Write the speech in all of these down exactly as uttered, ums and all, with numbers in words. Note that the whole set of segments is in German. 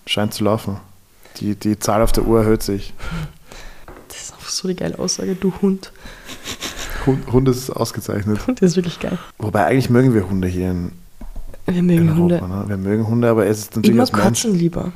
Scheint zu laufen. Die, die Zahl auf der Uhr erhöht sich. Das ist einfach so die geile Aussage, du Hund. Hund, Hund ist ausgezeichnet. Hund ist wirklich geil. Wobei eigentlich mögen wir Hunde hier in, Wir mögen in Hunde. Europa. Ne? Wir mögen Hunde, aber es ist natürlich Ich mag als Mensch. Katzen lieber.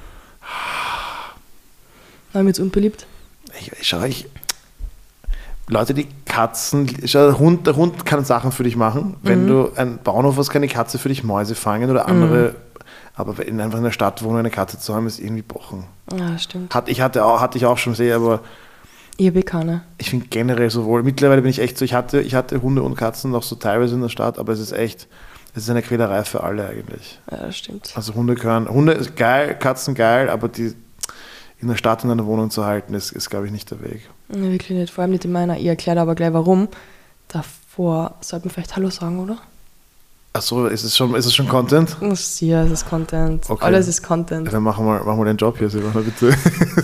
War mir jetzt unbeliebt? Ich, ich, schau, ich, Leute, die Katzen, schau, der Hund, der Hund kann Sachen für dich machen. Wenn Mhm. du einen Bauernhof hast, kann die Katze für dich Mäuse fangen oder andere. Mhm. Aber in, einfach in der Stadt wohnen, eine Katze zu haben, ist irgendwie Bochen. Ja, stimmt. Hat, ich hatte, auch, hatte ich auch schon sehr, aber Ich habe keine. ich finde generell sowohl, mittlerweile bin ich echt so, ich hatte, ich hatte Hunde und Katzen noch so teilweise in der Stadt, aber es ist echt, es ist eine Quälerei für alle eigentlich. Ja, das stimmt. Also Hunde können, Hunde ist geil, Katzen geil, aber die in der Stadt in einer Wohnung zu halten, ist, ist glaube ich, nicht der Weg. Ja, wirklich nicht. Vor allem nicht in meiner. Ich erkläre aber gleich warum. Davor sollten wir vielleicht Hallo sagen, oder? Achso, ist es schon, ist es schon Content? Das- Ja, es ist Content. Okay. Alles ist Content. Dann machen wir, machen wir den Job hier, Silvana, bitte.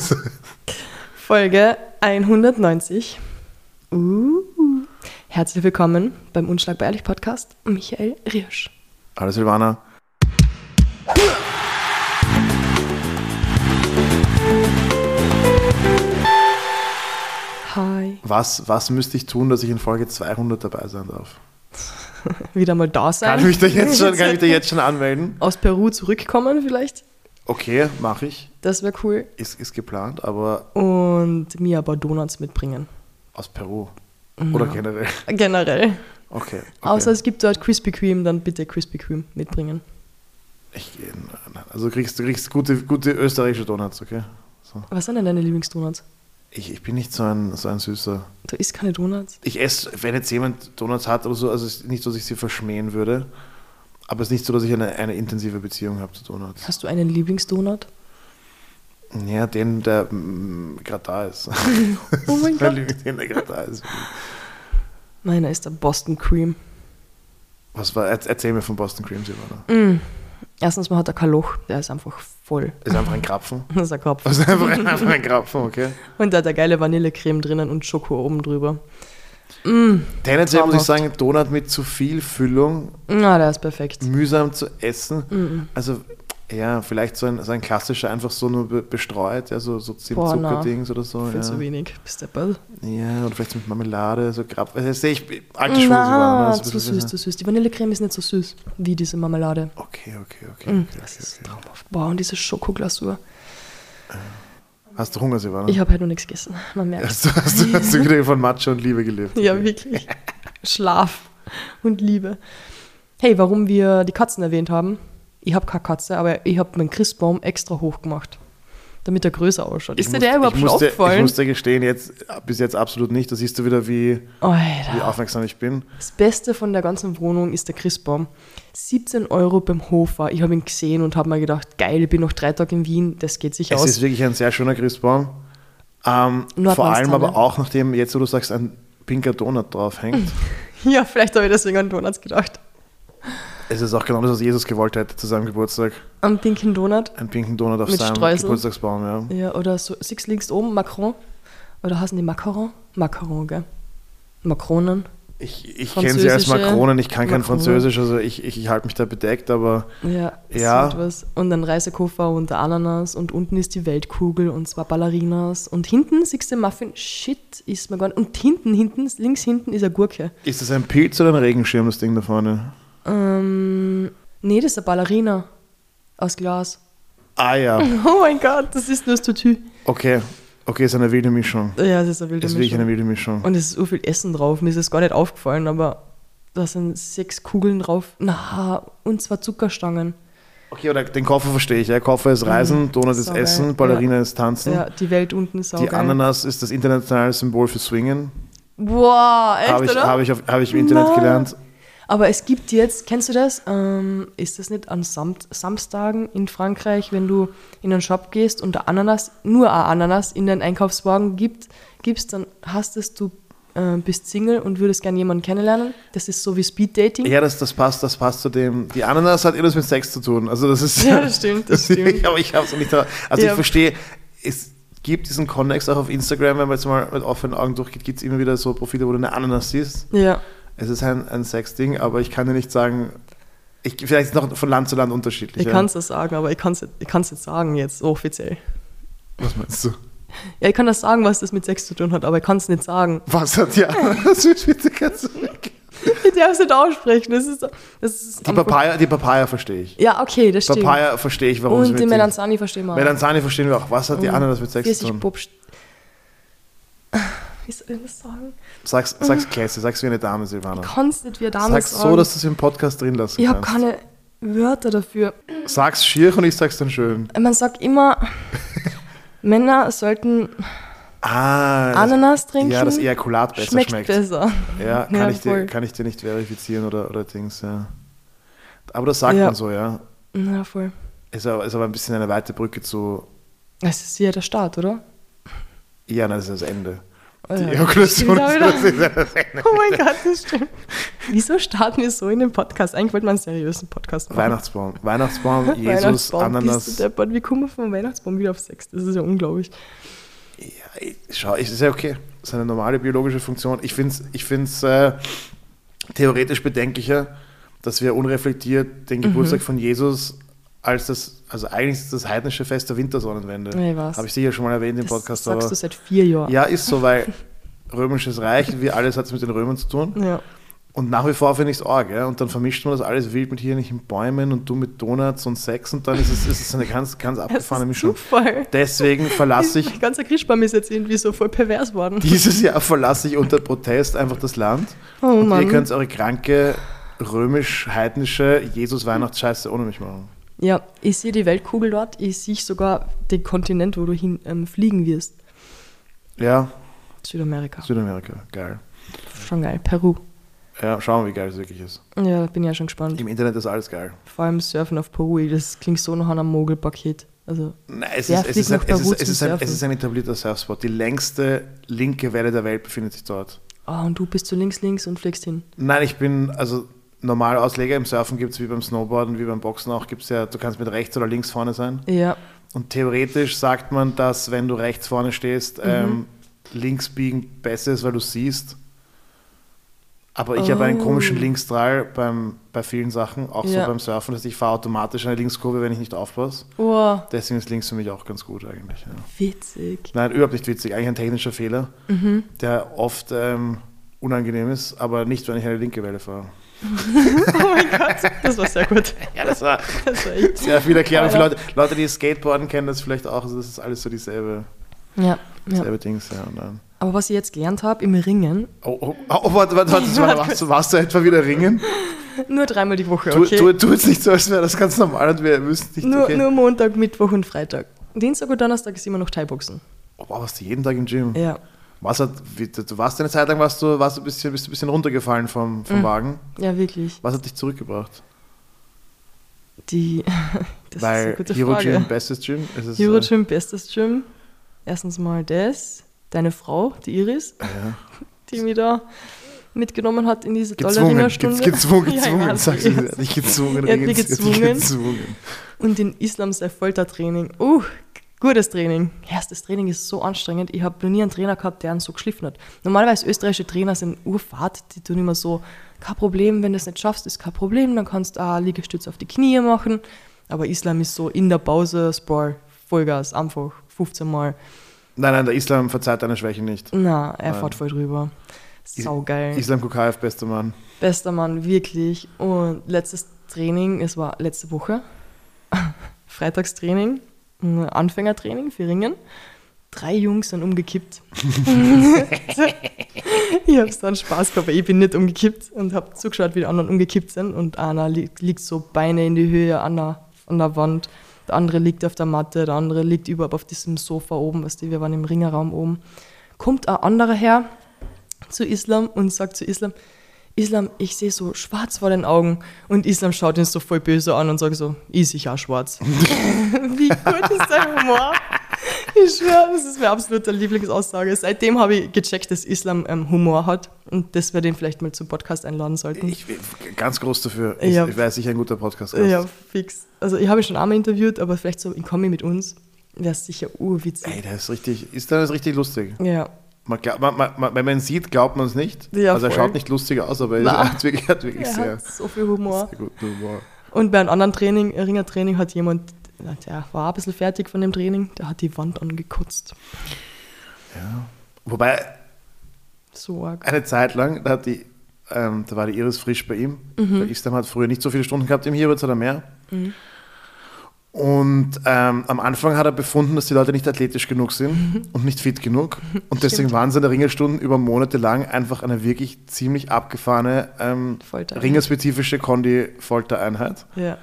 Folge hundertneunzig. Uh. Herzlich willkommen beim Unschlagbar Ehrlich Podcast. Michael Riersch. Hallo Silvana. Hi. Was, was müsste ich tun, dass ich in Folge zweihundert dabei sein darf? Wieder mal da sein. Kann ich mich da jetzt schon, kann ich mich da jetzt schon anmelden? Aus Peru zurückkommen vielleicht. Okay, mache ich. Das wäre cool. Ist, ist geplant, aber Und mir aber Donuts mitbringen. aus Peru. Oder Ja. generell. Generell. Okay. okay. Außer es gibt dort Krispy Kreme, dann bitte Krispy Kreme mitbringen. Ich, also du kriegst, du kriegst gute, gute österreichische Donuts, okay? So. Was sind denn deine Lieblingsdonuts? Ich, ich bin nicht so ein, so ein Süßer. Du isst keine Donuts? Ich esse, wenn jetzt jemand Donuts hat oder so, also es ist nicht so, dass ich sie verschmähen würde, aber es ist nicht so, dass ich eine, eine intensive Beziehung habe zu Donuts. Hast du einen Lieblingsdonut? Ja, den, der gerade da ist. Oh mein Gott. Den, der gerade da ist. Meiner ist der Boston Cream. Was war, erzähl mir von Boston Cream, Silvana. Mm. Erstens mal hat er kein Loch, der ist einfach voll. Ist einfach ein Krapfen. Das ist ein Kopf. Also einfach, einfach ein Krapfen, okay. Und da hat er geile Vanillecreme drinnen und Schoko oben drüber. Mm. Tendenziell muss ich Traumhaft. sagen, Donut mit zu viel Füllung, Na, der ist perfekt. mühsam zu essen. Mm. Also ja, vielleicht so ein, so ein klassischer, einfach so nur be- bestreut, ja, so, so Boah, na. Zimt-Zucker-Dings oder so. Viel Ja. zu wenig. Bist du deppert? Ja, oder vielleicht mit Marmelade, so Krapfen. Das sehe ich, alte Schule Na, sogar. Ne? zu süß, zu süß. Die Vanillecreme ist nicht so süß wie diese Marmelade. Okay, okay, okay. Mm. okay, Das okay, ist okay. traumhaft. Boah, und diese Schokoglasur. Hast du Hunger, Silvana? Ich habe halt noch nichts gegessen. Man merkt. Hast du, hast, du, hast du wieder von Matcha und Liebe gelebt? Ja, wirklich. Schlaf und Liebe. Hey, warum wir die Katzen erwähnt haben. Ich habe keine Katze, aber ich habe meinen Christbaum extra hoch gemacht, damit er größer ausschaut. Ist dir muss- der überhaupt ich schon muss dir- Ich aufgefallen? muss dir gestehen, jetzt, bis jetzt absolut nicht. Da siehst du wieder, wie, wie Alter. aufmerksam ich bin. Das Beste von der ganzen Wohnung ist der Christbaum. siebzehn Euro beim Hofer. Ich habe ihn gesehen und habe mir gedacht, geil, ich bin noch drei Tage in Wien, das geht sich Es aus. ist wirklich ein sehr schöner Christbaum. Ähm, vor Nordmannstanne. allem aber auch, nachdem jetzt, wo du sagst, ein pinker Donut drauf hängt. Ja, vielleicht habe ich deswegen an Donuts gedacht. Es ist auch genau das, was Jesus gewollt hätte zu seinem Geburtstag. Am pinken Donut. Einen pinken Donut auf Mit seinem Streusel. Geburtstagsbaum, ja. Ja, oder so, siehst links oben, Macron. Oder heißen die Macaron? Macaron, gell? Makronen. Ich, ich kenne sie als Französische Makronen, ich kann kein Makronen. Französisch, also ich, ich, ich halte mich da bedeckt, aber Ja, Ja. so etwas. Und ein Reisekoffer und der Ananas und unten ist die Weltkugel und zwei Ballerinas und hinten siehst du den Muffin, shit, ist mir gar nicht. Und hinten, hinten, links hinten ist eine Gurke. ist das ein Pilz oder ein Regenschirm, das Ding da vorne? Ähm, nee, das ist eine Ballerina aus Glas. Ah ja, Oh mein Gott, das ist nur das Tutu. okay, okay, ist eine wilde Mischung. Ja, das ist eine wilde Ist wirklich eine Mischung. wilde Mischung. Und es ist so viel Essen drauf, mir ist das gar nicht aufgefallen, aber da sind sechs Kugeln drauf. Na, und zwei Zuckerstangen. Okay, oder den Koffer verstehe ich, ja. Koffer ist Reisen, Donut ist saugeil. Essen, Ballerina ist Tanzen. Ja, die Welt unten ist Die saugeil. Ananas ist das internationale Symbol für Swingen. Boah, echt, Habe ich, oder? hab ich, auf- hab ich im Internet Na. gelernt. Aber es gibt jetzt, kennst du das? Ähm, ist das nicht an Sam Samstagen in Frankreich, wenn du in einen Shop gehst und der Ananas, nur ein Ananas in den Einkaufswagen gibt, gibst, dann hast es, du äh, bist Single und würdest gerne jemanden kennenlernen. Das ist so wie Speed Dating. Ja, das, das passt, das passt zu dem. Die Ananas hat irgendwas mit Sex zu tun. Also das ist. Ja, das stimmt, das stimmt. Aber ich habe es nicht. Also Ja. ich verstehe, es gibt diesen Kontext auch auf Instagram, wenn man jetzt mal mit offenen Augen durchgeht, gibt es immer wieder so Profile, wo du eine Ananas siehst. Ja. Es ist ein, ein Sexding, aber ich kann dir nicht sagen, Ich, vielleicht noch von Land zu Land unterschiedlich. Ich ja. kann es das sagen, aber ich kann es ich kann's jetzt sagen jetzt offiziell. Was meinst du? Ja, ich kann das sagen, was das mit Sex zu tun hat, aber ich kann es nicht sagen. Was hat ja? Das wird bitte ganz Ich darf es nicht aussprechen. Das ist, das ist die, Papaya, die Papaya verstehe ich. Ja, okay, das stimmt. Papaya verstehe ich, warum sie Und mit die dem- Melanzani verstehen wir auch. Melanzani verstehen wir auch. Was hat die Und Ananas mit Sex zu tun? Pfirsichbub- Wie soll ich das sagen? Sag's, sag's classy, sag's wie eine Dame, Silvana. Ich kann es nicht wie eine Dame Sag's sagen. so, dass du es im Podcast drin lassen ich habe kannst. keine Wörter dafür. Sag's schier und ich sag's dann schön. Man sagt immer, Männer sollten Ah, das, Ananas trinken. ja, das Ejakulat besser schmeckt, schmeckt. besser. Ja, kann, Ja, ich dir, voll. kann ich dir nicht verifizieren oder, oder Dings, ja. Aber das sagt Ja. man so, ja. Na voll. Ist aber, ist aber ein bisschen eine weite Brücke zu, Es ist ja der Start, oder? ja, nein, das ist das Ende. Oh Die ja. Ejakulation Stimmt auch ist wieder. das, ist das Ende. Oh mein Gott, das stimmt. Wieso starten wir so in den Podcast? Eigentlich wollten wir einen seriösen Podcast machen. Weihnachtsbaum. Weihnachtsbaum, Jesus, Weihnachtsbaum, Ananas. bist du deppert. Wie kommen wir vom Weihnachtsbaum wieder auf Sex? Das ist ja unglaublich. Ja, ich- schau, es ist ja okay. Das ist eine normale biologische Funktion. Ich finde es ich find's, äh, theoretisch bedenklicher, dass wir unreflektiert den Geburtstag von Jesus als das, also eigentlich ist das heidnische Fest der Wintersonnenwende. Ja, ich weiß. Habe ich sicher schon mal erwähnt im Das Podcast. sagst aber du seit vier Jahren. ja, ist so, weil Römisches Reich, wie alles hat es mit den Römern zu tun. Ja. Und nach wie vor finde ich es arg. Ja? Und dann vermischt man das alles wild mit hier nicht in Bäumen und du mit Donuts und Sex und dann ist es, ist es eine ganz, ganz Das abgefahrene ist Mischung. Zufall. Deswegen verlasse ich Mein ganzer Christbaum ist jetzt irgendwie so voll pervers worden. Dieses Jahr verlasse ich unter Protest einfach das Land. Oh und Mann. ihr könnt eure kranke, römisch-heidnische Jesus-Weihnachtsscheiße ohne mich machen. Ja, ich sehe die Weltkugel dort. Ich sehe sogar den Kontinent, wo du hin ähm, fliegen wirst. Ja, Südamerika. Südamerika, geil. Schon geil. Peru. Ja, schauen wir, wie geil es wirklich ist. Ja, bin ja schon gespannt. Im Internet ist alles geil. Vor allem Surfen auf Peru. Das klingt so nach einem Mogelpaket. Also, Nein, es Wer ist, es, fliegt ist ein, nach es, Peru ist, es, zum ist ein, Surfen? es ist ein etablierter Surfspot. Die längste linke Welle der Welt befindet sich dort. ah, und du bist so links, links und fliegst hin. Nein, ich bin, also normale Ausleger im Surfen gibt es wie beim Snowboarden, wie beim Boxen auch, gibt es ja, du kannst mit rechts oder links vorne sein. Ja. Und theoretisch sagt man, dass wenn du rechts vorne stehst, Mhm. ähm, links biegen besser ist, weil du siehst. Aber ich habe einen Oh. komischen Linksdrall beim, bei vielen Sachen, auch Ja. so beim Surfen, dass ich fahre automatisch eine Linkskurve, wenn ich nicht aufpasse. Oh, Deswegen ist links für mich auch ganz gut eigentlich. Ja. witzig. Nein, überhaupt nicht witzig. Eigentlich ein technischer Fehler, Mhm. der oft ähm, unangenehm ist, aber nicht, wenn ich eine linke Welle fahre. Oh mein Gott, das war sehr gut. Ja, das war Das war echt. sehr viel Erklärung. Für Alter. Leute, Leute, die Skateboarden kennen, das vielleicht auch. Also das ist alles so dieselbe, Ja, ja. dieselbe Dings. Ja, und dann, Aber was ich jetzt gelernt habe im Ringen, oh, oh, oh, warte, warte, warte, warte, warst, du, warst du etwa wieder ringen? nur dreimal die Woche, Tu, okay? tu, tu jetzt nicht so, als wäre das ganz normal und wir wüssten nicht, nur, okay. nur Montag, Mittwoch und Freitag. Dienstag und Donnerstag ist immer noch Thai-Boxen. Oh, wow, warst du jeden Tag im Gym? Ja. Was hat, wie, du warst eine Zeit lang, warst du, warst du ein bisschen, bist du ein bisschen runtergefallen vom, vom Mhm. Wagen. Ja, wirklich. Was hat dich zurückgebracht? Die, das ist Weil eine gute Hero Frage. Gym, bestes Gym? Ist es, Hero äh, Gym, bestes Gym. Erstens mal das, deine Frau, die Iris, Ja. die mich da mitgenommen hat in diese tolle Gezwungen, Ringerstunde. gez- gezwungen, Ja, ich gezwungen, weiß, sagst ich du. weiß. Nicht gezwungen, Er hat mich Ringen, sie hat dich gezwungen. gezwungen. Und in Islam sei Foltertraining. Uh, gutes Training. Erstes Training ist so anstrengend. Ich habe noch nie einen Trainer gehabt, der einen so geschliffen hat. Normalerweise österreichische Trainer sind urfahrt, die tun immer so, kein Problem, wenn du es nicht schaffst, ist kein Problem, dann kannst du auch Liegestütze auf die Knie machen. Aber Islam ist so in der Pause, Sport, Vollgas, einfach fünfzehn Mal. Nein, nein, der Islam verzeiht deine Schwäche nicht. Na, er Nein. fährt voll drüber. Saugeil. Islam Kukayev, bester Mann. Bester Mann, wirklich. Und letztes Training, es war letzte Woche, Freitagstraining, ein Anfängertraining für Ringen. Drei Jungs sind umgekippt. Ich habe dann Spaß gehabt, aber ich bin nicht umgekippt und habe zugeschaut, wie die anderen umgekippt sind. Und einer li liegt so Beine in die Höhe an der, an der Wand. Der andere liegt auf der Matte, der andere liegt überhaupt auf diesem Sofa oben, weißt du, wir waren im Ringerraum oben. Kommt ein anderer her zu Islam und sagt zu Islam, Islam, ich sehe so schwarz vor den Augen. Und Islam schaut ihn so voll böse an und sagt so, ich sehe auch schwarz. Wie gut ist dein Humor? Ich schwöre, das ist meine absolute Lieblingsaussage. Seitdem habe ich gecheckt, dass Islam ähm, Humor hat und dass wir den vielleicht mal zum Podcast einladen sollten. Ich bin ganz groß dafür. Ich, Ja. ich weiß, sicher ein guter Podcast. Ja, fix. Also ich habe ihn schon einmal interviewt, aber vielleicht so in Kombi mit uns wäre es sicher urwitzig. Ey, der ist richtig, ist der ist richtig lustig. Ja, Man glaub, man, man, man, wenn man ihn sieht, glaubt man es nicht. Ja, also er voll. scht nicht lustig aus, aber er Na. hat wirklich, hat wirklich er sehr, hat so viel Humor. sehr guten Humor. Und bei einem anderen Training, Ringertraining, hat jemand, der war ein bisschen fertig von dem Training, der hat die Wand angekotzt. Ja. Wobei, so arg. Eine Zeit lang, da, hat die, ähm, da war die Iris frisch bei ihm. Mhm. Der Islam hat früher nicht so viele Stunden gehabt, im hier jetzt hat er mehr. Mhm. Und ähm, am Anfang hat er befunden, dass die Leute nicht athletisch genug sind mhm. und nicht fit genug. Und deswegen Stimmt. waren seine Ringerstunden über Monate lang einfach eine wirklich ziemlich abgefahrene, ähm, ringerspezifische Kondi-Foltereinheit. Ja.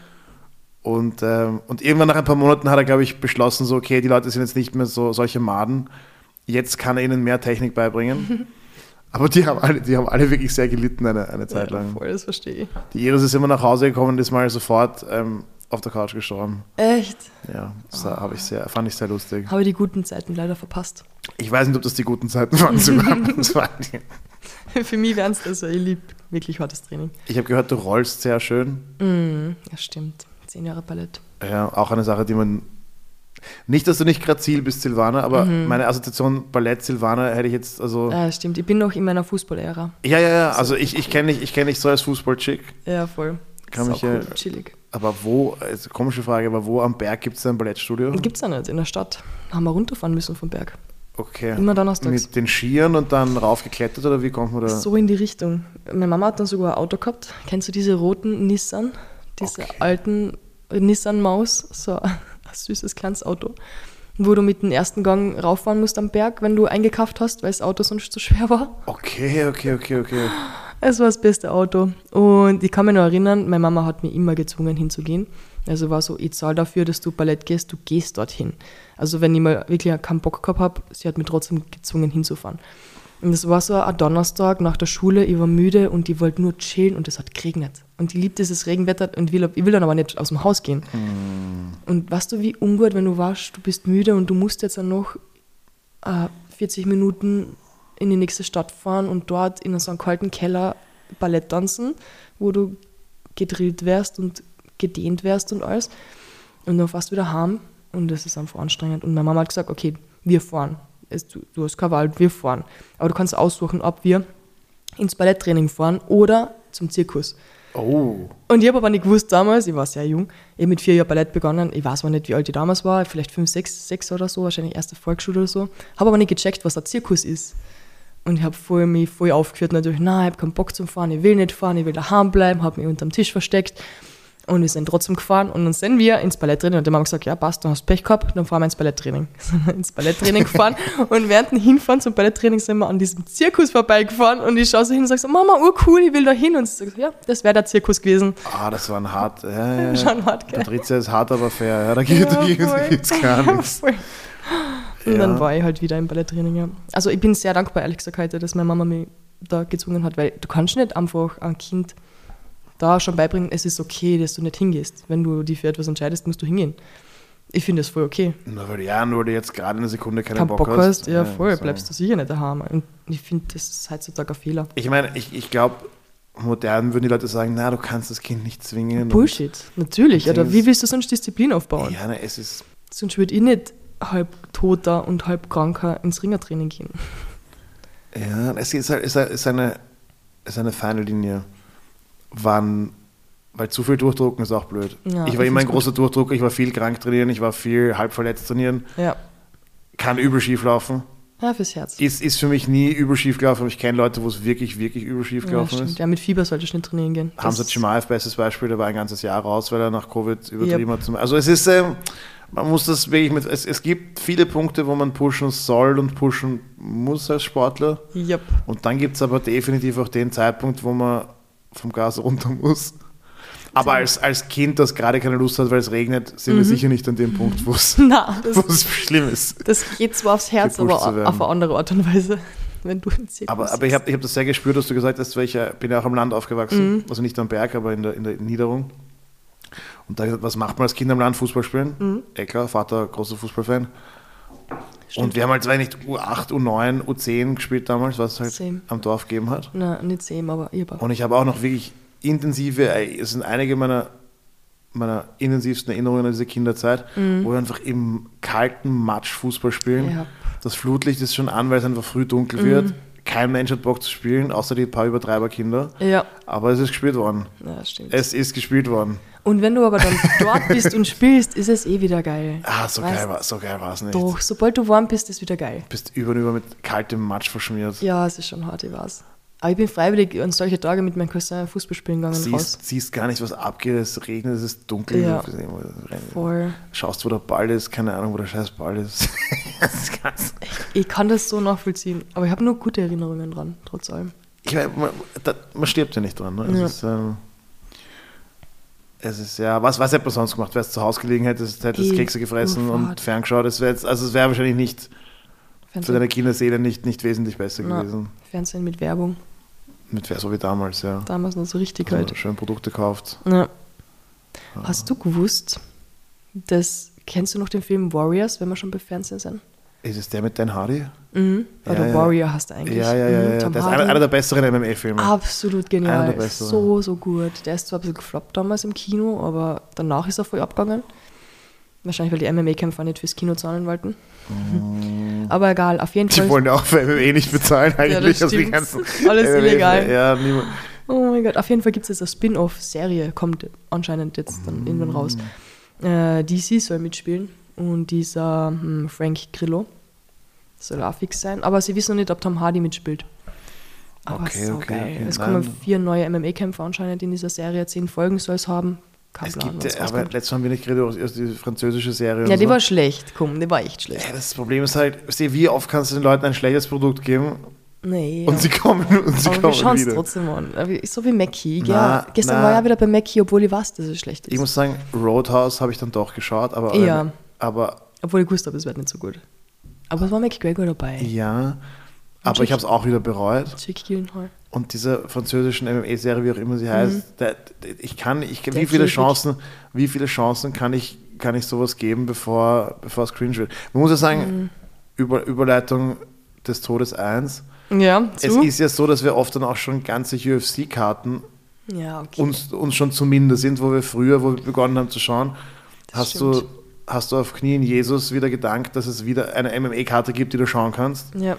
Und, ähm, und irgendwann nach ein paar Monaten hat er, glaube ich, beschlossen, so okay, die Leute sind jetzt nicht mehr so solche Maden, jetzt kann er ihnen mehr Technik beibringen. Aber die haben alle, die haben alle wirklich sehr gelitten eine, eine Zeit lang. Ja, voll, das verstehe ich. Die Iris ist immer nach Hause gekommen und ist mal sofort ähm, auf der Couch gestorben. Echt? Ja, das oh. habe ich sehr, fand ich sehr lustig. Habe die guten Zeiten leider verpasst. Ich weiß nicht, ob das die guten Zeiten waren. das waren die. Für mich wären es das, ich liebe wirklich hartes Training. Ich habe gehört, du rollst sehr schön. Mm, ja, stimmt. Zehn Jahre Ballett. Ja, auch eine Sache, die man... Nicht, dass du nicht grazil bist, Silvana, aber mhm. meine Assoziation Ballett, Silvana hätte ich jetzt, also... Ja, stimmt. Ich bin noch in meiner Fußballära. Ja, ja, ja. Also ich, ich kenne dich, ich kenn dich so als Fußball-Chick. Ja, voll. Kann mich cool, ja, chillig. Aber wo, also komische Frage, aber wo am Berg gibt es ein Ballettstudio? Gibt es ja nicht, in der Stadt. Da haben wir runterfahren müssen vom Berg. Okay. Immer donnerstags. Mit den Skiern und dann raufgeklettert oder wie kommt man da? So in die Richtung. Meine Mama hat dann sogar ein Auto gehabt. Kennst du diese roten Nissan? Diese okay. alten Nissan-Maus? So ein süßes kleines Auto. Wo du mit dem ersten Gang rauffahren musst am Berg, wenn du eingekauft hast, weil das Auto sonst zu schwer war. Okay, okay, okay, okay. Es war das beste Auto. Und ich kann mich noch erinnern, meine Mama hat mich immer gezwungen hinzugehen. Also war so, ich zahle dafür, dass du Ballett gehst, du gehst dorthin. Also wenn ich mal wirklich keinen Bock gehabt habe, sie hat mich trotzdem gezwungen hinzufahren. Und das war so ein Donnerstag nach der Schule, ich war müde und ich wollte nur chillen und es hat geregnet. Und ich liebe dieses Regenwetter und will, ich will dann aber nicht aus dem Haus gehen. Mm. Und weißt du, wie ungut, wenn du warst, du bist müde und du musst jetzt dann noch äh, vierzig Minuten in die nächste Stadt fahren und dort in so einem kalten Keller Ballett tanzen, wo du gedrillt wärst und gedehnt wärst und alles. Und dann fährst du wieder heim und das ist einfach anstrengend. Und meine Mama hat gesagt, okay, wir fahren. Es, du, du hast keine Wahl, wir fahren. Aber du kannst aussuchen, ob wir ins Balletttraining fahren oder zum Zirkus. Oh. Und ich habe aber nicht gewusst damals, ich war sehr jung, ich habe mit vier Jahren Ballett begonnen, ich weiß mal nicht, wie alt ich damals war, vielleicht fünf, sechs, sechs oder so, wahrscheinlich erste Volksschule oder so, habe aber nicht gecheckt, was der Zirkus ist. Und ich habe voll, mich voll aufgeführt, natürlich, nein, ich habe keinen Bock zum Fahren, ich will nicht fahren, ich will daheim bleiben, habe mich unterm Tisch versteckt. Und wir sind trotzdem gefahren und dann sind wir ins Balletttraining und die Mama gesagt, ja passt, du hast Pech gehabt, dann fahren wir ins Balletttraining. Sind wir ins Balletttraining gefahren und während dem Hinfahren zum Balletttraining sind wir an diesem Zirkus vorbeigefahren und ich schaue so hin und sage so, Mama, urcool, ich will da hin. Und sie sagt, ja, das wäre der Zirkus gewesen. Ah, das war ein hart, ja, ja. Schon hart, gell? Patricia ist hart, aber fair, ja, da gibt es ja, gar nichts. Ja, und ja. Dann war ich halt wieder im Balletttraining, ja. Also ich bin sehr dankbar, ehrlich gesagt, heute, dass meine Mama mich da gezwungen hat, weil du kannst nicht einfach ein Kind da schon beibringen, es ist okay, dass du nicht hingehst. Wenn du dich für etwas entscheidest, musst du hingehen. Ich finde das voll okay. Nur weil, ja, nur du jetzt gerade in einer Sekunde keinen Kein Bock, Bock hast. hast. Ja, voll, so. Bleibst du sicher nicht daheim. Und ich finde, das ist heutzutage ein Fehler. Ich meine, ich, ich glaube, modern würden die Leute sagen, na, du kannst das Kind nicht zwingen. Bullshit, natürlich. Oder wie willst du sonst Disziplin aufbauen? Ja, na, es ist... Sonst würde ich nicht halb toter und halb kranker ins Ringertraining gehen. Ja, es ist, ist, ist, eine, ist eine feine Linie. Wann, weil zu viel Durchdrucken ist auch blöd. Ja, ich war immer ein großer Durchdrucker, ich war viel krank trainieren, ich war viel halb verletzt trainieren. Ja. Kann übel schief laufen. Ja, fürs Herz. Ist, ist für mich nie übel schief gelaufen, aber ich kenne Leute, wo es wirklich, wirklich übel schief gelaufen ja, ist. Ja, mit Fieber sollte ich nicht trainieren gehen. Hamza Chimaev, bestes Beispiel, der war ein ganzes Jahr raus, weil er nach Covid übertrieben yep. hat. Also es ist, ähm, man muss das wirklich mit, es, es gibt viele Punkte, wo man pushen soll und pushen muss als Sportler. Yep. Und dann gibt es aber definitiv auch den Zeitpunkt, wo man vom Gas runter muss. Aber als, als Kind, das gerade keine Lust hat, weil es regnet, sind mhm. wir sicher nicht an dem Punkt, wo es schlimm ist. Das geht zwar aufs Herz, aber auf eine andere Art und Weise. Wenn du aber aber ich habe ich hab das sehr gespürt, dass du gesagt hast, weil ich ja, bin ja auch am Land aufgewachsen, mhm. also nicht am Berg, aber in der, in der Niederung. Und da gesagt, was macht man als Kind am Land? Fußball spielen? Mhm. Eh klar, Vater, großer Fußballfan. Stimmt. Und wir haben halt zwar nicht U acht, U neun, U zehn gespielt damals, was es halt Same. Am Dorf gegeben hat. Nein, nicht Same, aber ich habe. Und ich habe auch noch wirklich intensive, es sind einige meiner, meiner intensivsten Erinnerungen an diese Kinderzeit, mhm. wo wir einfach im kalten Matsch Fußball spielen. Ja. Das Flutlicht ist schon an, weil es einfach früh dunkel wird. Mhm. kein Mensch hat Bock zu spielen, außer die paar Übertreiberkinder. Ja. Aber es ist gespielt worden. Ja, stimmt. Es ist gespielt worden. Und wenn du aber dann dort bist und spielst, ist es eh wieder geil. Ah, so Weißt, geil war so geil war es nicht. Doch, sobald du warm bist, ist es wieder geil. Bist über und über mit kaltem Matsch verschmiert. Ja, es ist schon hart, ich weiß. Aber ich bin freiwillig an solche Tage mit meinem Cousin Fußball spielen gegangen. Siehst, raus. siehst gar nicht, was abgeht, es regnet, es ist dunkel. Ja, Du voll. schaust, wo der Ball ist, keine Ahnung, wo der scheiß Ball ist. Das ist ganz Ich kann das so nachvollziehen, aber ich habe nur gute Erinnerungen dran, trotz allem. ich meine, man, da, man stirbt ja nicht dran. Ne? Ja. Es, ist, ähm, es ist ja, was, was hätte man sonst gemacht? Wärst du zu Hause gelegen, hättest, hättest Eh, Kekse gefressen urfahrt. und ferngeschaut. Es wär jetzt, also es wäre wahrscheinlich nicht für Fernsehen, deine Kinderseele nicht, nicht wesentlich besser Na. gewesen. Fernsehen mit Werbung, Mit so wie damals, ja. damals noch so richtig Also halt. schön Produkte gekauft. Ja. Hast du gewusst, dass, kennst du noch den Film Warriors, wenn wir schon bei Fernsehen sind? Ist es der mit Dan Hardy? Mhm. Oder ja. Warrior hast du eigentlich. Ja, ja, ja. Mhm, ja. Tom Der ist einer, Hardy. einer der besseren M M A-Filme. Absolut Einer genial. der besseren. So, so gut. Der ist zwar ein bisschen gefloppt damals im Kino, aber danach ist er voll abgegangen. Wahrscheinlich, weil die M M A-Kämpfer nicht fürs Kino zahlen wollten. Aber egal, auf jeden Die Fall. wollen ja auch für M M A nicht bezahlen eigentlich. Ja, das also die stimmt. ganzen Alles M M A illegal. Ja, niemand. Oh mein Gott, auf jeden Fall gibt es jetzt eine Spin-off-Serie, kommt anscheinend jetzt dann irgendwann raus. Äh, D C soll mitspielen und dieser hm, Frank Grillo soll auch fix sein, aber sie wissen noch nicht, ob Tom Hardy mitspielt. Aber Okay, so okay, geil. okay. Es Nein. kommen vier neue M M A-Kämpfer anscheinend in dieser Serie, zehn Folgen soll es haben. Kein Es Plan, gibt was ja, aber rauskommt. letztes Mal haben wir nicht geredet über die französische Serie. Ja, und die so. war schlecht, komm, die war echt schlecht. Ja, das Problem ist halt, weißt du, wie oft kannst du den Leuten ein schlechtes Produkt geben Nee. und sie kommen und sie aber wir kommen schauen es wieder. trotzdem an. Aber So wie Mackie. Na, Ja, gestern na. war ich ja wieder bei Mackie, obwohl ich weiß, dass es schlecht ist. Ich muss sagen, Roadhouse habe ich dann doch geschaut, aber, Ja. aber Obwohl ich gewusst habe, es wird nicht so gut. Aber es war McGregor dabei. ja, aber Jake- ich habe es auch wieder bereut. Jake Gyllenhaal. Und diese französischen M M A-Serie, wie auch immer sie heißt, der, der, ich kann, ich, wie Der viele Käfig. Chancen, wie viele Chancen kann ich, kann ich sowas geben, bevor, bevor es cringe wird? Man muss ja sagen, Über, Überleitung des Todes eins. Ja, Es zu? ist ja so, dass wir oft dann auch schon ganze U F C-Karten Ja, okay. uns, uns schon zumindest sind, wo wir früher, wo wir begonnen haben zu schauen. Das Hast stimmt. du, hast du auf Knien Jesus wieder gedankt, dass es wieder eine M M A-Karte gibt, die du schauen kannst? Ja,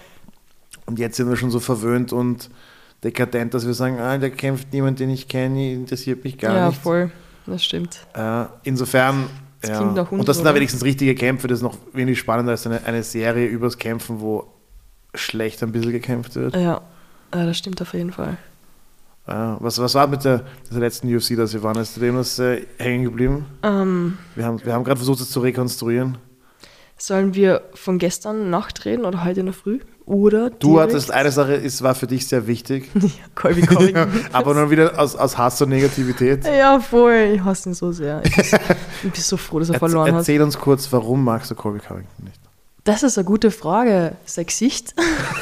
Und jetzt sind wir schon so verwöhnt und dekadent, dass wir sagen, ah, da kämpft niemand, den ich kenne, interessiert mich gar ja nicht. voll. Das stimmt. Äh, insofern, Das ja. klingt nach Und das sind Hund, da wenigstens richtige Kämpfe, das ist noch wenig spannender als eine, eine Serie übers Kämpfen, wo schlecht ein bisschen gekämpft wird. Ja, ja das stimmt auf jeden Fall. Äh, was, was war mit der, der letzten U F C, dass wir waren? Ist dem das äh, hängen geblieben? Ähm, Wir haben, wir haben gerade versucht, es zu rekonstruieren. sollen wir von gestern Nacht reden oder heute in der Früh? Oder Du direkt- hattest eine Sache, ist, war für dich sehr wichtig, Ja, Colby Covington. aber nur wieder aus, aus Hass und Negativität. Ja, voll. Ich hasse ihn so sehr. Ich, bin- ich bin so froh, dass er Erz, verloren hat. erzähl uns kurz, warum magst du Colby Covington nicht? Das ist eine gute Frage. Sein Gesicht.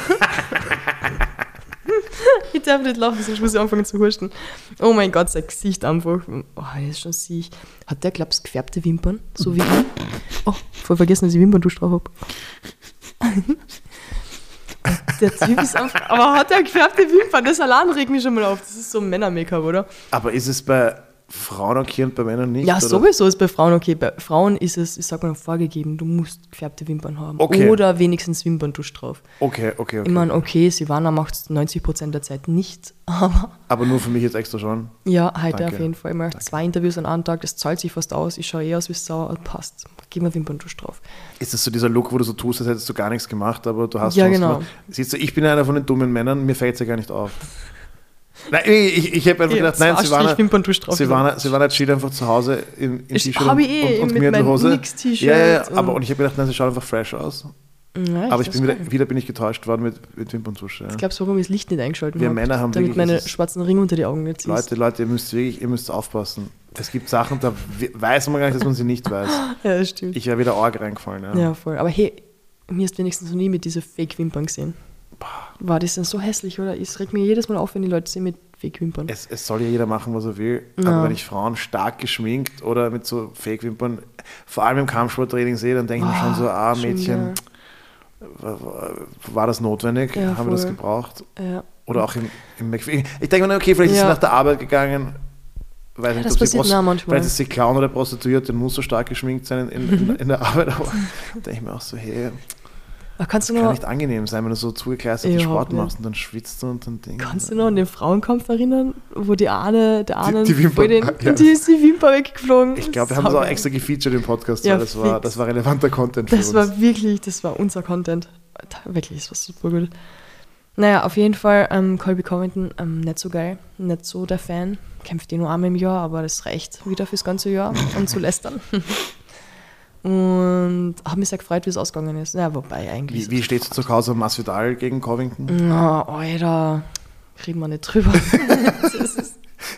Ich darf nicht lachen, sonst muss ich anfangen zu husten. Oh mein Gott, sein Gesicht einfach. Oh, das ist schon siech. Hat der, glaubst du, gefärbte Wimpern? So wie ich? Oh, voll vergessen, dass ich Wimperntusch drauf habe. Der Typ ist einfach. Aber hat der gefärbte Wimpern? Das allein regt mich schon mal auf. Das ist so ein Männer-Make-up, oder? Aber ist es bei Frauen okay und bei Männern nicht? Ja, oder? sowieso ist bei Frauen okay. Bei Frauen ist es, ich sag mal, vorgegeben, du musst gefärbte Wimpern haben. Okay. Oder wenigstens Wimperntusch drauf. Okay, okay, okay. Ich meine, okay, Silvana macht es neunzig Prozent der Zeit nicht, aber Aber nur für mich jetzt extra schon. ja, heute Danke. auf jeden Fall. Ich mache zwei Interviews an einem Tag, das zahlt sich fast aus. Ich schaue eh aus wie Sau, passt. Gib mir Wimperntusch drauf. Ist das so dieser Look, wo du so tust, als hättest du gar nichts gemacht, aber du hast Ja, sonst genau. noch- Siehst du, ich bin einer von den dummen Männern, mir fällt es ja gar nicht auf. Nein, ich, ich habe einfach Ja, gedacht, nein, zwei Silvana, Strich Wimperntusch drauf. Silvana, Silvana chillt einfach zu Hause in, in Ich- T-Shirt hab und, ich eh, und, und mit mir in der meinem Hose. Nix-T-Shirt Ja, ja, ja, und- aber und ich habe gedacht, nein, sie schaut einfach fresh aus. Ja, aber ich bin weiß wieder, gar nicht. wieder bin ich getäuscht worden mit, mit Wimperntusche. Ja. Ich glaube, so warum ich das Licht nicht eingeschaltet Wir habe. Männer haben damit wirklich- meine es ist- schwarzen Ringe unter die Augen nicht siehst. Leute, Leute, ihr müsst wirklich, ihr müsst aufpassen. Es gibt Sachen, da we- weiß man gar nicht, dass man sie nicht weiß. Ja, das stimmt. Ich wäre wieder arg reingefallen. Ja. Ja, voll. Aber hey, mir ist wenigstens noch nie mit diesen Fake-Wimpern gesehen. War das denn so hässlich, oder? Es regt mir jedes Mal auf, wenn die Leute sehen mit Fake-Wimpern. Es, es soll ja jeder machen, was er will. Ja. Aber wenn ich Frauen stark geschminkt oder mit so Fake-Wimpern, vor allem im Kampfsporttraining sehe, dann denke ich mir schon so, ah, schon, Mädchen, war, war das notwendig? Ja, Haben wir das voll. gebraucht? Ja. Oder auch im, im McFit. Ich denke mir, okay, vielleicht ist Ja. sie nach der Arbeit gegangen. Weiß nicht, das ob sie passiert Prost- mir auch manchmal. Vielleicht ist sie Clown oder Prostituiert, der muss so stark geschminkt sein in, in, in der Arbeit. Aber da denke ich mir auch so, hey, Aber kannst das du kann noch, nicht angenehm sein, wenn du so zugekleisterten Ja, Sport nicht. machst und dann schwitzt du und dann Ding. kannst du noch an den Frauenkampf erinnern, wo die eine, der eine die Wimper- voll den, ja. und die ist die Wimper weggeflogen. Ich glaube, wir haben das auch Saugeil. extra gefeatured im Podcast, Ja, weil das war, fix. das war relevanter Content für Das uns. war wirklich, das war unser Content. Alter, wirklich, das war super gut. Naja, auf jeden Fall, ähm, Colby Covington, ähm, nicht so geil, nicht so der Fan. Kämpft eh nur einmal im Jahr, aber das reicht wieder fürs ganze Jahr, um zu lästern. Und habe mich sehr gefreut, wie es ausgegangen ist. Ja, wobei eigentlich. Wie, wie steht es zur Causa Masvidal gegen Covington? Na, Alter, reden wir nicht drüber. Das ist-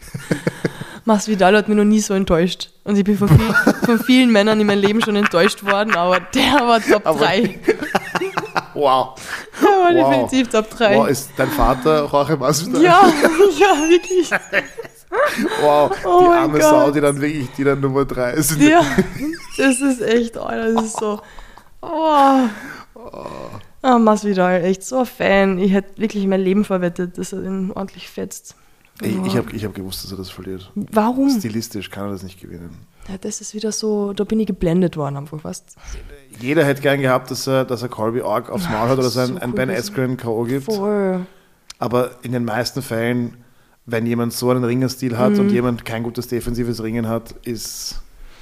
Masvidal hat mich noch nie so enttäuscht. Und ich bin von, viel, von vielen Männern in meinem Leben schon enttäuscht worden, aber der war Top Aber- drei. Wow. Der war Wow. definitiv Top drei. Wow, ist dein Vater Jorge Masvidal? Ja, ja, wirklich. Wow, Oh die mein arme Gott. Sau, die dann wirklich, die dann Nummer drei ist. Ja, das ist echt, Alter, das ist so. Oh. Ah, Masvidal, echt so ein Fan. Ich hätte wirklich mein Leben verwettet, dass er den ordentlich fetzt. Ich, Ja. ich habe ich hab gewusst, dass er das verliert. Warum? Stilistisch kann er das nicht gewinnen. Ja, das ist wieder so, da bin ich geblendet worden einfach fast. Jeder hätte gern gehabt, dass er, dass er Colby Org aufs Maul hat oder so ein, so ein cool Ben gewesen. Askren K O gibt. Voll. Aber in den meisten Fällen, wenn jemand so einen Ringerstil hat Mhm. und jemand kein gutes defensives Ringen hat, ist,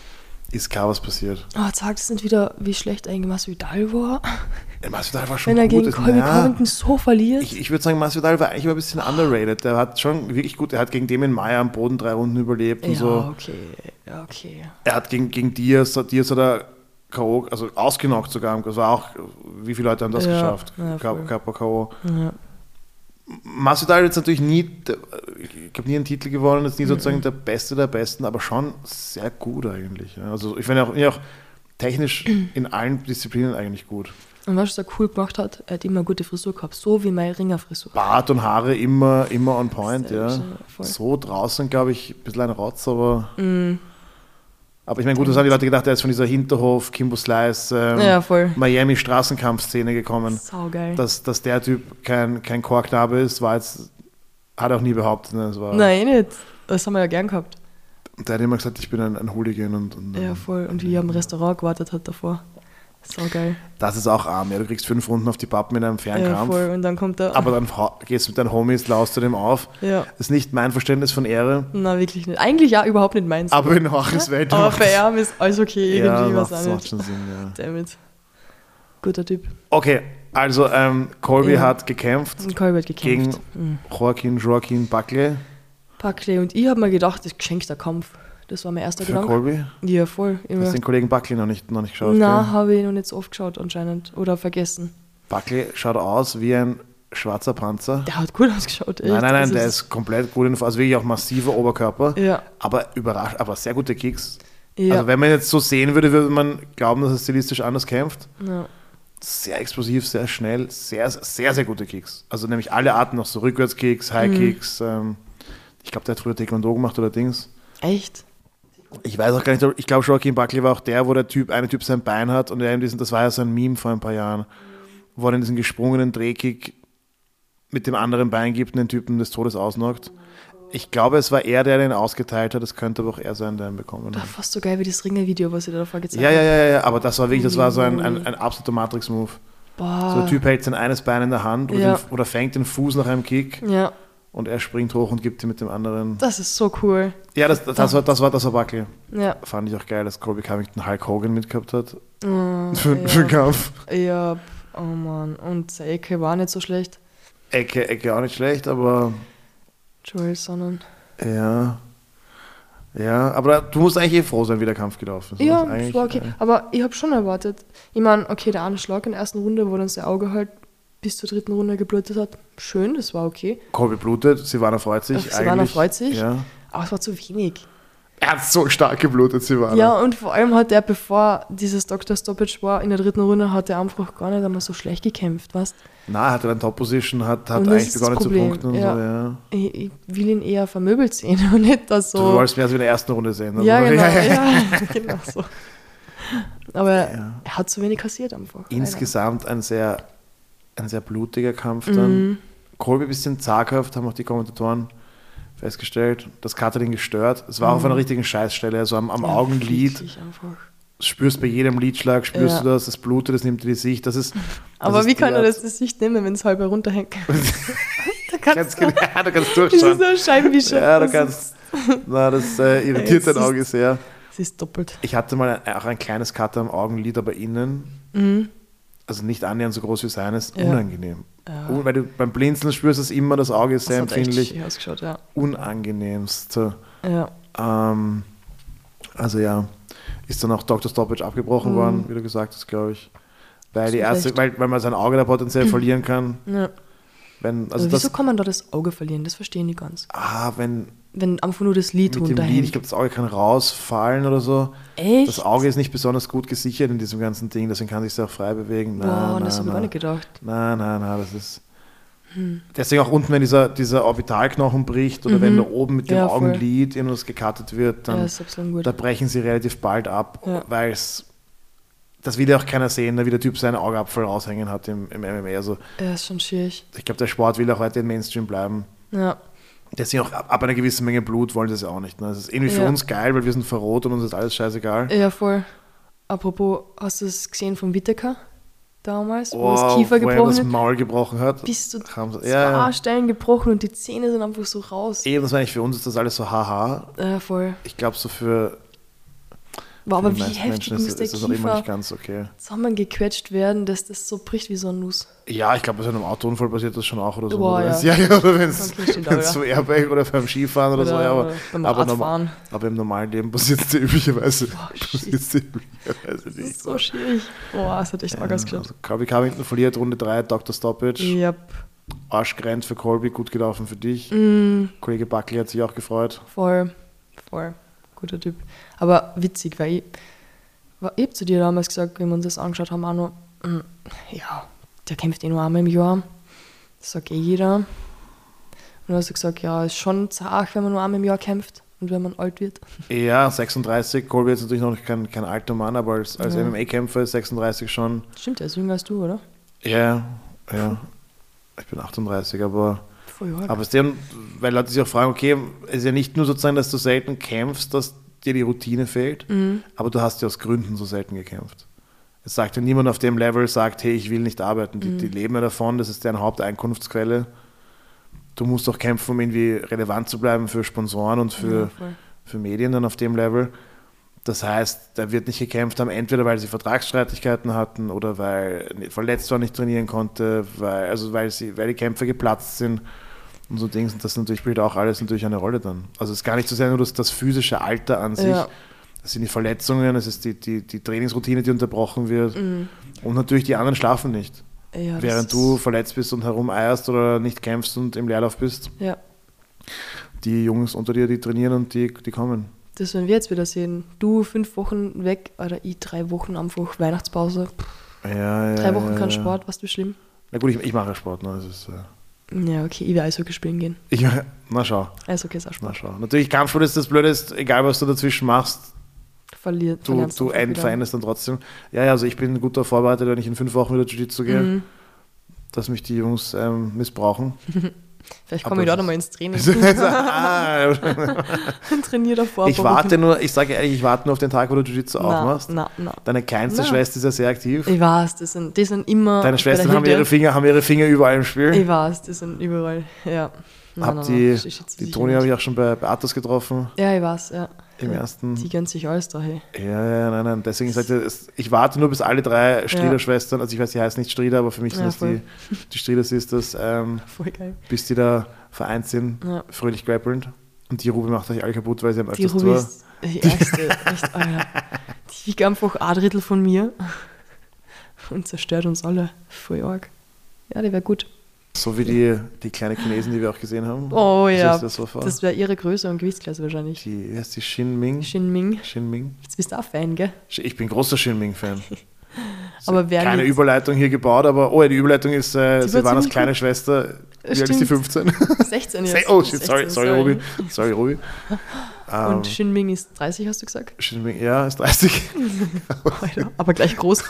ist Chaos passiert. Oh, jetzt sagt es nicht wieder, wie schlecht eigentlich Masvidal war. Ja, Masvidal war schon Wenn er gut. gegen Also, Colby naja, Covington so verliert. Ich, ich würde sagen, Masvidal war eigentlich immer ein bisschen underrated. Der hat schon wirklich gut, er hat gegen Damien Maia am Boden drei Runden überlebt und ja, so. okay, ja, okay. Er hat gegen, gegen Diaz, Diaz hat er K O, also ausgenockt sogar. Das war auch, wie viele Leute haben das Ja, geschafft? ja, K- voll. K O. Ja. Masvidal hat jetzt natürlich nie, ich habe nie einen Titel gewonnen, ist nie Mhm. sozusagen der Beste der Besten, aber schon sehr gut eigentlich. Ja. Also ich finde auch, ja, auch technisch in allen Disziplinen eigentlich gut. Und was er cool gemacht hat, er hat immer eine gute Frisur gehabt, so wie meine Ringerfrisur. Bart und Haare immer, immer on point, Sehr ja. schön, voll. So draußen, glaube ich, ein bisschen ein Rotz, aber. Mm. Aber ich meine, gut, das haben die Leute gedacht, er ist von dieser Hinterhof, Kimbo Slice, ähm, Ja, voll. Miami Straßenkampfszene gekommen. Saugeil. Dass, dass der Typ kein, kein Chorknabe ist, war jetzt, hat er auch nie behauptet. Ne? Das war, Nein, eh nicht. Das haben wir ja gern gehabt. Der hat immer gesagt, ich bin ein, ein Hooligan. Und, und, Ja, voll. Und wie er im Restaurant gewartet hat davor. Saugeil. Das ist auch arm. Ja, du kriegst fünf Runden auf die Pappen in einem Ja, Fernkampf. voll. Und dann kommt er. Aber dann ha- gehst du mit deinen Homies, laust du dem auf. Ja. Das ist nicht mein Verständnis von Ehre. Na, wirklich nicht. Eigentlich ja überhaupt nicht meins. Aber in Jorges Welt Aber macht bei das- ihm ist alles okay. ja, Irgendwie was macht, auch macht nicht. schon Sinn. Ja. Damit. Guter Typ. Okay, also ähm, Colby Ja. hat gekämpft Und Colby hat gekämpft. gegen Mhm. Joaquin Joaquin Buckley. Buckley. Und ich habe mir gedacht, das ist geschenkter Kampf. Das war mein erster Für Gedanke. Colby. Ja, voll. Du Immer. hast den Kollegen Buckley noch nicht, noch nicht geschaut. Na, gell? habe ich noch nicht so oft geschaut anscheinend. Oder vergessen. Buckley schaut aus wie ein schwarzer Panzer. Der hat gut ausgeschaut. Echt. Nein, nein, nein, Also der das- ist komplett gut in Form. Also wirklich auch massiver Oberkörper. Ja. Aber überrascht, aber sehr gute Kicks. Ja. Also wenn man jetzt so sehen würde, würde man glauben, dass er stilistisch anders kämpft. ja. Sehr explosiv, sehr schnell, sehr, sehr, sehr gute Kicks. Also nämlich alle Arten noch so Rückwärtskicks, High-Kicks. Ähm, ich glaube, der hat früher Taekwondo gemacht oder Dings. Echt? Ich weiß auch gar nicht, ich glaube, Joaquin Buckley war auch der, wo der Typ, eine Typ sein Bein hat und er in diesen, das war ja so ein Meme vor ein paar Jahren, wo er in diesen gesprungenen Drehkick mit dem anderen Bein gibt und den Typen des Todes ausnockt. Ich glaube, es war er, der den ausgeteilt hat, es könnte aber auch er sein, der ihn bekommen Das hat. war fast so geil wie das Ringe-Video, was ihr da davor gezeigt Ja, ja, habt. ja, ja, aber das war wirklich, das war so ein, ein, ein absoluter Matrix-Move. Boah. So der Typ hält sein eines Bein in der Hand oder, Ja. den, oder fängt den Fuß nach einem Kick Ja, und er springt hoch und gibt ihn mit dem anderen. das ist so cool. Ja, das, das, das war das war das war Buckley. Ja. Fand ich auch geil, dass Colby Covington Hulk Hogan mitgehabt hat Oh, für, ja. für den Kampf. Ja, oh Mann. Und seine Ecke war nicht so schlecht. Ecke, Ecke auch nicht schlecht, aber Joel Sonnen. ja. Ja, aber du musst eigentlich eh froh sein, wie der Kampf gelaufen ist. Ja, Also das eigentlich, war okay. äh, Aber ich habe schon erwartet. Ich meine, okay, der eine Schlag in der ersten Runde, wo dann sein Auge halt bis zur dritten Runde geblutet hat. Schön, das war okay. Colby blutet, Silvana freut sich. Ach, Silvana eigentlich. freut sich? Ja. Aber es war zu wenig. Er hat so stark geblutet, Silvana. Ja, und vor allem hat er, bevor dieses Doktor Stoppage war, in der dritten Runde, hat er einfach gar nicht einmal so schlecht gekämpft, weißt Na, er hatte dann Top-Position, hat, hat Und das eigentlich ist das begonnen zu Problem, punkten und ja. so, ja. ich, ich will ihn eher vermöbelt sehen und nicht das Du so. wolltest mehr so in der ersten Runde sehen. aber- Ja, genau, ja, genau so. Aber Ja. er hat zu wenig kassiert einfach. Insgesamt ein sehr, ein sehr blutiger Kampf dann. Mhm. Colby ein bisschen zaghaft, haben auch die Kommentatoren festgestellt. Das Kat hat ihn gestört. Es war auf einer richtigen Scheißstelle, also am, am Mhm. Ja, Augenlid. wirklich einfach. spürst bei jedem Lidschlag, spürst Ja. du das, das blutet, das nimmt dir die Sicht. Das ist, das Aber ist wie kann die er Art- das die Sicht nehmen, wenn es halb runterhängt? da Ganz kannst genau, du, ja, du kannst das ist durchschauen. so ein Scheibenwischer. Ja, du Das kannst. Na, das äh, irritiert Ja, dein es Auge sehr. ist, es ist doppelt. Ich hatte mal ein, auch ein kleines Kater am Augenlid, aber innen, Mhm. also nicht annähernd so groß wie seines, Ja. unangenehm. Ja. Un- Weil du beim Blinzeln spürst es immer, das Auge ist sehr Das hat echt empfindlich. schick ausgeschaut, ja. Unangenehmst. Ja. Ähm, also ja, ist dann auch Doktor Stoppage abgebrochen Mhm. worden, wie du gesagt hast, glaube ich. Weil, Hast die du Ärzte, recht. weil, weil man sein Auge da potenziell verlieren kann. ja. Wenn, Also also wieso das, kann man da das Auge verlieren? Das verstehe ich nicht ganz. ah, wenn Wenn einfach nur das Lid mit dem Lid, ich runterhängt. glaube, das Auge kann rausfallen oder so. Echt? Das Auge ist nicht besonders gut gesichert in diesem ganzen Ding, deswegen kann sich es auch frei bewegen. Nein, Boah, nein, das habe ich gar nein. nicht gedacht. Nein, nein, nein, das ist. Deswegen auch unten, wenn dieser, dieser Orbitalknochen bricht oder wenn da oben mit dem Ja, voll. Augenlid irgendwas gekattet wird, Ja, dann das ist absolut gut. da brechen sie relativ bald ab, Ja. weil es. Das will ja auch keiner sehen, ne, wie der Typ seinen Augapfel raushängen hat im, im M M A. Also Ja, ist schon schwierig. ich glaube, der Sport will auch heute im Mainstream bleiben. Ja. Deswegen auch ab, ab einer gewissen Menge Blut wollen sie es ja auch nicht. Ne? Das ist irgendwie für Ja. uns geil, weil wir sind verrot und uns ist alles scheißegal. Ja, voll. Apropos, hast du es gesehen vom Whittaker damals, wo Wow, das Kiefer wo er gebrochen das hat? Maul gebrochen hat. Bist du haben sie, zwei ja, ja. Stellen gebrochen und die Zähne sind einfach so raus. Eben, das war eigentlich für uns ist das alles so haha. Ja, voll. Ich glaube, so für, Wow, für aber die wie meisten heftig Menschen ist, muss der ist das auch immer Kiefer nicht ganz okay. zusammengequetscht werden, dass das so bricht wie so ein Nuss. Ja, ich glaube, bei so einem Autounfall passiert das schon auch oder so. Boah, oder ja. wenn's- ja, ja, oder wenn es Okay, stimmt aber, ja. so Airbag oder beim Skifahren oder, so. Ja, aber, beim aber, normal, Radfahren. aber im normalen Leben passiert es dir üblicherweise, shit. passiert's dir üblicherweise Das nicht. ist so schwierig. Boah, es hat echt arg ausgeschaut. Also, Colby Covington verliert Runde drei, Doktor Stoppage. Yep. Arschgrenzt für Colby, gut gelaufen für dich. Mm, Kollege Buckley hat sich auch gefreut. voll, voll. Guter Typ. Aber witzig, weil ich, war- ich hab zu dir damals gesagt, wenn wir uns das angeschaut haben, auch noch, mm, ja, der kämpft eh nur einmal im Jahr. Das sagt eh jeder. Und dann hast du gesagt, ja, ist schon zart, wenn man nur einmal im Jahr kämpft und wenn man alt wird. Ja, sechsunddreißig. Colby ist natürlich noch kein, kein alter Mann, aber als, als Ja. M M A-Kämpfer ist sechsunddreißig schon. Stimmt, er ist jünger als du, oder? Ja, ja. Ich bin achtunddreißig, aber. Voll arg. Aber es ist ja, weil Leute sich auch fragen, okay, es ist ja nicht nur sozusagen, dass du selten kämpfst, dass dir die Routine fehlt, Mhm. aber du hast ja aus Gründen so selten gekämpft. Es sagt ja niemand auf dem Level, sagt, hey, ich will nicht arbeiten. Die, Mhm. die leben ja davon, das ist deren Haupteinkunftsquelle. Du musst auch kämpfen, um irgendwie relevant zu bleiben für Sponsoren und Ja, für, voll. für Medien dann auf dem Level. Das heißt, da wird nicht gekämpft haben, entweder weil sie Vertragsstreitigkeiten hatten oder weil verletzt war, nicht trainieren konnte, weil, also weil, sie, weil die Kämpfe geplatzt sind und so Dings. Und das natürlich spielt auch alles natürlich eine Rolle dann. Also es ist gar nicht so sehr nur das, das physische Alter an sich, Ja. das sind die Verletzungen, es ist die, die, die Trainingsroutine, die unterbrochen wird Mhm. und natürlich die anderen schlafen nicht. Ja, das Während ist- du verletzt bist und herumeierst oder nicht kämpfst und im Leerlauf bist, Ja, die Jungs unter dir, die trainieren und die, die kommen. das werden wir jetzt wieder sehen. Du fünf Wochen weg, oder ich drei Wochen einfach Weihnachtspause. Pff, Ja, ja, drei Wochen ja, kein ja. Sport, was du schlimm? Na gut, ich, ich mache Sport. Ne? Das ist, äh, Ja, okay, ich will Eishockey spielen gehen. ich, na schau, Eishockey ist auch na Sport. schau. Natürlich, Kampfsport ist das Blöde, ist, egal was du dazwischen machst, Verliert, du, verlernst du einfach end, wieder. veränderst dann trotzdem. Ja, ja, also ich bin gut darauf vorbereitet, wenn ich in fünf Wochen wieder Jiu-Jitsu gehe, Mhm. dass mich die Jungs ähm, missbrauchen. Vielleicht Aber komme ich da das nochmal ins Training. Ah, Trainier davor. ich warte nur, ich sage ehrlich, ich warte nur auf den Tag, wo du Jiu-Jitsu aufmachst. Na, na. Deine kleinste Na. Schwester ist ja sehr aktiv. Ich weiß, die sind, die sind immer. Deine bei Schwestern der haben ihre, Hilde. Finger, haben ihre Finger überall im Spiel. Ich weiß, die sind überall. Ja. Nein, Hab nein, die, nein, Jiu-Jitsu die sicher Toni habe nicht. ich auch schon bei, bei Athos getroffen, Ja, ich weiß, ja. im ja. ersten. Die gönnt sich alles da, hey. Ja, ja, nein, nein. Deswegen sagte ich, es- ich warte nur, bis alle drei Strieder-Schwestern, also ich weiß, die heißen nicht Strieder, aber für mich sind Ja, das die, voll. die Strieder-Sisters, ähm, Voll geil. bis die da vereint sind, Ja. fröhlich grappelnd. Und die Ruby macht euch alle kaputt, weil sie am Die öfters Ruby Tor. ist die Ärgste. Echt, Alter. Die wiegt einfach ein Drittel von mir und zerstört uns alle. Voll arg. Ja, die wäre gut. So wie die, die kleine Chinesin, die wir auch gesehen haben. Oh Stellst ja, du dir das so vor? das wäre ihre Größe und Gewichtsklasse wahrscheinlich. Die, wie heißt die? Shin Ming? Shin Ming. Shin Ming? Jetzt bist du auch Fan, gell? Ich bin großer Shin Ming-Fan. Aber wer Keine nicht- Überleitung hier gebaut, aber oh ja, die Überleitung ist, äh, Die sie war waren als ziemlich kleine Schwester. Wie alt ist die? Stimmt. fünfzehn? sechzehn jetzt. Oh shit, sorry, sechzehn, sorry, Ruby. Sorry, Ruby. Ähm, Und Shin Ming ist dreißig, hast du gesagt? Shin Ming, ja, ist dreißig. Alter, aber gleich groß.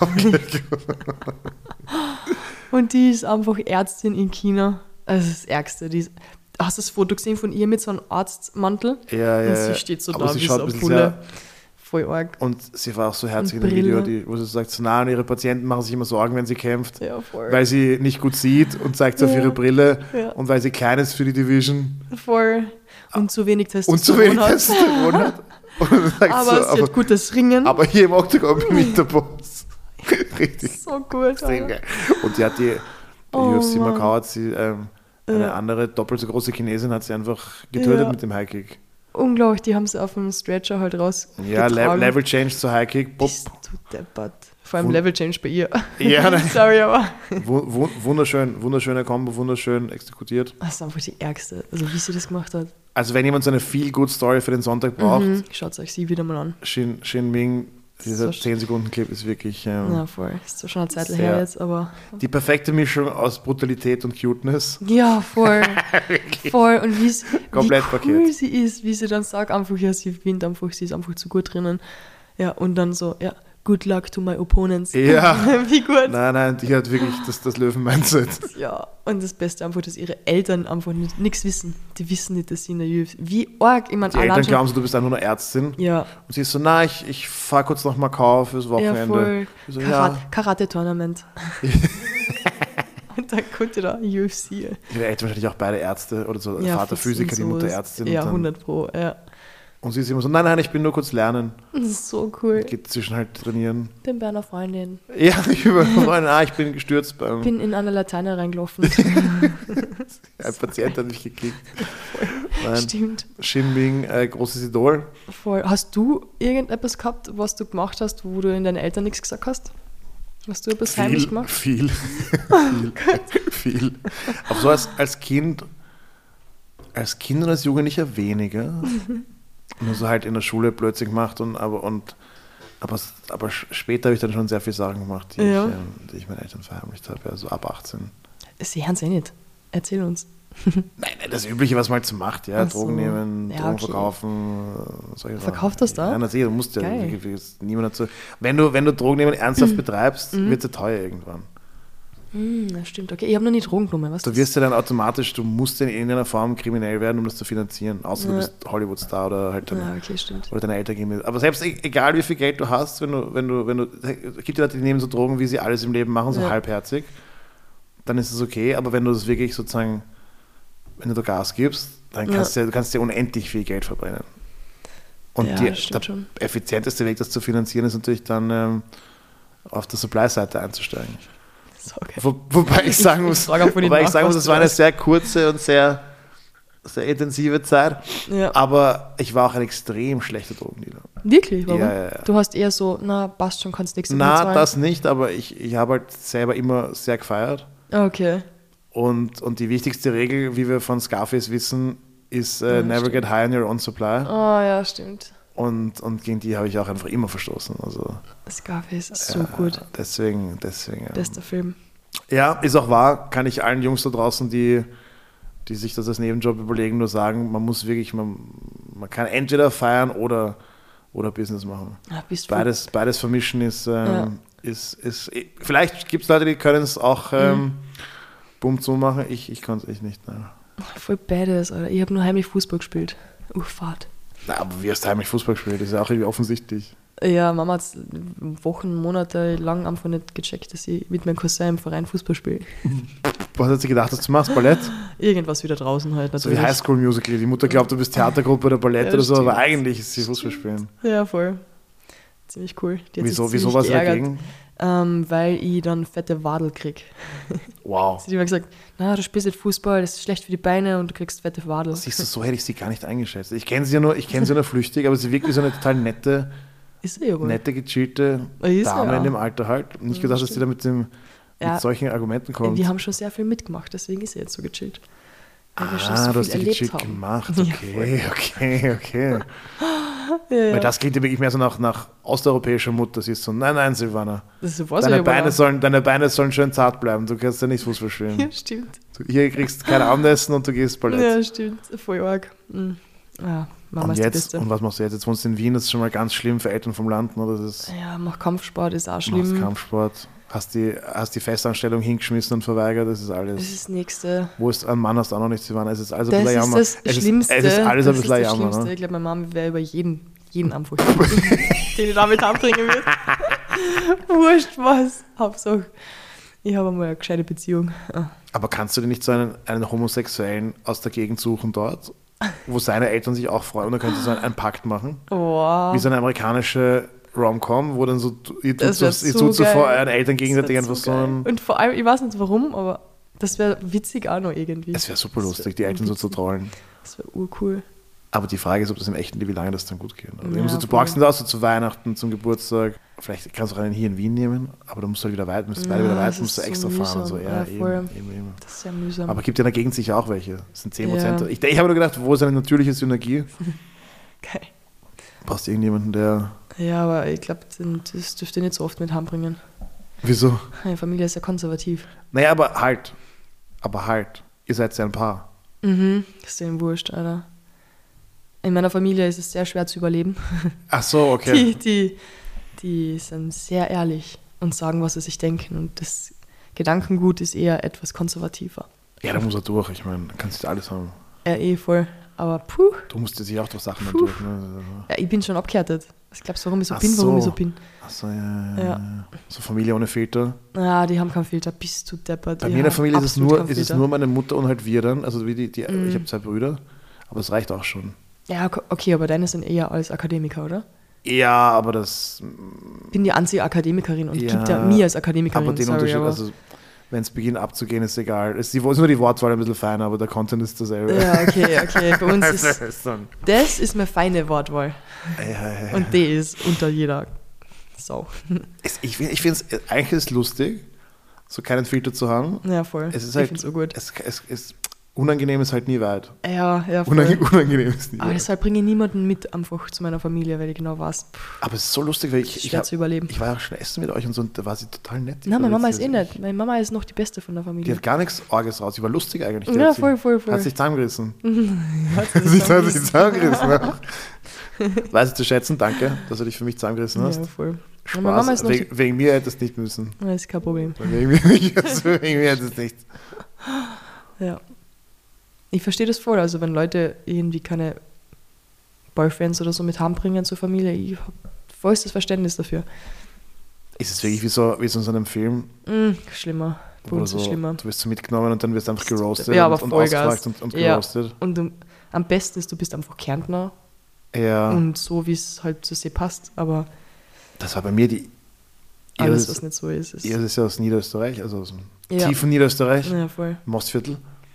Und die ist einfach Ärztin in China. Also das Ärgste. Die ist, hast du das Foto gesehen von ihr mit so einem Arztmantel? Ja, ja, Und sie ja. steht so Aber da sie wie schaut so ein eine bisschen Pulle. Voll arg. Und sie war auch so herzig in Und dem Video, Brille. die, wo sie sagt, so, na, und ihre Patienten machen sich immer Sorgen, wenn sie kämpft, Ja, voll. weil sie nicht gut sieht und zeigt auf Ja. ihre Brille Ja. und weil sie klein ist für die Division Voll. Und zu wenig Testosteron und zu wenig hat. Testosteron hat. Und dann sagt Aber so, sie aber, hat gutes Ringen. aber hier im Oktagon bin ich der Boss. Richtig. So gut. Extrem Alter. geil. Und die hat die, die Oh, U F C Mann. Macau hat sie, ähm, eine Ja. andere, doppelt so große Chinesin hat sie einfach getötet Ja. mit dem Highkick. Unglaublich, die haben sie auf dem Stretcher halt raus. Ja, Le Level Change zu Highkick. Pop. Bist du deppert. Vor allem Wun- Level Change bei ihr. Ja, nein. Sorry, aber Wu- wu- Wunderschön, wunderschöne Combo, wunderschön exekutiert. das ist einfach die ärgste. Also wie sie das gemacht hat. Also wenn jemand so eine Feel-Good-Story für den Sonntag braucht, Mhm. Schaut euch sie wieder mal an. Shin, Shin Ming, dieser So- zehn Sekunden Clip ist wirklich ähm, Ja, voll. Ist zwar schon eine Zeit Sehr. her jetzt, aber... die perfekte Mischung aus Brutalität und Cuteness. Ja, voll. voll. Und wie, wie Komplett cool Paket. sie ist, wie sie dann sagt, einfach, ja, sie gewinnt einfach, sie ist einfach zu gut drinnen. Ja, und dann so, ja, good luck to my opponents. Ja. wie gut. Nein, nein, die hat wirklich das, das Löwen-Mindset. Ja, und das Beste einfach, dass ihre Eltern einfach nichts wissen. Die wissen nicht, dass sie in der U F C... Wie arg, ich meine, Die Eltern allein schon... glauben so, du bist einfach nur Ärztin. Ja, Und sie ist so, na, ich, ich fahr kurz nach Macau fürs ja, Wochenende. voll. Ich so, Karat ja. Karate-Tournament. Und dann kommt ihr da U F C. Ihre Eltern wahrscheinlich auch beide Ärzte oder so. Ja, Vater fix Physiker, und die Mutter sowas. Ärztin. Ja, und, dann, hundert Pro, ja. und sie ist immer so, nein, nein, ich bin nur kurz lernen. Das ist so cool. Geht zwischen halt trainieren. Bin bei einer Freundin. Ja, ich über ah, ich bin gestürzt beim Bin in eine Laterne reingelaufen. ein Patient hat mich gekickt. Nein, Stimmt. Shin Ming, äh, großes Idol. Voll. Hast du irgendetwas gehabt, was du gemacht hast, wo du in deinen Eltern nichts gesagt hast? Hast du etwas heimlich Viel, gemacht? viel, viel, viel. Aber so als, als Kind, als Kind und als Jugendlicher weniger. Nur so halt in der Schule Blödsinn gemacht und aber und aber, aber später habe ich dann schon sehr viele Sachen gemacht, die, Ja. ich, ähm, die ich meinen Eltern verheimlicht habe, also ab achtzehn. Sie hören es eh nicht. Erzähl uns. Nein, nein, das Übliche, was man halt so macht, ja, Ach so. Drogen nehmen, Ja, Drogen okay. verkaufen, äh, solche Sachen. Verkauft das da? Ja, natürlich, du musst ja, Geil. wie- wie- wie- niemand dazu. Wenn du, wenn du Drogen nehmen ernsthaft betreibst, Mhm. wird es ja teuer irgendwann. Hm, das stimmt. Okay, ich habe noch nie Drogen genommen. Was Du wirst ja dann automatisch, du musst in irgendeiner Form kriminell werden, um das zu finanzieren, außer Ja. du bist Hollywood-Star oder halt deine, Ja, okay, stimmt. oder deine Eltern geben dir. Aber selbst e- egal wie viel Geld du hast, wenn du, wenn du, wenn du, es gibt ja Leute, die nehmen so Drogen, wie sie alles im Leben machen, so Ja. halbherzig, dann ist es okay, aber wenn du das wirklich sozusagen, wenn du da Gas gibst, dann kannst du ja, du kannst ja unendlich viel Geld verbrennen. Und Ja, die, das stimmt der schon. effizienteste Weg, das zu finanzieren, ist natürlich dann ähm, auf der Supply-Seite einzusteigen. So, okay. Wo, wobei ich sagen muss, frage auch von den wobei ich sagen muss, es war eine Nachkosten. sehr kurze und sehr, sehr intensive Zeit, Ja. aber ich war auch ein extrem schlechter Drogendealer. Wirklich? Warum? Ja, ja, ja. Du hast eher so, na, passt schon, kannst nichts Na, das nicht, aber ich, ich habe halt selber immer sehr gefeiert. Okay. Und, und die wichtigste Regel, wie wir von Scarface wissen, ist äh, Ja, never stimmt. get high on your own supply. Oh ja, stimmt. Und, und gegen die habe ich auch einfach immer verstoßen. Also, Scarface ist so ja, gut. Deswegen, deswegen. Ja. Bester Film. Ja, ist auch wahr, kann ich allen Jungs da draußen, die, die sich das als Nebenjob überlegen, nur sagen, man muss wirklich, man, man kann entweder feiern oder, oder Business machen. Ja, bist du. Beides, beides vermischen ist, ähm, Ja. ist, ist, vielleicht gibt es Leute, die können es auch ähm, Mhm. bumm zu machen, ich, ich kann es echt nicht. Nein. Voll badass, Alter. Ich habe nur heimlich Fußball gespielt. Uh, Fahrt. Na, aber wie hast du heimlich Fußball gespielt? Das ist ja auch irgendwie offensichtlich. Ja, Mama hat Wochen, Monate lang einfach nicht gecheckt, dass ich mit meinem Cousin im Verein Fußball spiele. Was hat sie gedacht, dass du machst? Ballett? Irgendwas wieder draußen halt So wie natürlich. Highschool Musical. Die Mutter glaubt, du bist Theatergruppe oder Ballett Ja, oder so, aber stimmt. eigentlich ist sie Fußball spielen. Ja, voll. Ziemlich cool. Die hat Wieso, sich wieso ziemlich war sie geärgert, dagegen? Ähm, weil ich dann fette Wadel krieg. Wow. Sie hat immer gesagt, na, du spielst nicht Fußball, das ist schlecht für die Beine und du kriegst fette Wadel. Siehst du, so hätte ich sie gar nicht eingeschätzt. Ich kenne sie ja nur, ich kenne sie nur flüchtig, aber sie wirkt wie so eine total nette, Ist sie aber. nette, gechillte Ist sie Dame ja. in dem Alter halt. Nicht Ja, gedacht, dass sie stimmt. da mit, dem, Ja. mit solchen Argumenten kommt. Die haben schon sehr viel mitgemacht, deswegen ist sie jetzt so gechillt. Weil wir schon Ah, so du hast viel die erlebt gechillt haben. gemacht. Ja, Okay, okay, okay. Ja, ja. Weil das klingt ja wirklich mehr so nach, nach osteuropäischer Mutter. Sie ist so, nein, nein, Silvana. Das ist was Deine ich aber Beine, auch- sollen, deine Beine sollen schön zart bleiben. Du kannst ja nicht Fußball spielen. Ja, stimmt. Du, hier kriegst du kein Abendessen und du gehst Ballett. Ja, stimmt. Voll arg. Mhm. Ja, Mama und ist die jetzt, Beste. und was machst du jetzt? Jetzt wohnst du in Wien, das ist schon mal ganz schlimm für Eltern vom Land. Oder? Das ist, Ja, mach Kampfsport, ist auch machst schlimm. Kampfsport, hast die, hast die Festanstellung hingeschmissen und verweigert, das ist alles. Das ist das Nächste. Wo ist ein Mann hast du auch noch nicht, Silvana. Es ist alles ein Das bisschen ist Jammer. das es Schlimmste. Ist, es ist alles ein das bisschen ist das Jammer. Schlimmste. Ne? Ich glaube, meine Mama wäre über jeden, jeden einfach, den ich damit anbringen will. Wurscht was. Hauptsache, ich habe einmal eine gescheite Beziehung. Aber kannst du dir nicht so einen, einen Homosexuellen aus der Gegend suchen dort, wo seine Eltern sich auch freuen und dann könntest du so einen, einen Pakt machen? Wow. Wie so eine amerikanische Rom-Com, wo dann so, ihr tut so, so, ihr tut so geil. vor euren Eltern gegenseitig Das wär einfach so so geil. ein... Und vor allem, ich weiß nicht warum, aber das wäre witzig auch noch irgendwie. Es wäre super Das lustig, wär die Eltern so witzig. zu trollen. Das wäre urcool. Aber die Frage ist, ob das im echten Leben, wie lange das dann gut geht. Also Ja, so, du voll. brauchst nicht aus, so zu Weihnachten, zum Geburtstag. Vielleicht kannst du auch einen hier in Wien nehmen, aber du musst halt wieder weit, musst Ja, beide wieder das weit, musst du ist so extra fahren und so. mühsam. Ja, Ja, voll. eben, eben, eben. Das ist ja mühsam. Aber gibt ja in der Gegend sicher auch welche. Das sind zehn Prozent. Ja. Ich, ich habe nur gedacht, wo ist eine natürliche Synergie? Geil. Brauchst du irgendjemanden, der... Ja, aber ich glaube, das dürft ihr nicht so oft mit heimbringen. Wieso? Meine Familie ist ja konservativ. Naja, aber halt. Aber halt. Ihr seid ja ein Paar. Mhm. Das ist denen wurscht, Alter. In meiner Familie ist es sehr schwer zu überleben. Ach so, okay. Die, die, die sind sehr ehrlich und sagen, was sie sich denken. Und das Gedankengut ist eher etwas konservativer. Ja, da muss er durch. Ich meine, da kannst du alles haben. Ja, eh voll. Aber puh, Du musst dir sicher auch durch Sachen dann Puh. durch. Ne? ja, ich bin schon abgehärtet. Was glaubst du, warum ich so Ach bin, warum so. ich so bin? Ach so, ja, ja, ja. Ja. So Familie ohne Filter. Ja, die haben keinen Filter, bist du deppert. Bei Die mir in der haben Familie ist es, absolut nur, keinen ist es Filter. nur meine Mutter und halt wir dann. Also wie die, die Mhm. ich habe zwei Brüder, aber es reicht auch schon. Ja, ok- okay, aber deine sind eher als Akademiker, oder? Ja, aber das... Ich bin die einzige Akademikerin und Ja, gibt ja mir als Akademikerin. Aber den sorry, Unterschied, aber also wenn es beginnt abzugehen, ist egal. Es ist die- ist nur die Wortwahl ein bisschen feiner, aber der Content ist dasselbe. ja, okay, okay. Bei uns ist ist dann, das ist meine feine Wortwahl. ja, ja, ja. Und die ist unter jeder Sau. Es, ich find- ich finde es eigentlich ist lustig, so keinen Filter zu haben. Ja, voll. Es ist ich halt, find's so gut. Es, es, es, unangenehm ist halt nie weit. Ja, ja, voll. Unangenehm, unangenehm ist nie Aber weit. deshalb bringe ich niemanden mit einfach zu meiner Familie, weil ich genau weiß, pff, Aber es ist so lustig, weil ich, ich, schwer hab, zu überleben. ich war ja auch schon essen mit euch und so, und da war sie total nett. die Nein, meine Mama Patrizia. ist eh nett. Meine Mama ist noch die Beste von der Die Familie. hat gar nichts Orges raus. Sie war lustig eigentlich. Die Ja, hat sich, voll, voll, voll. Hat sich zusammengerissen. Hat sie Sie das hat dann sich zusammengerissen. Ja. Weiß ich zu schätzen, danke, dass du dich für mich zusammengerissen hast. Ja, voll. Spaß. Ja, meine Mama ist noch wegen, wegen mir hätte es nicht müssen. Das ist kein Problem. Wegen mir, wegen mir hätte es nicht. Ja. Ich verstehe das voll. Also wenn Leute irgendwie keine Boyfriends oder so mit heimbringen zur Familie, ich habe vollstes Verständnis dafür. Ist es wirklich wie so, wie so in so einem Film? Mm, schlimmer. Bei Wo du uns ist so, schlimmer. du wirst so mitgenommen und dann wirst du einfach geroastet Ja, und, aber und Vollgas. ausgefragt und, und Ja. geroastet. Und du, am besten ist, du bist einfach Kärntner Ja, und so, wie es halt zu dir passt. Aber das war bei mir die... alles, Ihr was nicht so ist, ist... Ihr ist ja aus Niederösterreich, also aus dem Ja. tiefen Niederösterreich, Ja, voll. Mostviertel.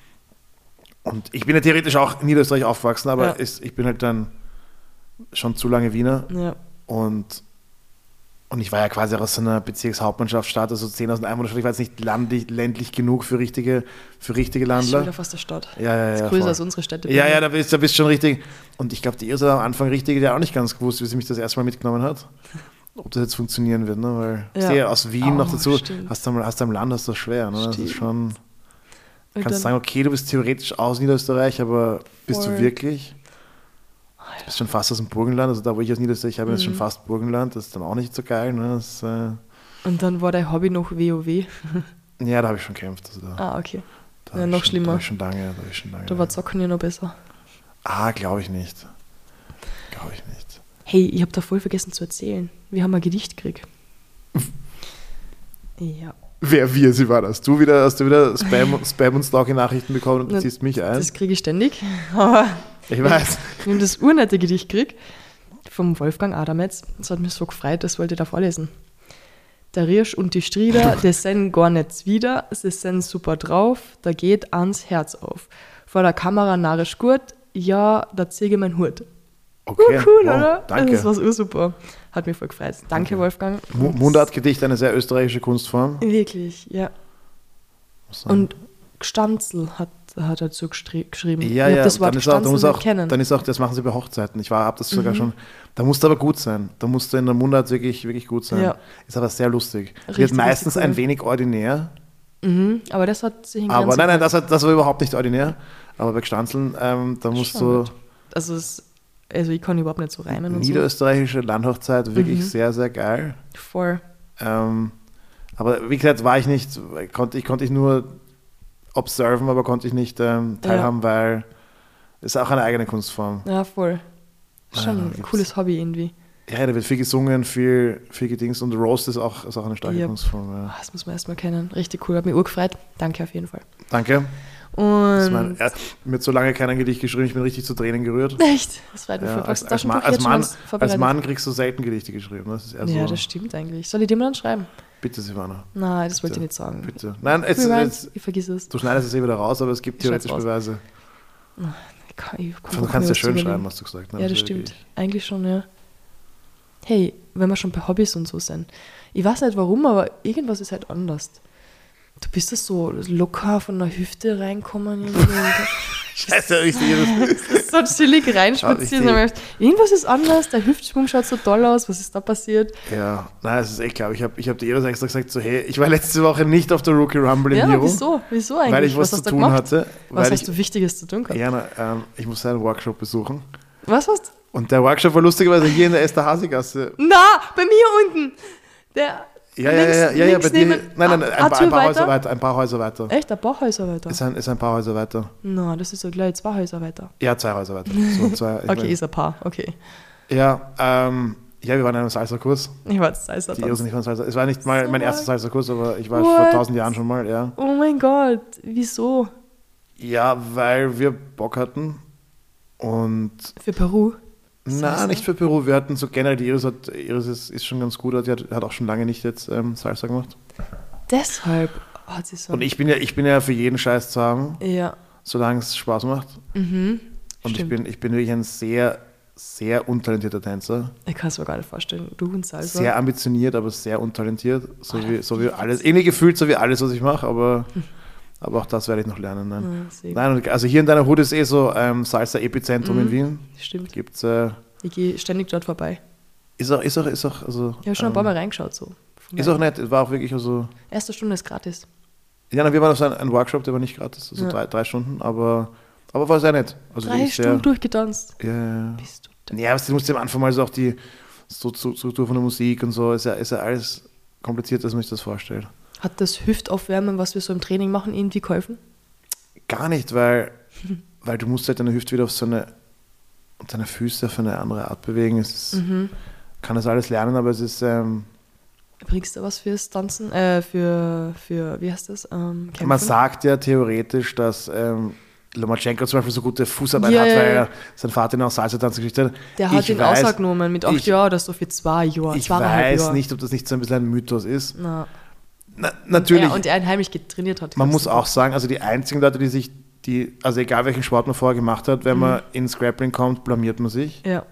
Und ich bin ja theoretisch auch in Niederösterreich aufgewachsen, aber Ja. ist, ich bin halt dann schon zu lange Wiener Ja, und, und ich war ja quasi auch aus so einer Bezirkshauptmannschaftsstadt, also zehntausend Einwohner, ich war jetzt nicht landlich, ländlich genug für richtige, für richtige das ist schon Landler. wieder fast der Stadt. Ja, ja, Das ja. ist größer voll. als unsere Städte. Ja, ja, da bist du bist schon richtig. Und ich glaube, die Irse am Anfang richtig, die hat auch nicht ganz gewusst, wie sie mich das erste Mal mitgenommen hat. Ob das jetzt funktionieren wird, ne? Weil Ja. ich sehe aus Wien Oh, noch dazu, stimmt. hast du, am- hast du am Land, hast du das schwer. Ne? Das ist Stimmt. schon, Und kannst dann- sagen, okay, du bist theoretisch aus Niederösterreich, aber bist Voll. du wirklich? Du bist schon fast aus dem Burgenland, also da, wo ich aus Niederösterreich habe, ist Mhm. schon fast Burgenland, das ist dann auch nicht so geil. Ne? Das, äh, Und dann war dein Hobby noch WoW. ja, da habe ich schon gekämpft. Also da, Ah, okay. da ja, hab ich noch schon, schlimmer. Da habe ich schon lange, da habe ich schon lange. Da war Zocken ja noch besser. ah, glaube ich nicht. Glaube ich nicht. Hey, ich habe da voll vergessen zu erzählen. Wir haben ein Gedicht gekriegt. Ja, Wer wir, sie war das. Du wieder, hast du wieder Spam, Spam und Stalking-Nachrichten bekommen und Na, ziehst mich ein? das kriege ich ständig. Aber Ich weiß. wir haben das urnette Gedicht gekriegt vom Wolfgang Adametz. Das hat mich so gefreut, das wollte ich da vorlesen. Der Riersch und die Strieder, die sind gar nicht wieder, sie sind super drauf, da geht ans Herz auf. Vor der Kamera narrisch gut, ja, da ziehe ich mein Hut. Okay, Uh, cool, wow, oder? danke. Das war super. Hat mich voll gefreut. Danke, Wolfgang. Mu- Mundartgedicht, eine sehr österreichische Kunstform. Wirklich, ja. Muss sagen. Und Gstanzl hat, hat dazu gestri- geschrieben. ja, ich hab ja, das Wort dann ist, auch, da Gstanzl muss nicht auch, kennen. dann ist auch, das machen sie bei Hochzeiten. Ich war, hab das sogar Mhm. schon, da musst du aber gut sein. Da musst du in der Mundart wirklich, wirklich gut sein. Ja. Ist aber sehr lustig. Wird Richtig, meistens richtig cool. ein wenig ordinär, Mhm, aber das hat sich in aber Grenzen nein, nein, gehalten. das, hat, das war überhaupt nicht ordinär. Aber bei Gstanzeln, ähm, da musst Schon du gut. Also, es, also ich kann überhaupt nicht so reimen und niederösterreichische Landhochzeit, wirklich Mhm. sehr, sehr geil. so. Voll. Ähm, aber wie gesagt, war ich nicht, konnte ich, konnte ich nur observen, aber konnte ich nicht ähm, teilhaben, weil es ist auch eine eigene Kunstform. Ja, voll. Schon Nein, ein cooles Hobby irgendwie. Ja, da wird viel gesungen, viel, viel gedingst und Roast ist auch, ist auch eine starke Ja. Kunstform. Ja. Das muss man erstmal kennen. Richtig cool. Hat mich urgefreut. Danke auf jeden Fall. Danke. Das mein, Und er, mir hat so lange keiner Gedicht geschrieben, ich bin richtig zu Tränen gerührt. echt, das freut mich Ja, voll. als, Hast du als, Mann, Taschentuch als, jetzt schon Mann, was als vorbereitet? Mann kriegst du selten Gedichte geschrieben. Das ist eher so, Ja, das stimmt eigentlich. Soll ich dir mal dann schreiben? bitte, Silvana. Nein, das wollte Bitte. ich nicht sagen. Bitte. Nein, es, Rewind, es, ich vergiss es. du schneidest es eh wieder raus, aber es gibt Ich schneid's theoretisch raus. Beweise. Ich kann, ich kann Du auch kannst mir ja was schön überlegen. schreiben, hast du gesagt. Ne? Ja, das ist stimmt. wirklich- Eigentlich schon, ja. Hey, wenn wir schon bei Hobbys und so sind. Ich weiß nicht warum, aber irgendwas ist halt anders. Du bist da so locker von der Hüfte reinkommen. irgendwie und Scheiße, richtig. Das, so chillig reinspazieren. Schau, Aber irgendwas ist anders, der Hüftschwung schaut so toll aus. Was ist da passiert? ja, nein, es ist echt klar. Ich habe ich hab dir Iris extra gesagt, so, hey, ich war letzte Woche nicht auf der Rookie Rumble in Ja, Hero, wieso? Wieso eigentlich? weil ich was, hast zu du tun gemacht? hatte. Was weil hast ich, du Wichtiges zu tun gehabt? Ja, na, ähm, ich musste einen Workshop besuchen. Was hast du? Und der Workshop war lustigerweise hier in der Esterhazy-Gasse. Na, bei mir unten. Der Ja, ja, links, ja, ja, ja, links bei dir. neben Nein, nein, ein, A- paar, ein paar A-Tür Häuser weiter. Ein paar Häuser weiter. Echt, ein paar Häuser weiter? Ist ein, ist ein paar Häuser weiter. Na, das ist ja gleich zwei Häuser weiter. Ja, zwei Häuser weiter. So, zwei, ich Okay, mein, ist ein paar, okay. ja, ähm, ja, wir waren in einem Salsa-Kurs. Ich war jetzt Salsa Die Iris und ich waren Salsa. Es war nicht mal So mein erster what? Salsa-Kurs, aber ich war What? vor tausend Jahren schon mal, ja. Oh mein Gott, wieso? Ja, weil wir Bock hatten und Für Peru? na, Salsa? nicht für Peru. Wir hatten so generell, die Iris, hat, Iris ist, ist schon ganz gut, die hat, hat auch schon lange nicht jetzt ähm, Salsa gemacht. Deshalb hat sie so. Und ich bin ja, ich bin ja für jeden Scheiß zu haben, Ja. solange es Spaß macht. Mhm. Und ich Stimmt. bin, ich bin wirklich ein sehr, sehr untalentierter Tänzer. Ich kann es mir gar nicht vorstellen. Du und Salsa. Sehr ambitioniert, aber sehr untalentiert. So, Oh, wie, so wie alles. Irgendwie gefühlt so wie alles, was ich mache, aber, aber auch das werde ich noch lernen. Nein, Ja, sehr Nein und also hier in deiner Hut ist eh so ähm, Salsa-Epizentrum Mhm. in Wien. Stimmt. Gibt's, äh, Ich gehe ständig dort vorbei. ist auch, ist auch, ist auch, also. Ich habe schon ein ähm, paar Mal reingeschaut. So. Von Ist daher. auch nett, es war auch wirklich also. Erste Stunde ist gratis. Ja, na, wir waren auf so ein, ein Workshop, der war nicht gratis, also Ja. drei, drei Stunden, aber, aber war sehr nett. Also Drei wirklich Stunden sehr, durchgetanzt. ja, ja. Bist du da? Ja, aber du musst ja am Anfang mal so auch die so, so, Struktur von der Musik und so, ist ja, ist ja alles komplizierter, als man sich das vorstellt. Hat das Hüftaufwärmen, was wir so im Training machen, irgendwie geholfen? Gar nicht, weil, weil du musst halt deine Hüfte wieder auf so eine und deine Füße auf eine andere Art bewegen. Es ist, Mhm. kann das alles lernen, aber es ist, ähm, Bringst du was fürs Tanzen? Äh, für, für, wie heißt das? Ähm, Kämpfen? man sagt ja theoretisch, dass ähm, Lomachenko zum Beispiel so gute Fußarbeit Ja, hat, ja, weil ja. er sein Vater ihn auch Salsa-Tanzgeschichte hat. Der hat Ich ihn weiß- ausgenommen mit acht ich- Jahren oder so für zwei Jahre. Ich zweieinhalb weiß Jahre. nicht, ob das nicht so ein bisschen ein Mythos ist. Na. Na, natürlich, Er, und er ihn heimlich getrainiert hat. man glaubst muss du? auch sagen, also die einzigen Leute, die sich, die, also egal welchen Sport man vorher gemacht hat, wenn man ins Grappling kommt, blamiert man sich. Ja.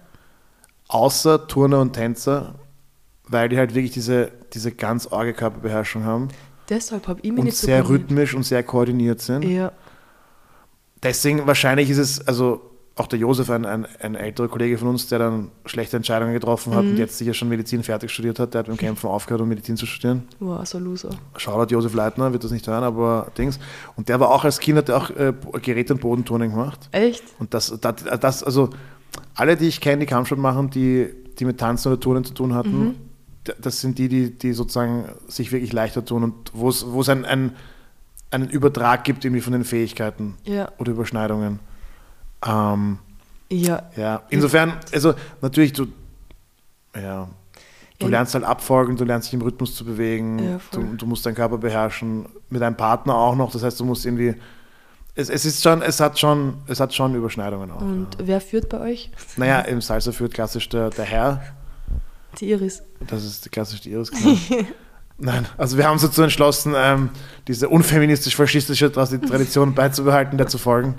Außer Turner und Tänzer, weil die halt wirklich diese, diese ganz arge Körperbeherrschung haben Deshalb habe ich mich und nicht so sehr blamiert. rhythmisch und sehr koordiniert sind. Ja. Deswegen wahrscheinlich ist es, also auch der Josef, ein, ein, ein älterer Kollege von uns, der dann schlechte Entscheidungen getroffen hat Mhm. und jetzt sicher schon Medizin fertig studiert hat, der hat beim Kämpfen aufgehört, um Medizin zu studieren. Wow, so ein Loser. Shoutout Josef Leitner, wird das nicht hören, aber Dings. Und der war auch als Kind, hat der auch äh, Gerät- und Bodenturning gemacht. Echt? Und das, das, das, also alle, die ich kenne, die Kampfsport machen, die, die mit Tanzen oder Turnen zu tun hatten, Mhm. d- das sind die, die, die sozusagen sich wirklich leichter tun und wo es wo es ein, ein, einen Übertrag gibt irgendwie von den Fähigkeiten Ja. oder Überschneidungen. Ähm, Ja. ja, insofern, also natürlich, du, ja, du Ja. lernst halt abfolgen, du lernst dich im Rhythmus zu bewegen, Ja, voll. du, du musst deinen Körper beherrschen, mit deinem Partner auch noch, das heißt, du musst irgendwie, es, es ist schon, es hat schon, es hat schon Überschneidungen auch. Und ja. wer führt bei euch? Naja, im Salsa führt klassisch der, der Herr, Die Iris. das ist klassisch die Iris, genau. Nein, also wir haben uns dazu entschlossen, ähm, diese unfeministisch-faschistische Tradition beizubehalten, der zu folgen.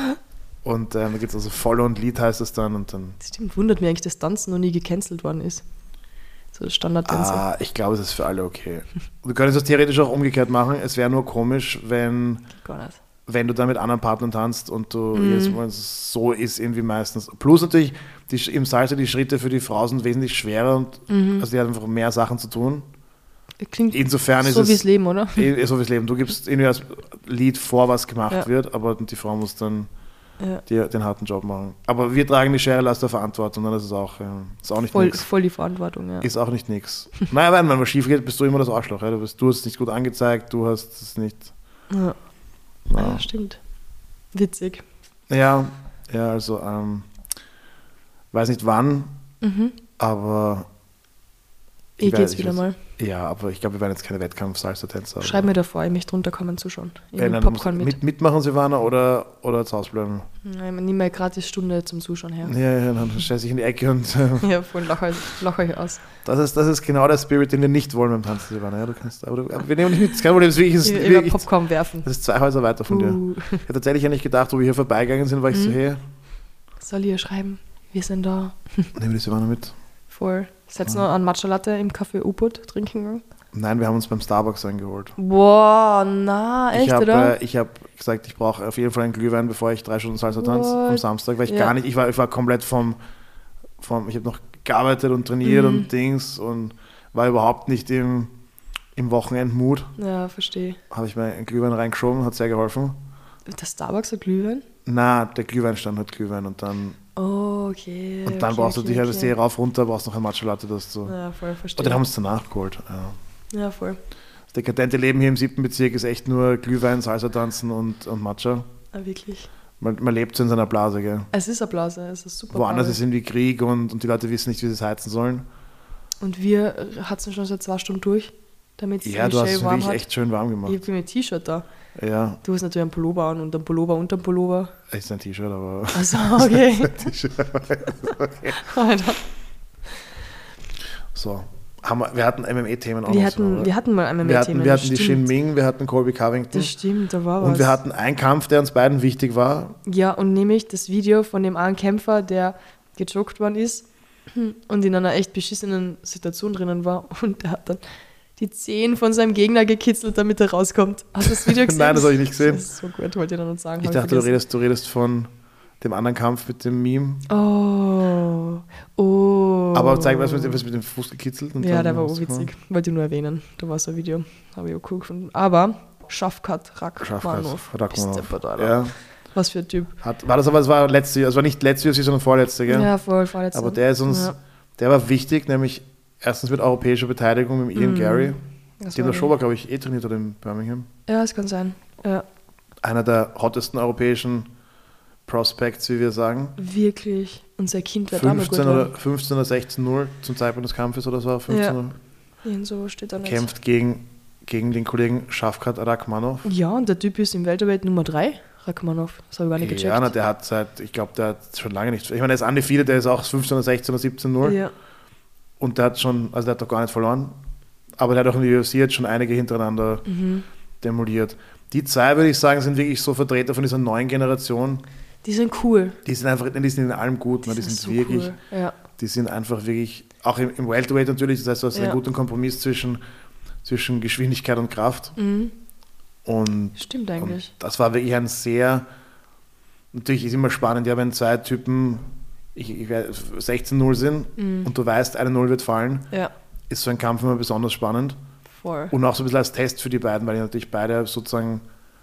Und ähm, da gibt es also Follow und Lead heißt es dann und dann Das stimmt, wundert mich eigentlich, dass Tanzen noch nie gecancelt worden ist. So Standardtänze. Ah, ich glaube, es ist für alle okay. Wir können es theoretisch auch umgekehrt machen. Es wäre nur komisch, wenn, Gar nicht. wenn du da mit anderen Partnern tanzt und du Mhm. jedes Mal so ist irgendwie meistens. Plus natürlich, die, im Salsa die Schritte für die Frau sind wesentlich schwerer und Mhm. also die hat einfach mehr Sachen zu tun. Klingt Insofern ist so es wie das Leben, oder? eh, so wie das Leben. Du gibst irgendwie als Lied vor, was gemacht Ja. wird, aber die Frau muss dann Ja. die, den harten Job machen. Aber wir tragen die schwere Last der Verantwortung, dann ist es auch, äh, ist auch nicht Voll, nix. voll die Verantwortung, ja. Ist auch nicht nix. Naja, wenn man was schief geht, bist du immer das Arschloch. Ja? Du, bist, du hast es nicht gut angezeigt, du hast es nicht. Ja, Ja, ja stimmt. Witzig. ja, ja also, ähm, weiß nicht wann, Mhm. aber Ich weiß- geht's ich wieder weiß- mal. ja, aber ich glaube, wir werden jetzt keine Wettkampf-Salsa-Tänzer. aber- Schreib mir davor, ich möchte drunter kommen zuschauen. Ich Äh, nehme nein, du musst Popcorn mit. mit. Mitmachen, Silvana, oder, oder zu Hause bleiben? Nein, man nimmt mir eine gratis Stunde zum Zuschauen her. Ja, ja, dann scheiße ich in die Ecke und äh, Ja, voll, lach euch, lach euch aus. das, ist, das ist genau der Spirit, den wir nicht wollen beim Tanzen, Silvana. Ja, du kannst, aber, du, aber wir nehmen dich mit, das ist kein Problem, das ist wirklich, das ist Ich über wirklich Popcorn werfen. das ist zwei Häuser weiter von dir. Uh, Ich habe tatsächlich ja nicht gedacht, wo wir hier vorbeigegangen sind, war ich so, Mhm. hey, soll ich ihr schreiben? Wir sind da. nehmen wir die Silvana mit. Voll. Seid Mhm. noch an Matcha Latte im Café U-Boot trinken gegangen? Nein, wir haben uns beim Starbucks eingeholt. Boah, na, echt, ich habe oder? äh, ich hab gesagt, ich brauche auf jeden Fall einen Glühwein, bevor ich drei Stunden Salsa tanze am What? Samstag, weil ich Ja. gar nicht, ich war, ich war komplett vom, vom ich habe noch gearbeitet und trainiert Mhm. und Dings und war überhaupt nicht im, im Wochenendmut. Ja, verstehe. Habe ich mir einen Glühwein reingeschoben, hat sehr geholfen. Der Starbucks hat Glühwein? Na, der Glühweinstand hat Glühwein und dann, Oh, okay. und dann okay, brauchst du okay, dich halt okay. das rauf, runter, brauchst noch ein Matcha Latte, das du. Ja, voll, Und verstehe. den haben wir uns danach geholt. Ja. Ja, voll. Das dekadente Leben hier im siebten Bezirk ist echt nur Glühwein, Salsa tanzen und, und Matcha. Ah, wirklich. Man, man lebt so in seiner Blase, gell? Es ist eine Blase, es ist super. Woanders Blase. ist irgendwie Krieg und, und die Leute wissen nicht, wie sie es heizen sollen. Und wir hatten schon seit zwei Stunden durch, damit es Ja, du hast es warm wirklich hat. echt schön warm gemacht. Ich habe mir ein T-Shirt da. Ja, Du hast natürlich einen Pullover an und einen Pullover unter dem Pullover. ist ein T-Shirt, aber. Also, okay. T-Shirt. Okay. Alter. So. Haben wir, wir hatten M M A-Themen auch Wir noch hatten, so, oder? wir hatten mal M M wir hatten, A-Themen. wir das hatten die Shin stimmt. Ming, wir hatten Colby Covington. Das stimmt, da war was. Und wir hatten einen Kampf, der uns beiden wichtig war. Ja, und nämlich das Video von dem einen Kämpfer, der gejoked worden ist und in einer echt beschissenen Situation drinnen war. Und der hat dann die Zehen von seinem Gegner gekitzelt, damit er rauskommt. Hast du das Video gesehen? Nein, das habe ich nicht gesehen. Das ist so gut, wollte ich dann noch sagen. Ich hab dachte, du vergessen. redest, du redest von dem anderen Kampf mit dem Meme. Oh, oh. Aber zeig mal, was mit, was mit dem Fuß gekitzelt. Und Ja, dann der war auch rausgekommen. witzig. Wollte ich nur erwähnen. Da war so ein Video. Habe ich auch cool gefunden. Aber Schafkat Schafkat, Rachmanov. Rachmanov. Bist deppert, Alter. Ja, Was für ein Typ. hat, war das aber, es war letzte, also es war nicht letzte U F C, sondern vorletzte, gell? Ja, voll, vorletzte. Aber der ist uns, Ja, der war wichtig, nämlich erstens mit europäischer Beteiligung mit Ian Mhm. Gary, das dem war der Schober, glaube ich, eh trainiert hat in Birmingham. Ja, es kann sein. Ja, Einer der hottesten europäischen Prospects, wie wir sagen. wirklich. Unser Kind wird damals gut fünfzehn oder, werden. fünfzehn oder sechzehn null zum Zeitpunkt des Kampfes oder so. fünfzehn null. Irgend so steht da nicht. Kämpft gegen, gegen den Kollegen Schafkat Rachmanov. Ja, und der Typ ist im Welterweight Nummer drei, Rachmanov. Das habe ich gar nicht gecheckt. Ja, na, der hat seit, ich glaube, der hat schon lange nicht. Ich meine, der ist Andi Fiede, der ist auch fünfzehn oder sechzehn oder siebzehn null. Ja, Und der hat schon, also der hat doch gar nicht verloren. Aber der hat auch in der U F C jetzt schon einige hintereinander mhm. demoliert. Die zwei, würde ich sagen, sind wirklich so Vertreter von dieser neuen Generation. Die sind cool. Die sind einfach, die sind in allem gut. Ne? Die, sind so wirklich, cool. Ja. die sind einfach wirklich, auch im, im Welterweight natürlich, das heißt, du hast Ja. einen guten Kompromiss zwischen, zwischen Geschwindigkeit und Kraft. Mhm. Und, Stimmt und eigentlich. das war wirklich ein sehr, natürlich ist immer spannend, ja, wenn zwei Typen ich, ich, weiß, sechzehn null sind Mhm. und du weißt, eine null wird fallen, Ja, ist so ein Kampf immer besonders spannend. voll. Und auch so ein bisschen als Test für die beiden, weil die natürlich beide sozusagen,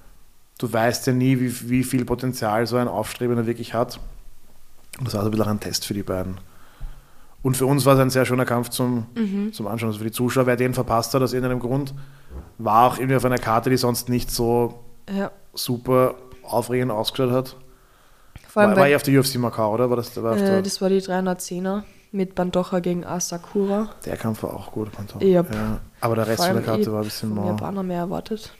du weißt ja nie, wie, wie viel Potenzial so ein Aufstrebender wirklich hat. Und das war so ein bisschen auch ein Test für die beiden. Und für uns war es ein sehr schöner Kampf zum, Mhm. zum Anschauen. Also für die Zuschauer, wer den verpasst hat aus irgendeinem Grund, war auch irgendwie auf einer Karte, die sonst nicht so Ja. super aufregend ausgeschaut hat. Vor allem, War, war weil, ja auf der U F C Macau, oder? War das, war auf äh, der, das war die dreihundertzehner mit Bandocha gegen Asakura. der Kampf war auch gut. Panto. Ja. Ja, aber der Rest Vor von allem der Karte ich war ein bisschen vom mau. Japaner mehr erwartet.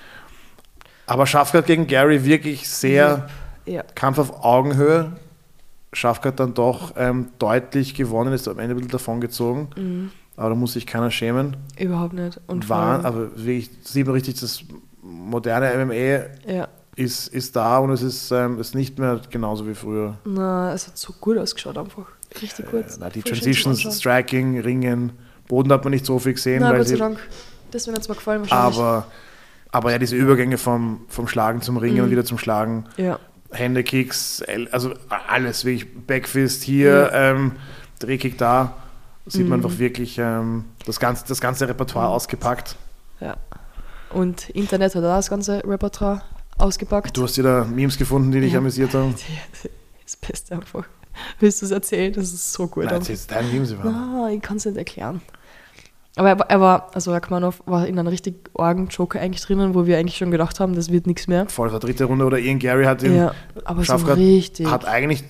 Aber Schafkat gegen Gary wirklich sehr Ja. Kampf auf Augenhöhe. Schafkat dann doch ähm, deutlich gewonnen, ist am Ende ein bisschen davongezogen. Mhm. Aber da muss sich keiner schämen. Überhaupt nicht. Und vor War, allem- aber wirklich, sieht man richtig, das moderne M M A ja. ist, ist da und es ist, ähm, ist nicht mehr genauso wie früher. Na, es hat so gut ausgeschaut einfach. Richtig gut. Äh, na, die Voll schön Transitions, zum Anschauen. Striking, Ringen, Boden hat man nicht so viel gesehen. Na, weil Gott sei sie, Dank. Das wird mir zwar gefallen wahrscheinlich. aber, aber ja, diese Übergänge vom, vom Schlagen zum Ringen Mhm. und wieder zum Schlagen, Ja. Hände, Kicks, El- also alles, wirklich Backfist hier, ähm, Drehkick da, sieht man Mhm. einfach wirklich ähm, das, ganze, das ganze Repertoire Mhm. ausgepackt. Ja. Und Internet hat auch das ganze Repertoire ausgepackt. Du hast dir da Memes gefunden, die dich Ja. amüsiert haben? Das Beste einfach. Willst du es erzählen? Das ist so gut. Nein, einfach. jetzt deine Memes waren. Ah, ich kann es nicht erklären. Aber er, war- er war, also Rachmanov war in einem richtig argen Joker eigentlich drinnen, wo wir eigentlich schon gedacht haben, das wird nichts mehr. Voll, war dritte Runde oder Ian Gary hat ihn, Ja, aber so Schafkat richtig. hat eigentlich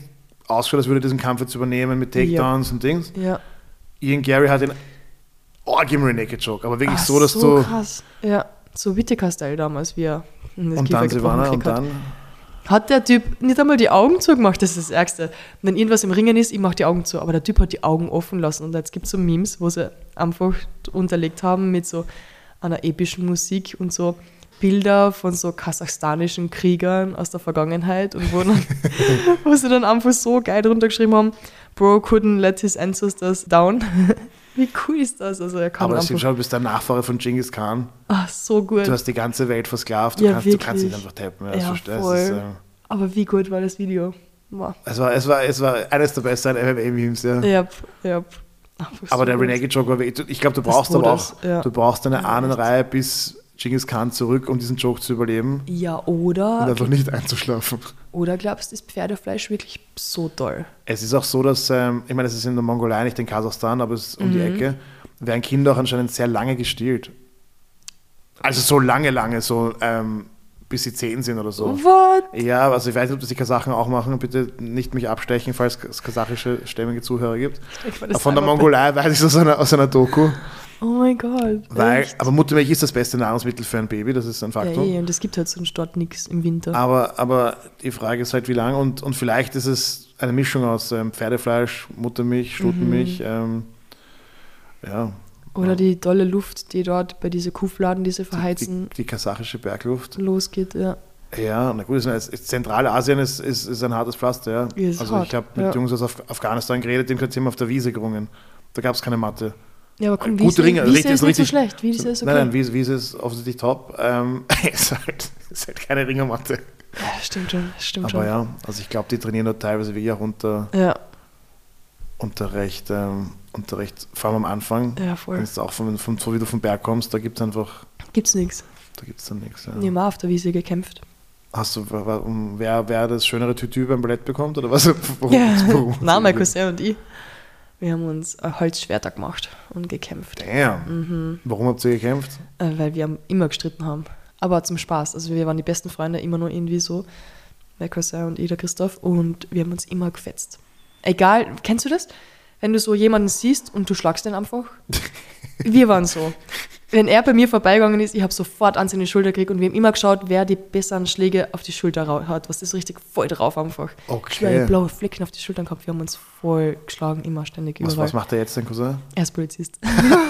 ausgeschaut, als würde er diesen Kampf jetzt übernehmen mit Takedowns Ja. und Dings. Ja. Ian Gary hat den Org im Naked Choke, aber wirklich Ah, so, dass so du... krass. Ja, so Whittaker-Style damals, wie er in das Und Kiefer dann gebrochen Silvana und gekriegt hat. dann... Hat der Typ nicht einmal die Augen zugemacht, das ist das Ärgste. Wenn irgendwas im Ringen ist, ich mache die Augen zu, aber der Typ hat die Augen offen lassen. Und jetzt gibt es so Memes, wo sie einfach unterlegt haben mit so einer epischen Musik und so Bilder von so kasachstanischen Kriegern aus der Vergangenheit und wo, dann, wo sie dann einfach so geil drunter geschrieben haben, Bro couldn't let his ancestors down. Wie cool ist das? Also er kann Aber es einfach, schon, du bist der Nachfahre von Genghis Khan. ach, so gut. Du hast die ganze Welt versklavt, du, Ja, kannst, du kannst nicht wirklich. einfach tappen. Ja, Also, das voll. ist, äh, Aber wie gut war das Video? Wow. es, war, es, war, es war eines der besten M M A-Memes, ja. Ja, ja. Einfach Aber so der gut. Renegade Joke war wirklich, ich glaube, du Des brauchst aber auch, Todes, ja. du brauchst eine Ja, Ahnenreihe bis Genghis Khan zurück, um diesen Joke zu überleben Ja, und oder, einfach nicht einzuschlafen. oder glaubst du, ist Pferdefleisch wirklich so toll? Es ist auch so, dass, ähm, ich meine, es ist in der Mongolei, nicht in Kasachstan, aber es ist um die Mhm. Ecke, werden Kinder auch anscheinend sehr lange gestillt. Also so lange, lange, so ähm, bis sie zehn sind oder so. What? Ja, also ich weiß nicht, ob das die Kasachen auch machen. Bitte nicht mich abstechen, falls es kasachische stämmige Zuhörer gibt. Ich war das Von der einmal- Mongolei weiß ich es aus einer, aus einer Doku. Oh mein Gott. Weil, echt? aber Muttermilch ist das beste Nahrungsmittel für ein Baby, das ist ein Ja, Faktum. eh, und es gibt halt so einen Start nichts im Winter. Aber, aber die Frage ist halt, wie lange. Und, und vielleicht ist es eine Mischung aus ähm, Pferdefleisch, Muttermilch, Stutenmilch. Mhm. Ähm, ja, Oder die tolle Luft, die dort bei diesen Kuhfladen, die sie verheizen, die, die kasachische Bergluft. losgeht. Ja. Ja, na gut, ist, ist, Zentralasien ist, ist, ist ein hartes Pflaster. Ja. Ist also hart, ich habe mit ja. Jungs aus Af Afghanistan geredet, dem haben auf der Wiese gerungen. Da gab es keine Matte. Ja, aber komm, Gute Wiese, Ringe, Wiese richtig- ist nicht richtig- so schlecht. Wiese ist okay. Nein, nein, Wiese, Wiese ist offensichtlich top. Ähm, ist, halt, ist halt keine Ringermatte. Ja, stimmt schon, stimmt Aber schon. ja, also ich glaube, die trainieren dort teilweise wirklich auch unter, Ja, unter recht, ähm, unter recht, vor allem am Anfang. ja, Wenn voll. es auch von, von, so wie du vom Berg kommst, da gibt es einfach, Gibt's nichts. da gibt es dann nichts. Ja. Wir haben auch auf der Wiese gekämpft. Hast du, wa- wa- um, wer, wer das schönere Tütü beim Ballett bekommt oder was? Worum- Ja, worum- nein, mein Cousin und ich. Wir haben uns äh, Holzschwerter gemacht und gekämpft. Damn. Mhm. Warum habt ihr gekämpft? Äh, weil wir haben immer gestritten haben. Aber zum Spaß. Also wir waren die besten Freunde, immer nur irgendwie so. Mein Cousin und ich, der Christoph. Und wir haben uns immer gefetzt. Egal, kennst du das? Wenn du so jemanden siehst und du schlagst den einfach. Wir waren so. Wenn er bei mir vorbeigegangen ist, ich habe sofort an seine Schulter gekriegt und wir haben immer geschaut, wer die besseren Schläge auf die Schulter rau- hat. Was ist richtig voll drauf einfach. Okay. Ich blaue Flecken auf die Schultern gehabt. Wir haben uns voll geschlagen, immer ständig Was, überall. was macht er jetzt, dein Cousin? Er ist Polizist.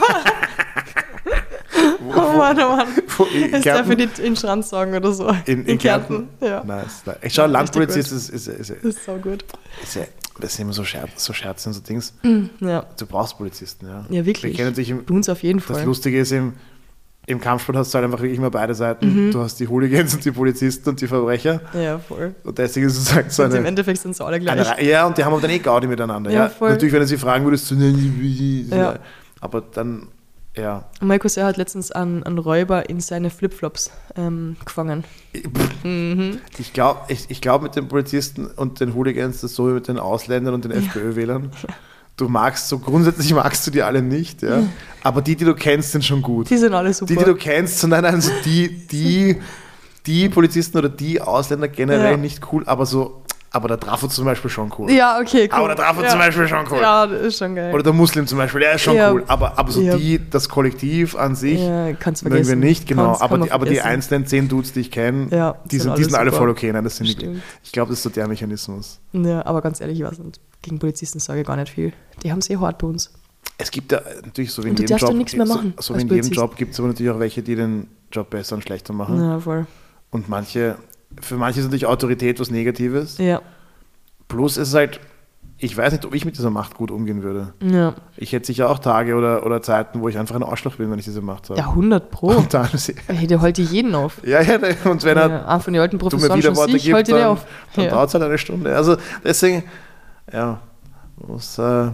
Oh Mann, oh Mann. Wo, in, Das darf Kärnten? ich nicht in Schranz sagen oder so. In, in Kärnten? Ja. Nice. nice. Ich schaue, Ja, Landpolizist richtig ist, ist, ist, ist, Das ist so gut. ist ja, das sind immer so, Scherz, so Scherze und so Dings. Ja, Du brauchst Polizisten, ja. ja wirklich. Wir kennen dich im, Bei uns auf jeden das Fall. Lustige ist, im, im Kampfsport hast du halt einfach wirklich immer beide Seiten. Mhm. Du hast die Hooligans und die Polizisten und die Verbrecher. Ja, voll. Und deswegen ist es halt so Und im eine, Endeffekt sind sie alle eine gleich. Reihe- ja, und die haben aber dann eh Gaudi miteinander. Ja, Ja, voll. Natürlich, wenn du sie fragen würdest, so, Ja. aber dann, ja. Und mein Cousin hat letztens einen, einen Räuber in seine Flipflops ähm, gefangen. Mhm. Ich glaube ich, ich glaub mit den Polizisten und den Hooligans, das ist so wie mit den Ausländern und den FPÖ-Wählern. Du magst so, grundsätzlich magst du die alle nicht, ja. Aber die, die du kennst, sind schon gut. Die sind alle super. Die, die du kennst, sind nein, also die, die, die Polizisten oder die Ausländer generell Ja. nicht cool, aber so, aber der Trafo zum Beispiel schon cool. Ja, okay, cool. Aber der Trafo ja. zum Beispiel schon cool. Ja, das ist schon geil. Oder der Muslim zum Beispiel, der ist schon Ja. cool. Aber, aber so Ja. die, das Kollektiv an sich, ja, kannst du mögen wir vergessen. nicht, genau. Kannst- kann aber man die, aber die vergessen. einzelnen zehn Dudes, die ich kenne, Ja, die sind, die sind alle super. voll okay. Nein, das sind nicht, Stimmt. ich glaube, das ist so der Mechanismus. Ja, aber ganz ehrlich, ich weiß nicht. Gegen Polizisten sage ich gar nicht viel. Die haben es eh hart bei uns. Es gibt ja natürlich so wie in Und du jedem darfst Job, dann nichts mehr machen so, so als wie in jedem Polizist. Job gibt es aber natürlich auch welche, die den Job besser und schlechter machen. Ja, voll. Und manche, für manche ist natürlich Autorität was Negatives. Ja, Plus ist es halt, ich weiß nicht, ob ich mit dieser Macht gut umgehen würde. ja. Ich hätte sicher auch Tage oder, oder Zeiten, wo ich einfach ein Arschloch bin, wenn ich diese Macht habe. Ja, hundert Pro. Und dann, Ich hätte heute jeden auf. ja, ja, und wenn er Ja, einen von den alten du mir Professoren schon Widerworte sich, gibt, halte ich dann, auf. dann Ja. dauert es halt eine Stunde. Also deswegen, ja, muss, äh,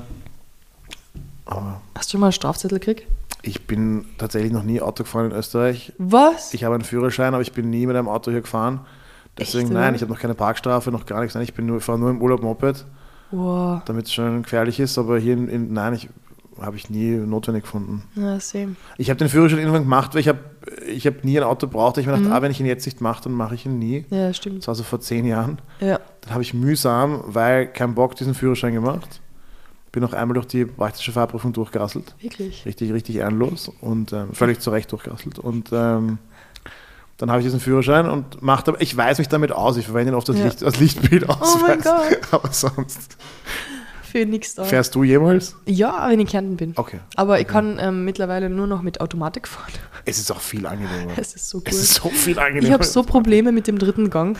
aber Hast du schon mal einen Strafzettel gekriegt? ich bin tatsächlich noch nie Auto gefahren in Österreich. Was? Ich habe einen Führerschein, aber ich bin nie mit einem Auto hier gefahren. Deswegen, Echt, nein, oder? ich habe noch keine Parkstrafe, noch gar nichts. Nein, ich bin nur, ich fahre nur im Urlaub Moped, Wow. damit es schon gefährlich ist. Aber hier, in, in, nein, ich habe ich nie notwendig gefunden. Ja, same. Ich habe den Führerschein irgendwann gemacht, weil ich habe ich hab nie ein Auto gebraucht. Ich habe mir gedacht, Mhm. ah, wenn ich ihn jetzt nicht mache, dann mache ich ihn nie. Ja, stimmt. Das war so vor zehn Jahren. Ja. Dann habe ich mühsam, weil kein Bock, diesen Führerschein gemacht. Bin noch einmal durch die praktische Fahrprüfung durchgerasselt. Wirklich? Richtig, richtig ehrenlos und ähm, völlig zu Recht durchgerasselt. Und ähm, dann habe ich diesen Führerschein und mache aber, ich weiß mich damit aus. Ich verwende ihn oft als, Ja. Licht, als Lichtbild aus. Oh mein Gott. Aber sonst. Für nichts da. Fährst du jemals? Ja, wenn ich in Kärnten bin. Okay. Aber ich kann ähm, mittlerweile nur noch mit Automatik fahren. Es ist auch viel angenehmer. Es ist so cool. Es ist so viel angenehmer. Ich habe so Probleme mit dem dritten Gang.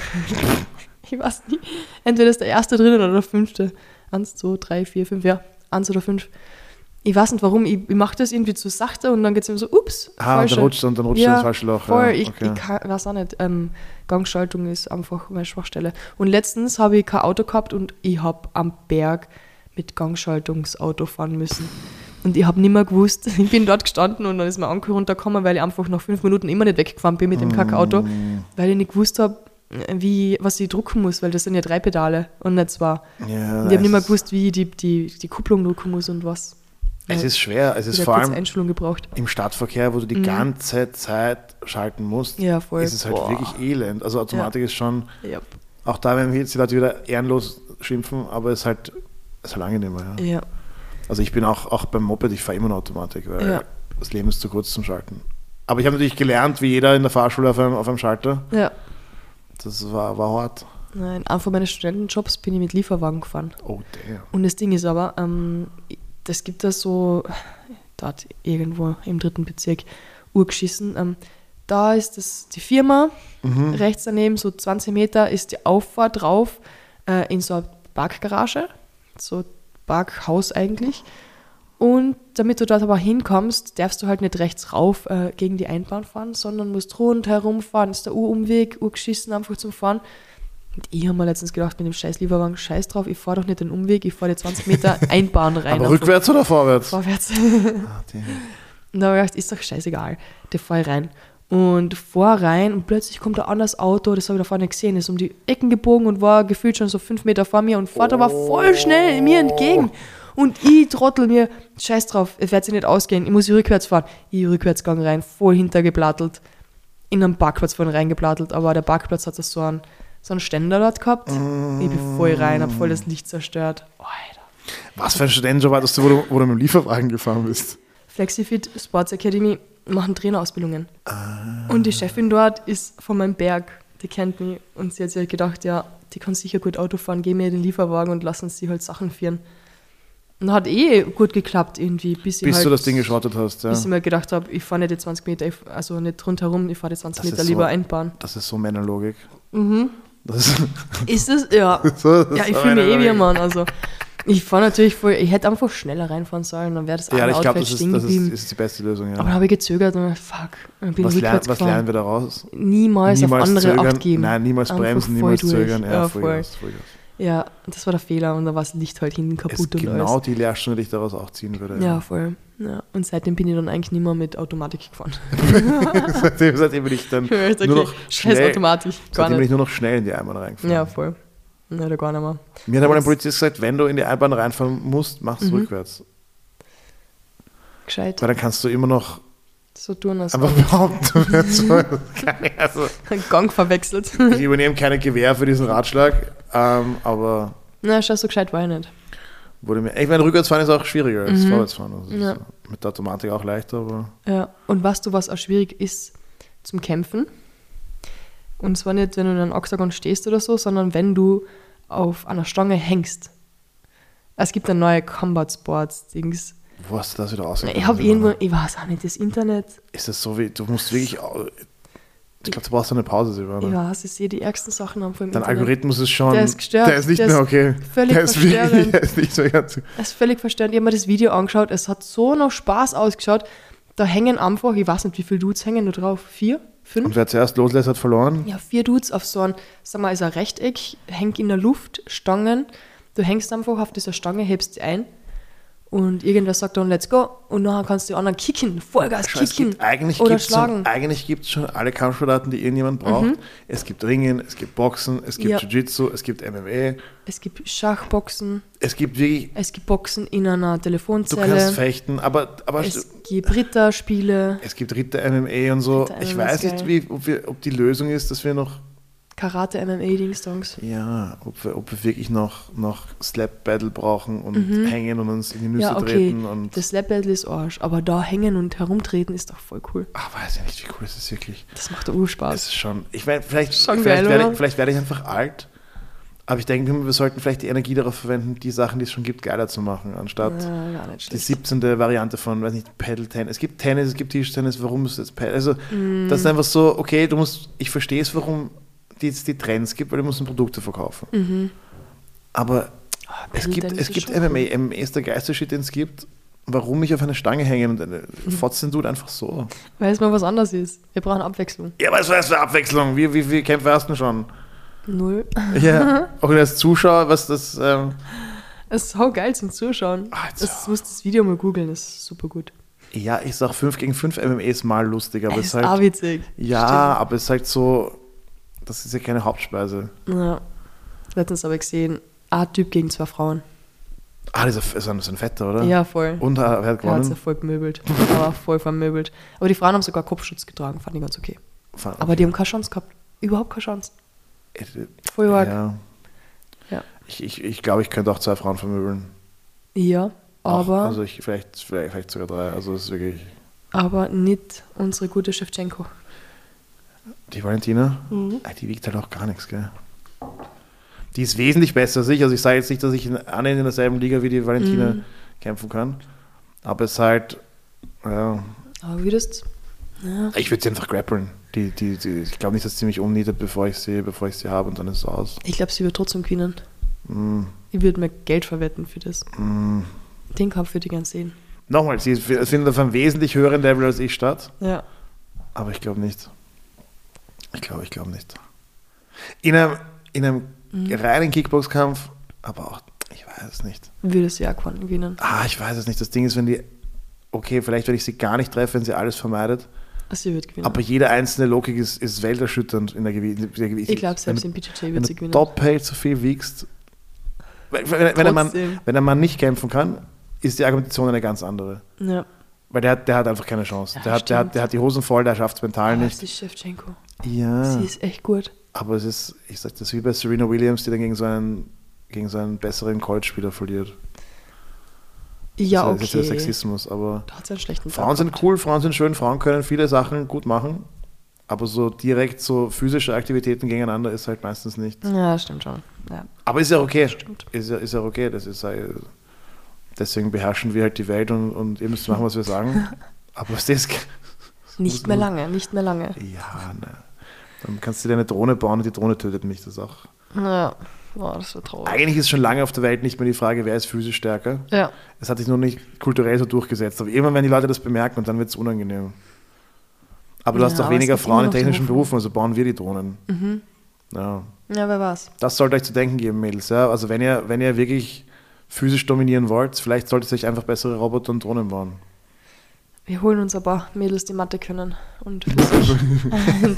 Ich weiß nicht. Entweder ist der erste drinnen oder der fünfte. Eins, zwei, drei, vier, fünf, ja. Eins oder fünf. Ich weiß nicht warum. Ich, ich mache das irgendwie zu sachte und dann geht es immer so, ups. Ah, und dann rutscht und dann rutscht ja, ins falsche Loch. Voll. Ja, Ich, okay. ich kann, weiß auch nicht. Ähm, Gangschaltung ist einfach meine Schwachstelle. Und letztens habe ich kein Auto gehabt und ich habe am Berg mit Gangschaltungsauto fahren müssen. Und ich habe nicht mehr gewusst, ich bin dort gestanden und dann ist mein Anker runtergekommen, weil ich einfach nach fünf Minuten immer nicht weggefahren bin mit dem Kackauto, weil ich nicht gewusst habe, wie, was ich drucken muss, weil das sind ja drei Pedale und nicht zwei. Ja, und ich habe nicht mehr ist- gewusst, wie ich die, die, die Kupplung drucken muss und was. Es Ja, ist schwer. Es ist wieder vor kurz allem Einschulung gebraucht. im Stadtverkehr, wo du die ganze Zeit schalten musst, Ja, voll. ist es halt Boah. wirklich elend. Also Automatik ist schon, Ja. auch da werden jetzt die Leute wieder ehrenlos schimpfen, aber es ist halt, es ist halt angenehmer. Ja. Ja. Also ich bin auch, auch beim Moped, ich fahre immer eine Automatik, weil Ja. das Leben ist zu kurz zum Schalten. Aber ich habe natürlich gelernt, wie jeder in der Fahrschule auf einem, auf einem Schalter. Ja. Das war, war hart. Nein, einer von meinen Studentenjobs bin ich mit Lieferwagen gefahren. Oh, damn. Und das Ding ist aber, ähm, das gibt da so, dort irgendwo im dritten Bezirk, urgeschissen. Ähm, da ist das die Firma, Mhm. rechts daneben, so zwanzig Meter, ist die Auffahrt drauf äh, in so eine Parkgarage, so Parkhaus eigentlich. Und damit du dort aber hinkommst, darfst du halt nicht rechts rauf äh, gegen die Einbahn fahren, sondern musst rundherum fahren. Das ist der Urumweg, urgeschissen einfach zum Fahren. Und ich habe mir letztens gedacht, mit dem scheiß Lieferwagen, scheiß drauf, ich fahre doch nicht den Umweg, ich fahre die zwanzig Meter Einbahn rein. Aber einfach rückwärts oder vorwärts? vorwärts. Ah, damn. Und da habe ich gedacht, ist doch scheißegal, der fahre ich rein. Und fahr rein und plötzlich kommt ein anderes Auto, das habe ich da vorne gesehen, ist um die Ecken gebogen und war gefühlt schon so fünf Meter vor mir und fährt aber voll schnell mir entgegen. Und ich trottel mir, scheiß drauf, es wird sich nicht ausgehen, ich muss rückwärts fahren. Ich rückwärts gegangen rein, voll hintergeplattelt, in einen Parkplatz vorne reingeplattelt, aber der Parkplatz hat so einen, so einen Ständer dort gehabt. Ich bin voll rein, habe voll das Licht zerstört. Alter. Was für ein Studentenjob hattest du, wo du, wo du mit dem Lieferwagen gefahren bist? Flexifit Sports Academy machen Trainerausbildungen. Und die Chefin dort ist von meinem Berg, die kennt mich. Und sie hat sich halt gedacht, ja, die kann sicher gut Auto fahren, geh mir den Lieferwagen und lass uns sie halt Sachen führen. Und hat eh gut geklappt irgendwie, bis ich Bis halt, du das Ding geschrottet hast, ja. bis ich mir gedacht habe, ich fahre nicht die zwanzig Meter, ich- also nicht rundherum, ich fahre die zwanzig Das Meter ist lieber so- Einbahn. Das ist so Männerlogik. Mhm. Das ist, Ist das? Ja. so, das Ja, ist ich so fühle mich eh wie ein Männerlogik. Mann. Also, ich fahre natürlich voll, ich hätte einfach schneller reinfahren sollen, dann wäre das Ja, eine ich Auto glaube, halt das, ist, stehen das, ist, geblieben. das ist die beste Lösung. Ja. Aber dann habe ich gezögert und fuck, dann bin was, ich lern, rückwärts was gefahren. lernen wir daraus? Niemals, Niemals auf andere zögern. Acht geben. Nein, niemals Einfach bremsen, voll niemals durch. zögern. Ja, Ja, Vollgas, voll. Vollgas. Ja, das war der Fehler und da war das Licht halt hinten Es kaputt ist und genau alles. die Lehrstunde, die ich daraus auch ziehen würde. Ja, voll. Ja. Und seitdem bin ich dann eigentlich nicht mehr mit Automatik gefahren. seitdem, seitdem bin ich dann Ich hab gedacht, nur okay, noch scheiß schnell, Automatisch, gar seitdem bin ich nicht. nur noch schnell in die Einbahn reingefahren. Ja, voll. Nein, da gar nicht mehr. Mir hat aber ein Das- Polizist gesagt, wenn du in die Einbahn reinfahren musst, mach es Mhm. rückwärts. Gescheit. Weil dann kannst du immer noch So tun, als einfach behaupten, du wirst so- keine- also, einen Gang verwechselt. ich übernehme keine Gewähr für diesen Ratschlag, ähm, aber Na, schau, so gescheit war ich nicht. wurde mir. Ich meine, rückwärtsfahren ist auch schwieriger als Mhm. vorwärtsfahren. Also Ja. ist mit der Automatik auch leichter, aber Ja, und weißt du, was auch schwierig ist zum Kämpfen? Und zwar nicht, wenn du in einem Octagon stehst oder so, sondern wenn du auf einer Stange hängst. Es gibt ein neue Combat Sports Dings. wo hast du das wieder ausgegangen? Ich habe irgendwo, ich weiß auch nicht, das Internet, Ist das so wie, du musst wirklich, au- ich glaube, du brauchst eine Pause, Silvana. ich weiß, ich sehe die ärgsten Sachen am im Dein Internet. Algorithmus ist schon, Der ist gestört, der ist nicht der mehr ist okay. völlig der ist wirklich, verstörend. der ist nicht so ganz. Das ist völlig verstörend. Ich habe mir das Video angeschaut, es hat so noch Spaß ausgeschaut. Da hängen einfach, ich weiß nicht, wie viele Dudes hängen da drauf? Vier? Fünf? Und wer zuerst loslässt, hat verloren. Ja, vier Dudes auf so ein, sag mal, ist ein Rechteck, hängt in der Luft, Stangen. Du hängst einfach auf dieser Stange, hebst sie ein und irgendwer sagt dann, let's go. Und nachher kannst du die anderen kicken, Vollgas Schau, es kicken gibt, eigentlich oder gibt's schlagen. schon, eigentlich gibt es schon alle Kampfsportarten, die irgendjemand braucht. Es gibt Ringen, es gibt Boxen, es gibt Ja. Jiu-Jitsu, es gibt M M A, Es gibt Schachboxen, es gibt wirklich, es gibt Boxen in einer du kannst Telefonzelle, fechten, aber, aber es gibt Ritterspiele. es gibt Ritter-M M A und so. Ritter-M M A Ich ist weiß nicht, geil. wie, ob, wir, ob die Lösung ist, dass wir noch Karate, M M A, Dingsdongs. Ja, ob wir, ob wir wirklich noch, noch Slap-Battle brauchen und mhm. hängen und uns in die Nüsse ja, okay. treten. Und das Slap-Battle ist Arsch, aber da hängen und herumtreten ist doch voll cool. Ach, weiß ja nicht, wie cool ist das wirklich. Das macht doch Spaß. Es ist schon, ich meine, vielleicht, schon vielleicht, geil, werde ich, vielleicht werde ich einfach alt, aber ich denke, wir sollten vielleicht die Energie darauf verwenden, die Sachen, die es schon gibt, geiler zu machen, anstatt ja, die siebzehnte Variante von, weiß nicht, Paddle-Tennis. Es gibt Tennis, es gibt Tischtennis, warum ist das Paddle? Also, mm. das ist einfach so, okay, du musst, ich verstehe es, warum es die Trends gibt, weil du musst Produkte verkaufen. Mhm. Aber oh, es gibt, es gibt M M A, M M A ist der geilste Shit, den es gibt. Warum mich auf eine Stange hängen und eine mhm. fotzen tut einfach so? Weil es mal was anderes ist. Wir brauchen Abwechslung. Ja, was heißt für Abwechslung? Wie, wie, wie Kämpfe hast du schon? Null. Ja, auch als Zuschauer, was das... Ähm es ist so geil zum Zuschauen. Ach, das muss das Video mal googeln, das ist super gut. Ja, ich sag fünf gegen fünf M M A ist mal lustig, aber es ist halt... auch witzig. Ja, Stimmt. aber es ist halt so... Das ist ja keine Hauptspeise. Ja. Letztens habe ich gesehen, ein Typ gegen zwei Frauen. Ah, das ist ein, so ein Fetter, oder? Ja, voll. Und er hat gewonnen? Er hat ja voll gemöbelt. Er war voll vermöbelt. Aber die Frauen haben sogar Kopfschutz getragen, fand ich ganz okay. Fand, aber die haben keine Chance gehabt. Überhaupt keine Chance. Äh, voll arg. Ja. ja. Ich, ich, ich glaube, ich könnte auch zwei Frauen vermöbeln. Ja, aber... Auch, also ich, vielleicht, vielleicht, vielleicht sogar drei. Also es ist wirklich... Aber nicht unsere gute Shevchenko. Die Valentina? Mhm. Die wiegt halt auch gar nichts, gell? Die ist wesentlich besser als ich. Also ich sage jetzt nicht, dass ich annähernd in derselben Liga wie die Valentina mhm. kämpfen kann. Aber es ist halt... Ja. Aber würdest... Ja. Ich würde sie einfach grappeln. Die, die, die, ich glaube nicht, dass sie mich umnietet, bevor ich sie, bevor ich sie habe und dann ist es aus. Ich glaube, sie wird trotzdem gewinnen. Mm. Ich würde mir Geld verwetten für das. Mm. Den Kampf würde ich gern sehen. Nochmal, sie findet auf einem wesentlich höheren Level als ich statt. Ja. Aber ich glaube nicht. Ich glaube, ich glaube nicht. In einem, in einem mhm. reinen Kickboxkampf, aber auch, ich weiß es nicht. Würde sie auch gewinnen. Ah, ich weiß es nicht. Das Ding ist, wenn die, okay, vielleicht werde ich sie gar nicht treffen, wenn sie alles vermeidet. Sie wird gewinnen. Aber jeder einzelne Low-Kick ist, ist welterschütternd in der Gewicht. Ich glaube, selbst im B J J wird sie gewinnen. Wenn du top-paid so viel wiegst, wenn, wenn, wenn, ein Mann, wenn ein Mann nicht kämpfen kann, ist die Argumentation eine ganz andere. Ja. Weil der, der hat einfach keine Chance. Ja, der, hat, der, hat, der hat die Hosen voll, der schafft es mental aber nicht. Das ist Shevchenko. Ja. Sie ist echt gut. Aber es ist, ich sag das wie bei Serena Williams, die dann gegen so einen, gegen so einen besseren College-Spieler verliert. Ja, das okay. ist ja Sexismus, aber da hat sie einen schlechten Frauen Tag sind gehabt. cool, Frauen sind schön, Frauen können viele Sachen gut machen, aber so direkt so physische Aktivitäten gegeneinander ist halt meistens nicht. Ja, stimmt schon. Ja. Aber ist ja okay. Stimmt. Ist ja, ist ja okay. Das ist, deswegen beherrschen wir halt die Welt und, und ihr müsst machen, was wir sagen. Aber was das Nicht mehr lange, nicht mehr lange. Ja, ne. Dann kannst du dir eine Drohne bauen und die Drohne tötet mich. Das ist auch. Ja, wow, das war traurig. Eigentlich ist schon lange auf der Welt nicht mehr die Frage, wer ist physisch stärker. Ja. Es hat sich nur nicht kulturell so durchgesetzt. Aber irgendwann werden die Leute das bemerken und dann wird es unangenehm. Aber du Ja, hast doch aber weniger es gibt Frauen in immer noch technischen Berufe. Berufen, also bauen wir die Drohnen. Mhm. Ja. Ja, wer war's? Das sollte euch zu denken geben, Mädels. Ja? Also wenn ihr, wenn ihr wirklich physisch dominieren wollt, vielleicht solltet ihr euch einfach bessere Roboter und Drohnen bauen. Wir holen uns ein paar Mädels, die Mathe können. Und und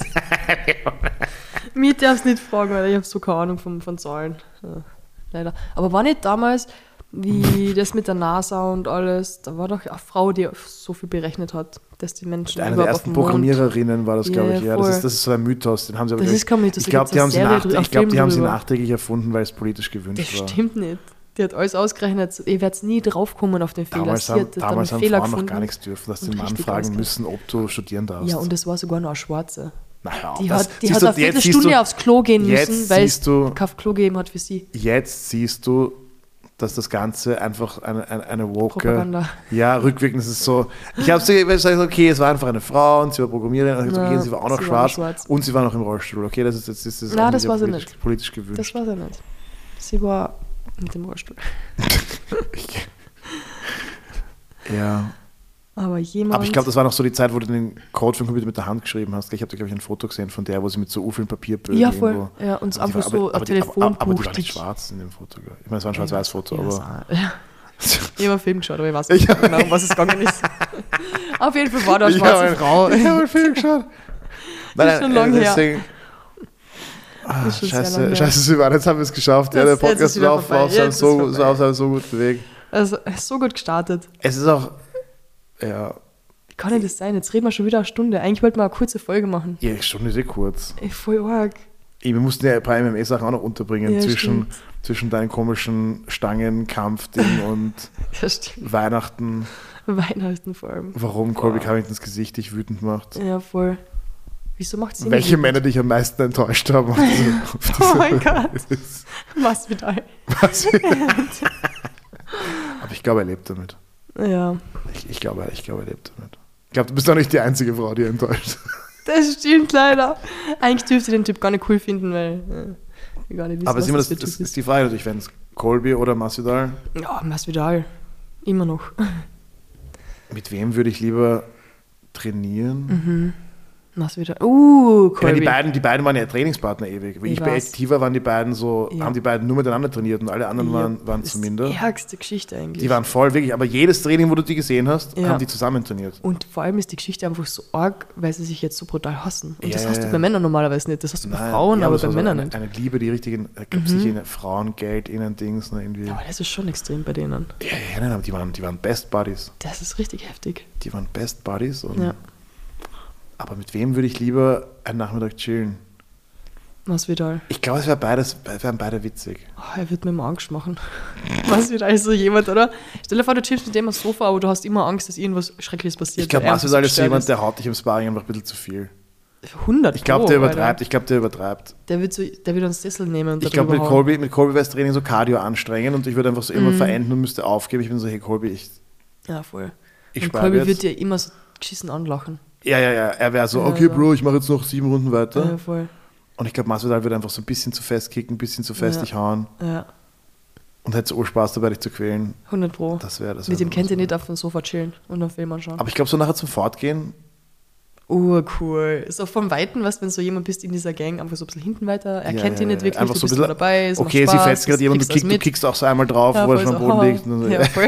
mich darfst nicht fragen, weil ich habe so keine Ahnung von, von Zahlen. Ja, leider. Aber war nicht damals, wie das mit der NASA und alles, da war doch eine Frau, die so viel berechnet hat, dass die Menschen Eine der überhaupt ersten auf dem Mond... Programmiererinnen war das, glaube Ja, ich. Ja, das, voll. ist, das ist so ein Mythos. Den haben sie aber Das gleich- ist kein Mythos, Ich da glaube, gibt's die, eine haben sie Serie nach, drü- ein ich glaub, die Film haben sie drüber. nachträglich erfunden, weil es politisch gewünscht Das war. stimmt nicht. Die hat alles ausgerechnet. Ihr werdet nie draufkommen auf den Fehler. Damals Sie haben, hat dann damals einen haben Fehler Frauen noch gefunden. gar nichts dürfen, dass und den Mann richtig fragen ausgerechnet. müssen, ob du studieren darfst. Ja, und das war sogar noch eine Schwarze. Naja, Die das, hat, die siehst hat du, eine jetzt siehst Viertelstunde du, aufs Klo gehen jetzt müssen, weil es siehst du- kein Klo gegeben hat für sie. Jetzt siehst du, dass das Ganze einfach eine, eine, eine woke... Propaganda. Ja, rückwirkend ist es so... Ich habe sie gesagt, okay, es war einfach eine Frau und sie war Programmiererin und ich hab Ja, gesagt, okay, sie war auch noch sie war schwarz, schwarz. und sie war noch im Rollstuhl. Okay, das ist jetzt ist, ist Na, auch das wieder war sie politisch, nicht. politisch gewünscht. Das war sie nicht. Sie war mit dem Rollstuhl. Ja. Aber jemand... Aber ich glaube, das war noch so die Zeit, wo du den Code für den Computer mit der Hand geschrieben hast. Ich habe da, glaube ich, ein Foto gesehen von der, wo sie mit so vielen Papierbögen Ja, voll. irgendwo... Ja, und Aber die einfach war- so aber, ein aber, die, aber, aber, aber die Telefonbuch. war nicht schwarz in dem Foto. gell? Ich meine, es war ein Schwarz-Weiß-Foto, Ja, aber... ja. Ich habe einen Film geschaut, aber ich weiß nicht genau, um was es gegangen ist. Auf jeden Fall war da eine Ich schwarze habe Frau. Ich habe einen Film geschaut. Nein, ist schon lang äh, her. deswegen- Ah, Ist schon sehr lang scheiße, her. scheiße, Silvan, jetzt haben wir es geschafft. Ja, der Jetzt- jetzt ist Podcast wieder war auf, vorbei. auf, so, Jetzt ist so, vorbei. so, auf, so gut bewegt. Also, es ist so gut gestartet. Es ist auch... Ja, Wie kann denn das sein? Jetzt reden wir schon wieder eine Stunde. Eigentlich wollten wir eine kurze Folge machen. die Stunde ist eh kurz. Ey, voll arg. Wir mussten ja ein paar M M A-Sachen auch noch unterbringen Ja, zwischen, stimmt. zwischen deinen komischen Stangenkampfding und Ja, stimmt. Weihnachten, Weihnachten vor allem. warum Colby Wow. Covingtons Gesicht dich wütend macht. Ja, voll. Wieso macht sie Welche Männer dich am meisten enttäuscht haben. Auf diese, auf Oh mein diese- Gott. Das ist- Masvidal. was- Aber ich glaube, er lebt damit. Ja, Ich, ich, glaube, ich glaube, er lebt damit. Ich glaube, du bist auch nicht die einzige Frau, die er enttäuscht. das stimmt leider. Eigentlich dürfte ich den Typ gar nicht cool finden, weil äh, wir gar nicht wissen, Aber was ist immer das das, für das Typ ist die Frage natürlich, wenn es Colby oder Masvidal, Ja, Masvidal. Immer noch. mit wem würde ich lieber trainieren? Masvidal. Uh, Ich meine, die, Colby. beiden, die beiden waren ja Trainingspartner ewig. Wie Ich ich bei weiß. Activa waren die beiden so, Ja. haben die beiden nur miteinander trainiert und alle anderen Ja, waren, waren das zu ist minder. die ärgste Geschichte eigentlich. Die waren voll, wirklich. Aber jedes Training, wo du die gesehen hast, Ja. haben die zusammen trainiert. Und vor allem ist die Geschichte einfach so arg, weil sie sich jetzt so brutal hassen. Und Ja, das ja, hast du ja. bei Männern normalerweise nicht. Das hast du bei Nein, Frauen, ja, aber das bei war so Männern eine, nicht. eine Liebe, die richtigen, da gab es sicher in Frauengeld, innen Dings, ne, irgendwie. Aber das ist schon extrem bei denen. Ja, ja, nein, aber die waren, die waren Best Buddies. Das ist richtig heftig. Die waren Best Buddies. Und, Ja. Aber mit wem würde ich lieber einen Nachmittag chillen? Masvidal. Ich glaube, es wär beides, wären beide witzig. Oh, er wird mir immer Angst machen. Masvidal ist so jemand, oder? Stell dir vor, du chillst mit dem am Sofa, aber du hast immer Angst, dass irgendwas Schreckliches passiert. Ich glaube, weil er Masvidal ist so gestört jemand, der haut dich im Sparring einfach ein bisschen zu viel. hundert Ich glaube, Pro, der Alter. übertreibt. Ich glaube, der übertreibt. Der wird, so, der wird einen Sessel nehmen und Ich darüber glaube, mit hauen. Colby, mit Colby wäre das Training so Cardio anstrengend und ich würde einfach so immer Mhm. verenden und müsste aufgeben. Ich bin so, hey Colby, ich, Ja, voll. ich und spare Colby jetzt. wird dir immer so geschissen anlachen. Ja, ja, ja. Er wäre so, Ja, okay, ja. Bro, ich mache jetzt noch sieben Runden weiter. Ja, voll. Und ich glaube, Masvidal würde einfach so ein bisschen zu fest kicken, ein bisschen zu fest Ja. dich hauen Ja, und hätte so Spaß dabei, dich zu quälen. hundert Pro. Das wäre das. Mit wär dem so- könnt ihr nicht auf dem Sofa chillen und einen Film anschauen. Aber ich glaube, so nachher zum Fortgehen, Urcool. So vom Weiten, was, wenn so jemand bist in dieser Gang, einfach so ein bisschen hinten weiter, er Ja, kennt ja, ihn nicht ja. wirklich, Einfach du so ein bist bisschen- da dabei, es okay, macht sie Spaß, fetzt gerade jemand, du, kriegst kick, das du mit. kickst auch so einmal drauf, Ja, wo er voll schon am so, Boden haha. liegt. Und so. Ja, voll.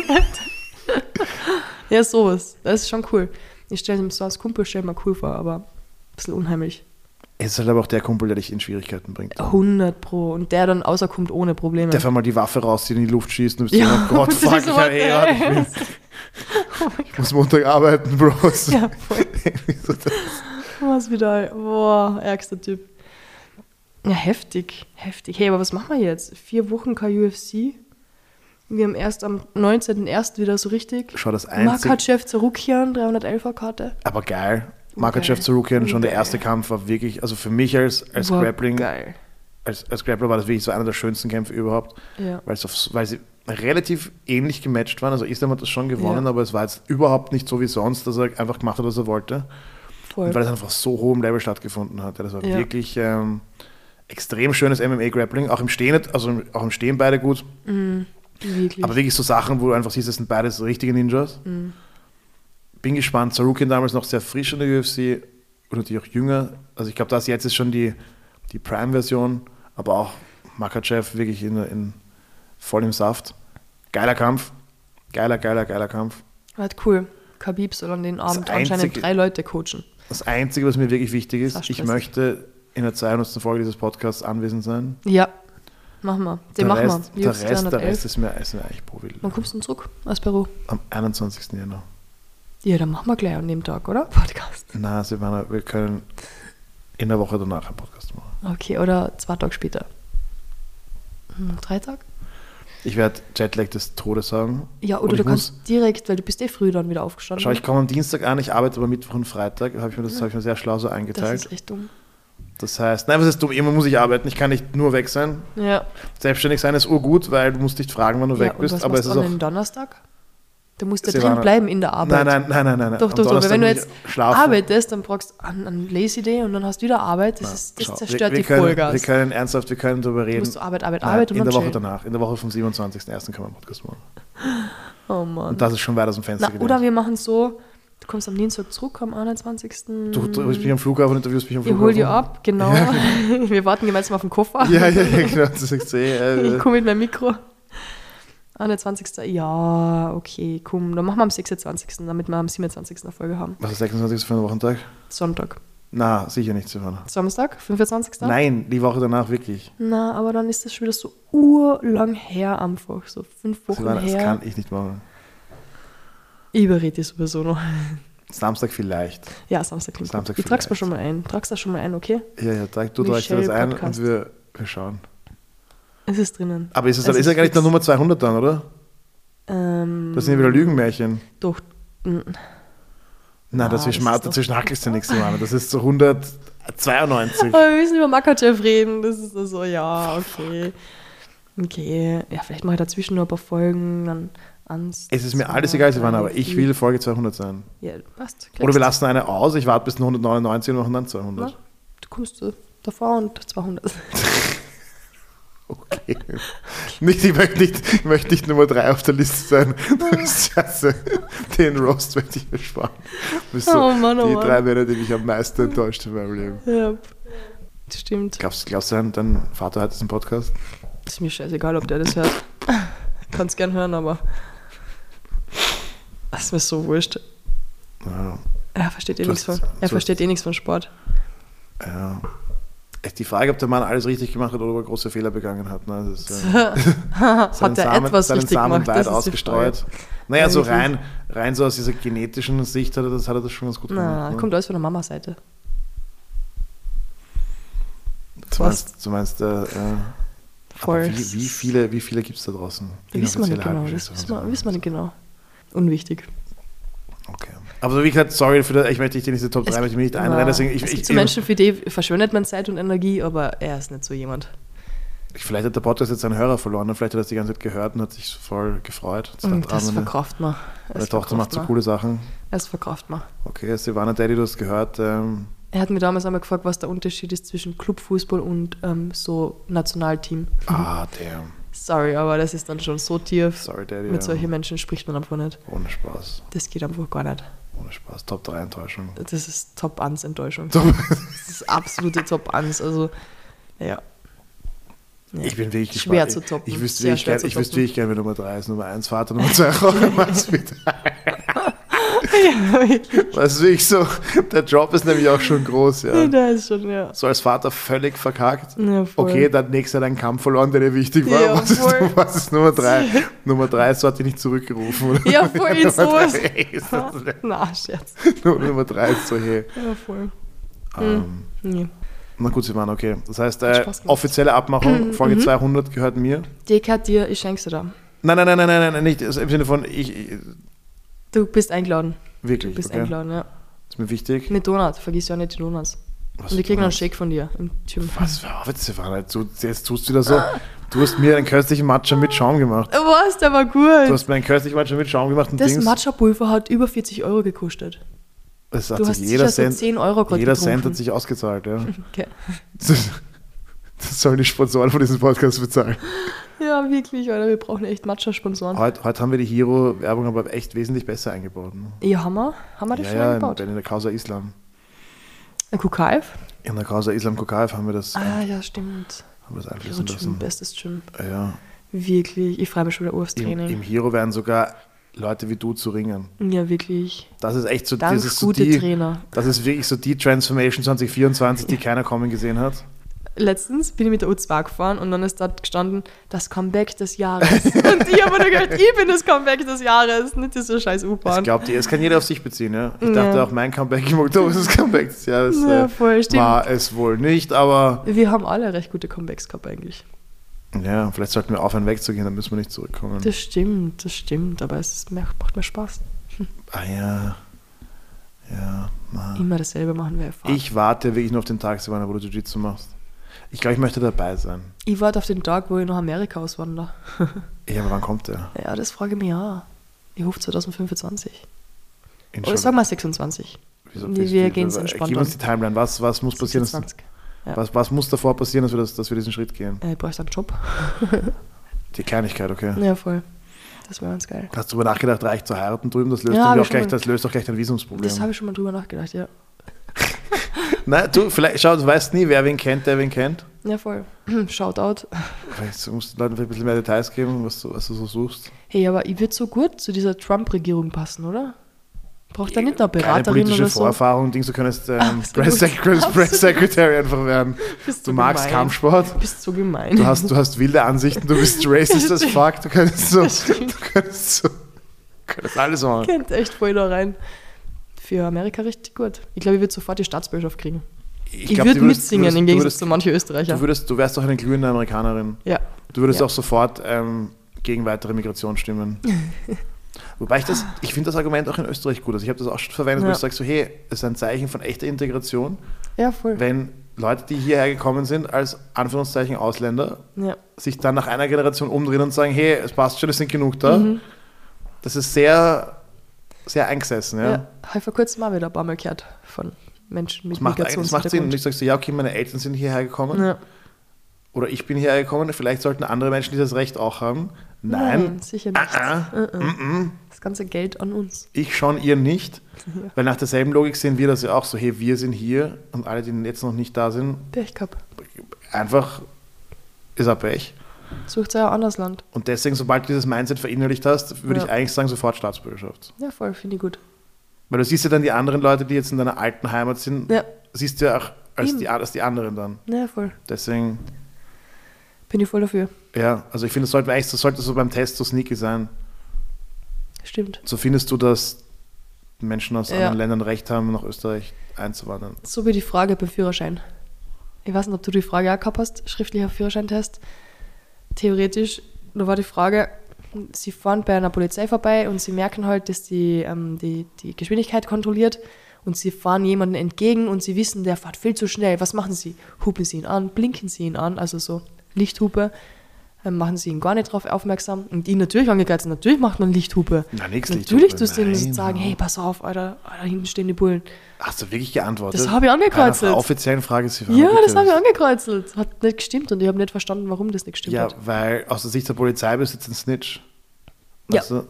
Ja, sowas. Das ist schon cool. Ich stelle mir so als Kumpel stell mir cool vor, aber ein bisschen unheimlich. Es ist halt aber auch der Kumpel, der dich in Schwierigkeiten bringt. hundert Pro. Und der dann außerkommt ohne Probleme. Der einfach mal die Waffe rauszieht, in die Luft schießt und du bist Ja, so, oh Gott, und du fuck, bist ich, so, hab, ey, warte, ich, bin, ich muss Montag arbeiten, Bros. Ja, voll. So das- Was wieder. Boah, ärgster Typ. Ja, heftig. Heftig. Hey, aber was machen wir jetzt? Vier Wochen kein U F C. Wir haben erst am neunzehnten ersten wieder so richtig. Schau, das einzige, Makachev Zarukian, dreihundertelfer Karte. aber geil. Oh, Makachev geil. Zarukian, schon der Geil. erste Kampf war wirklich, also für mich als, als Boah, Grappling, Geil. als, als Grappler war das wirklich so einer der schönsten Kämpfe überhaupt, Ja. weil, es auf, weil sie relativ ähnlich gematcht waren. Also Islam hat das schon gewonnen, Ja. aber es war jetzt überhaupt nicht so wie sonst, dass er einfach gemacht hat, was er wollte. Voll. Und weil es einfach so hoch im Level stattgefunden hat. Ja, das war Ja. wirklich ähm, extrem schönes M M A-Grappling, auch im Stehen, also auch im Stehen beide gut. Wirklich. Aber wirklich so Sachen, wo du einfach siehst, das sind beides richtige Ninjas. Mhm. Bin gespannt. Sarukian damals noch sehr frisch in der U F C und natürlich auch jünger. Also ich glaube, das jetzt ist schon die, die Prime-Version, aber auch Makachev wirklich in, in, voll im Saft. Geiler Kampf. Geiler, geiler, geiler Kampf. Halt cool. Khabib soll an den Abend anscheinend einzige- drei Leute coachen. Das Einzige, was mir wirklich wichtig ist, Das ist ich stressig. möchte in der zweihundertsten Folge dieses Podcasts anwesend sein. Ja, machen wir. Den Der machen Rest, wir. der U F C Rest, der zweihundertelf. Rest ist mir, ist mir eigentlich pro Wille. Wann kommst du denn zurück aus Peru? Am einundzwanzigsten Jänner. Ja, dann machen wir gleich an dem Tag, oder? Podcast. Na, Silvana, wir können in der Woche danach einen Podcast machen. Okay, oder zwei Tage später. Hm, drei Tage? Ich werde Jetlag des Todes haben. Ja, Und oder ich du kannst direkt, weil du bist eh früh dann wieder aufgestanden. Schau, ich komme am Dienstag an, ich arbeite aber Mittwoch und Freitag. Hab ich mir, das habe ich mir sehr schlau so das eingeteilt. ist echt dumm. Das heißt, nein, was ist dumm? Immer muss ich arbeiten. Ich kann nicht nur weg sein. Ja. Selbstständig sein ist urgut, weil du musst nicht fragen, wann du ja weg und bist. was Aber machst es du ist an auch. dem Donnerstag? Du musst ja Silvana, drin bleiben in der Arbeit. Nein, nein, nein, nein, nein. Doch, Am doch, doch. Weil Donnerstag wenn du muss jetzt ich schlafen. arbeitest, dann brauchst du einen, einen Lazy Day und dann hast du wieder Arbeit. Das, ist, das Schau, zerstört wir, wir die können, Vollgas. Wir können ernsthaft, wir können darüber Du reden. musst du Arbeit, Arbeit, Nein, Arbeit und in dann der Woche chillen. danach. In der Woche vom siebenundzwanzigsten ersten können wir einen Podcast machen. Oh Mann. Und das ist schon weit aus dem Fenster Na, gelehnt. oder wir machen so, du kommst am Dienstag zurück, am einundzwanzigsten Du, du holst mich am Flughafen, interviewst mich am Ich Flughafen. hol dir ab, genau. Wir warten gemeinsam auf den Koffer. Ja, ja, ja, genau. Das sagst du eh. Ich Äh, komme mit meinem Mikro. einundzwanzigsten Ja, okay, komm. Dann machen wir am sechsundzwanzigsten damit wir am siebenundzwanzigsten eine Folge haben. was ist sechsundzwanzigsten für ein Wochentag? Sonntag. Na, sicher nicht, Silvana. Samstag, fünfundzwanzigsten Nein, die Woche danach wirklich. Na, aber dann ist das schon wieder so urlang her einfach. So fünf Wochen Silvana, das her. kann ich nicht machen. Ich überrede dich sowieso noch. Samstag vielleicht. Ja, Samstag klingt Samstag gut. Ich trag's mir vielleicht. schon mal ein. Tragst das schon mal ein, okay? Ja, ja, trag, du tragst dir das Michelle ein Podcast. und wir, wir schauen. Es ist drinnen. Aber ist es, Es ist ist ja gar nicht der fix. Nummer zweihundert dann, oder? Ähm, Das sind ja wieder Lügenmärchen. Doch. mm, Nein, Ah, dazwischen, das ist Schma- doch- dazwischen hackelst du nichts, Mann. Das ist so hundertzweiundneunzig. Aber wir müssen über Makachev reden. Das ist so, ja, okay. Okay. Ja, vielleicht mache ich dazwischen noch ein paar Folgen. Dann ans. Es ist mir alles egal, Silvana, aber ich will Folge zweihundert sein. Ja, passt. Oder wir Kriegst. lassen eine aus, ich warte bis hundertneunundneunzig und machen dann zweihundert. Na, du kommst äh, davor und zweihundert. Okay. Nicht, ich, möchte nicht, ich möchte nicht Nummer drei auf der Liste sein. Scheiße. Den Roast möchte ich mir sparen. Du bist so Oh Mann, oh die Mann. drei Männer, die mich am meisten enttäuscht haben in meinem Leben. Ja, stimmt. Glaubst, glaubst du, dein, dein Vater hat diesen Podcast? Ist mir scheißegal, ob der das hört. Kannst gern hören, aber das ist mir so wurscht. Ja. Er versteht eh Du nichts von, hast- er du versteht hast- eh nichts von Sport. ja. Echt die Frage, ob der Mann alles richtig gemacht hat oder ob er große Fehler begangen hat. Ne? Das ist, äh, Hat er Samen, etwas seinen richtig Samen gemacht? weit Das ist die ausgestreut. Frage. Naja, Ja, so wirklich. rein, rein so aus dieser genetischen Sicht hat er das, hat er das schon ganz gut Na, gemacht. Ne? kommt alles von der Mama-Seite. Du meinst, du meinst äh, äh, Voll. aber wie, wie viele, wie viele gibt es da draußen? Wissen wir nicht Inoffizielle genau. Halbgeschwister Das und wissen so. wir, wissen wir nicht genau. Unwichtig. Okay. Aber wie gesagt, sorry für das, ich möchte dich in diese Top drei möchte ich mich nicht einreihen. Deswegen, ich, es gibt ich, so Menschen, für die verschwendet man Zeit und Energie, aber er ist nicht so jemand. ich, vielleicht hat der Podcast jetzt seinen Hörer verloren und vielleicht hat er das die ganze Zeit gehört und hat sich voll gefreut. Das Und dachte, das ah, meine, verkauft man. meine Das Tochter macht verkauft so man. coole Sachen. Das verkauft man. Okay, Silvana Daddy, du hast gehört. Ähm, Er hat mir damals einmal gefragt, was der Unterschied ist zwischen Clubfußball und ähm, so Nationalteam. ah, damn. Sorry, aber das ist dann schon so tief. Sorry, Daddy. Mit ja. solchen Menschen spricht man einfach nicht. Ohne Spaß. Das geht einfach gar nicht. Ohne Spaß. Top drei Enttäuschung. Das ist top eins Enttäuschung. Top. Das ist absolute top eins. Also, ja. Ja. Ich bin wirklich Schwer gespannt. zu toppen. Ich wüsste Sehr wirklich schwer gern, zu ich wüsste toppen. wirklich gern, wer Nummer drei ist. Nummer eins Vater, Nummer zwei Rocker, was wieder. Ja, wirklich. Das ist wirklich so, der Job ist nämlich auch schon groß, ja. Da ist schon, ja. So als Vater völlig verkackt. Ja, voll. Okay, dann nächstes Jahr einen Kampf verloren, der dir wichtig war. Ja, was, ist, voll. was ist Nummer drei? Nummer drei ist, so hat dich nicht zurückgerufen. Oder? Ja, voll, Nummer sowas. drei ist das- Na, Scherz. Nummer drei ist so, hey. Ja, voll. Ähm, Nee. na gut, Silvana, okay. Das heißt, Hat äh, Spaß gemacht. offizielle Abmachung, Folge zweihundert gehört mir. Die gehört dir, ich schenk's dir da. Nein, nein, nein, nein, nein, nein, nicht also im Sinne von, ich, ich Du bist eingeladen. wirklich, Du bist okay. eingeladen, ja. Ist mir wichtig. Mit Donut, vergiss ja nicht die Donuts. Was Und wir kriegen noch einen Donuts? Shake von dir im Gym. Was für auf jetzt, Silvana, du, jetzt tust du wieder so, du hast mir einen köstlichen Matcha mit Schaum gemacht. Was, der war Du gut. hast mir einen köstlichen Matcha mit Schaum gemacht und Das Dings. Matcha-Pulver hat über vierzig Euro gekostet. Das hat Du sich hast jeder sicher so Cent, zehn Euro gerade jeder Cent getrunken. hat sich ausgezahlt, ja. Okay. Das, das sollen die Sponsoren von diesem Podcast bezahlen. Ja, wirklich, Alter, wir brauchen echt Matcha-Sponsoren. Heute, heute haben wir die Hero-Werbung aber echt wesentlich besser eingebaut. Ne? Ja, haben wir? Haben wir das Ja, schon ja, in, eingebaut? in der Causa Islam. Ein Kukaif? In der Causa Islam Kokaif haben wir das, Ah, ja, stimmt. haben wir das Hero einfließen Gym, lassen. bestes Gym. Ja. Wirklich, ich freue mich schon wieder aufs Im, Training. Im Hero werden sogar Leute wie du zu ringen. Ja, wirklich. Das ist echt so, Dank das ist so gute die, Trainer. das ist wirklich so die Transformation zwanzig vierundzwanzig, die keiner kommen gesehen hat. Letztens bin ich mit der U zwei gefahren und dann ist dort gestanden, das Comeback des Jahres. Und ich habe mir gedacht, ich bin das Comeback des Jahres, nicht diese scheiß Ich U-Bahn. glaube, es kann jeder auf sich beziehen. Ja? Ich Ja. dachte auch, mein Comeback im Oktober ist das Comeback des Jahres. Ja, äh, voll, stimmt. war es wohl nicht, aber Wir haben alle recht gute Comebacks gehabt eigentlich. ja, vielleicht sollten wir aufhören wegzugehen, dann müssen wir nicht zurückkommen. Das stimmt, das stimmt, aber es ist, macht mir Spaß. Ah ja, ja, na. Immer dasselbe machen wir einfach. Ich warte wirklich nur auf den Tag, Silvana, wo du Jiu-Jitsu machst. Ich glaube, ich möchte dabei sein. Ich warte auf den Tag, wo ich nach Amerika auswandere. Ja, aber wann kommt der? Ja, das frage ich mich auch. Ich hoffe zwanzig fünfundzwanzig. In Oder schon- sagen wir sechsundzwanzig. Wieso- wir- wieso- wir wieso- gehen's äh, entspannt Gib uns an. die Timeline. Was, was muss passieren? Dass, sechsundzwanzig. Ja. was, was muss davor passieren, dass wir, das, dass wir diesen Schritt gehen? Äh, ich brauche einen Job. Die Kleinigkeit, okay. Ja, voll. Das wäre ganz geil. Hast du darüber nachgedacht, reich zu heiraten drüben? Das löst, Ja, hab nämlich ich auch gleich, schon mal- das löst auch gleich dein Visumsproblem. Das habe ich schon mal drüber nachgedacht, ja. Nein, du, vielleicht, schau, du weißt nie, wer wen kennt, der wen kennt. Ja, voll. Shoutout. Vielleicht musst du Leuten vielleicht ein bisschen mehr Details geben, was du, was du so suchst. Hey, aber ich würde so gut zu dieser Trump-Regierung passen, oder? Braucht da nicht noch Keine Beraterin politische oder so? Vorerfahrung, Dings, du könntest ähm, Absolut. Press, Sec- Press, Press Secretary einfach werden. Bist Du so magst gemein. Kampfsport, Du bist so gemein. du hast, du hast wilde Ansichten, du bist racist as fuck, du könntest so, Das du stimmt. könntest so, du könntest alles machen. Kennt echt voll da rein. für Amerika richtig gut. Ich glaube, ich würde sofort die Staatsbürgerschaft kriegen. Ich, Ich glaub, würde du würdest- mitsingen du würdest- im du Gegensatz würdest- zu manchen Österreicher. Du, würdest, du wärst doch eine glühende Amerikanerin. Ja. Du würdest Ja. auch sofort ähm, gegen weitere Migration stimmen. Wobei ich das, ich finde das Argument auch in Österreich gut. Also ich habe das auch schon verwendet, wo Ja. ich sage so, hey, es ist ein Zeichen von echter Integration, Ja, voll. wenn Leute, die hierher gekommen sind, als Anführungszeichen Ausländer, Ja. sich dann nach einer Generation umdrehen und sagen, hey, es passt schon, es sind genug da. Mhm. Das ist sehr, sehr eingesessen. Ja. Ja. Habe ich vor kurzem mal wieder ein paar Mal gehört von Menschen mit Das macht, eigentlich- das macht Sinn. Und Migrationshintergrund. ich sage so, ja, okay, meine Eltern sind hierher gekommen. Ja. Oder ich bin hierher gekommen. Vielleicht sollten andere Menschen dieses Recht auch haben. Nein. Nein, sicher nicht. Ah, ah, Uh-uh. mm-mm. Das ganze Geld an uns. Ich schon, ihr nicht. Ja. Weil nach derselben Logik sehen wir das ja auch so, hey, wir sind hier und alle, die jetzt noch nicht da sind, Pech gehabt. einfach ist ein Pech. Sucht euch ein anderes Land. Und deswegen, sobald du dieses Mindset verinnerlicht hast, würde Ja. ich eigentlich sagen, sofort Staatsbürgerschaft. Ja, voll, finde ich gut. Weil du siehst ja dann die anderen Leute, die jetzt in deiner alten Heimat sind, Ja, siehst du ja auch als Eben. die, als die anderen dann. ja voll. Deswegen, Bin ich voll dafür. ja, also ich finde, das sollte eigentlich, das sollte so beim Test so sneaky sein. Stimmt. So findest du, dass Menschen aus Ja. anderen Ländern Recht haben, nach Österreich einzuwandern. So wie die Frage beim Führerschein. Ich weiß nicht, ob du die Frage auch gehabt hast, schriftlicher Führerscheintest. Theoretisch, da war die Frage, sie fahren bei einer Polizei vorbei und sie merken halt, dass die, ähm, die, die Geschwindigkeit kontrolliert und sie fahren jemanden entgegen und sie wissen, der fährt viel zu schnell. Was machen sie? Hupen sie ihn an, blinken sie ihn an, also so Lichthupe, ähm, machen sie ihn gar nicht darauf aufmerksam. Und ihn natürlich angekreizt, natürlich macht man Lichthupe. Na, nix Natürlich Lichthupe. tust du ihnen Nein, sagen, ja. hey, pass auf, Alter, da hinten stehen die Bullen. Hast du wirklich geantwortet? Das habe ich angekreuzelt. Bei einer offiziellen Frage ist sie Ja, das habe ich angekreuzelt. Hat nicht gestimmt und ich habe nicht verstanden, warum das nicht gestimmt Ja, hat. weil aus der Sicht der Polizei bist du jetzt ein Snitch. Ja. Weißt du?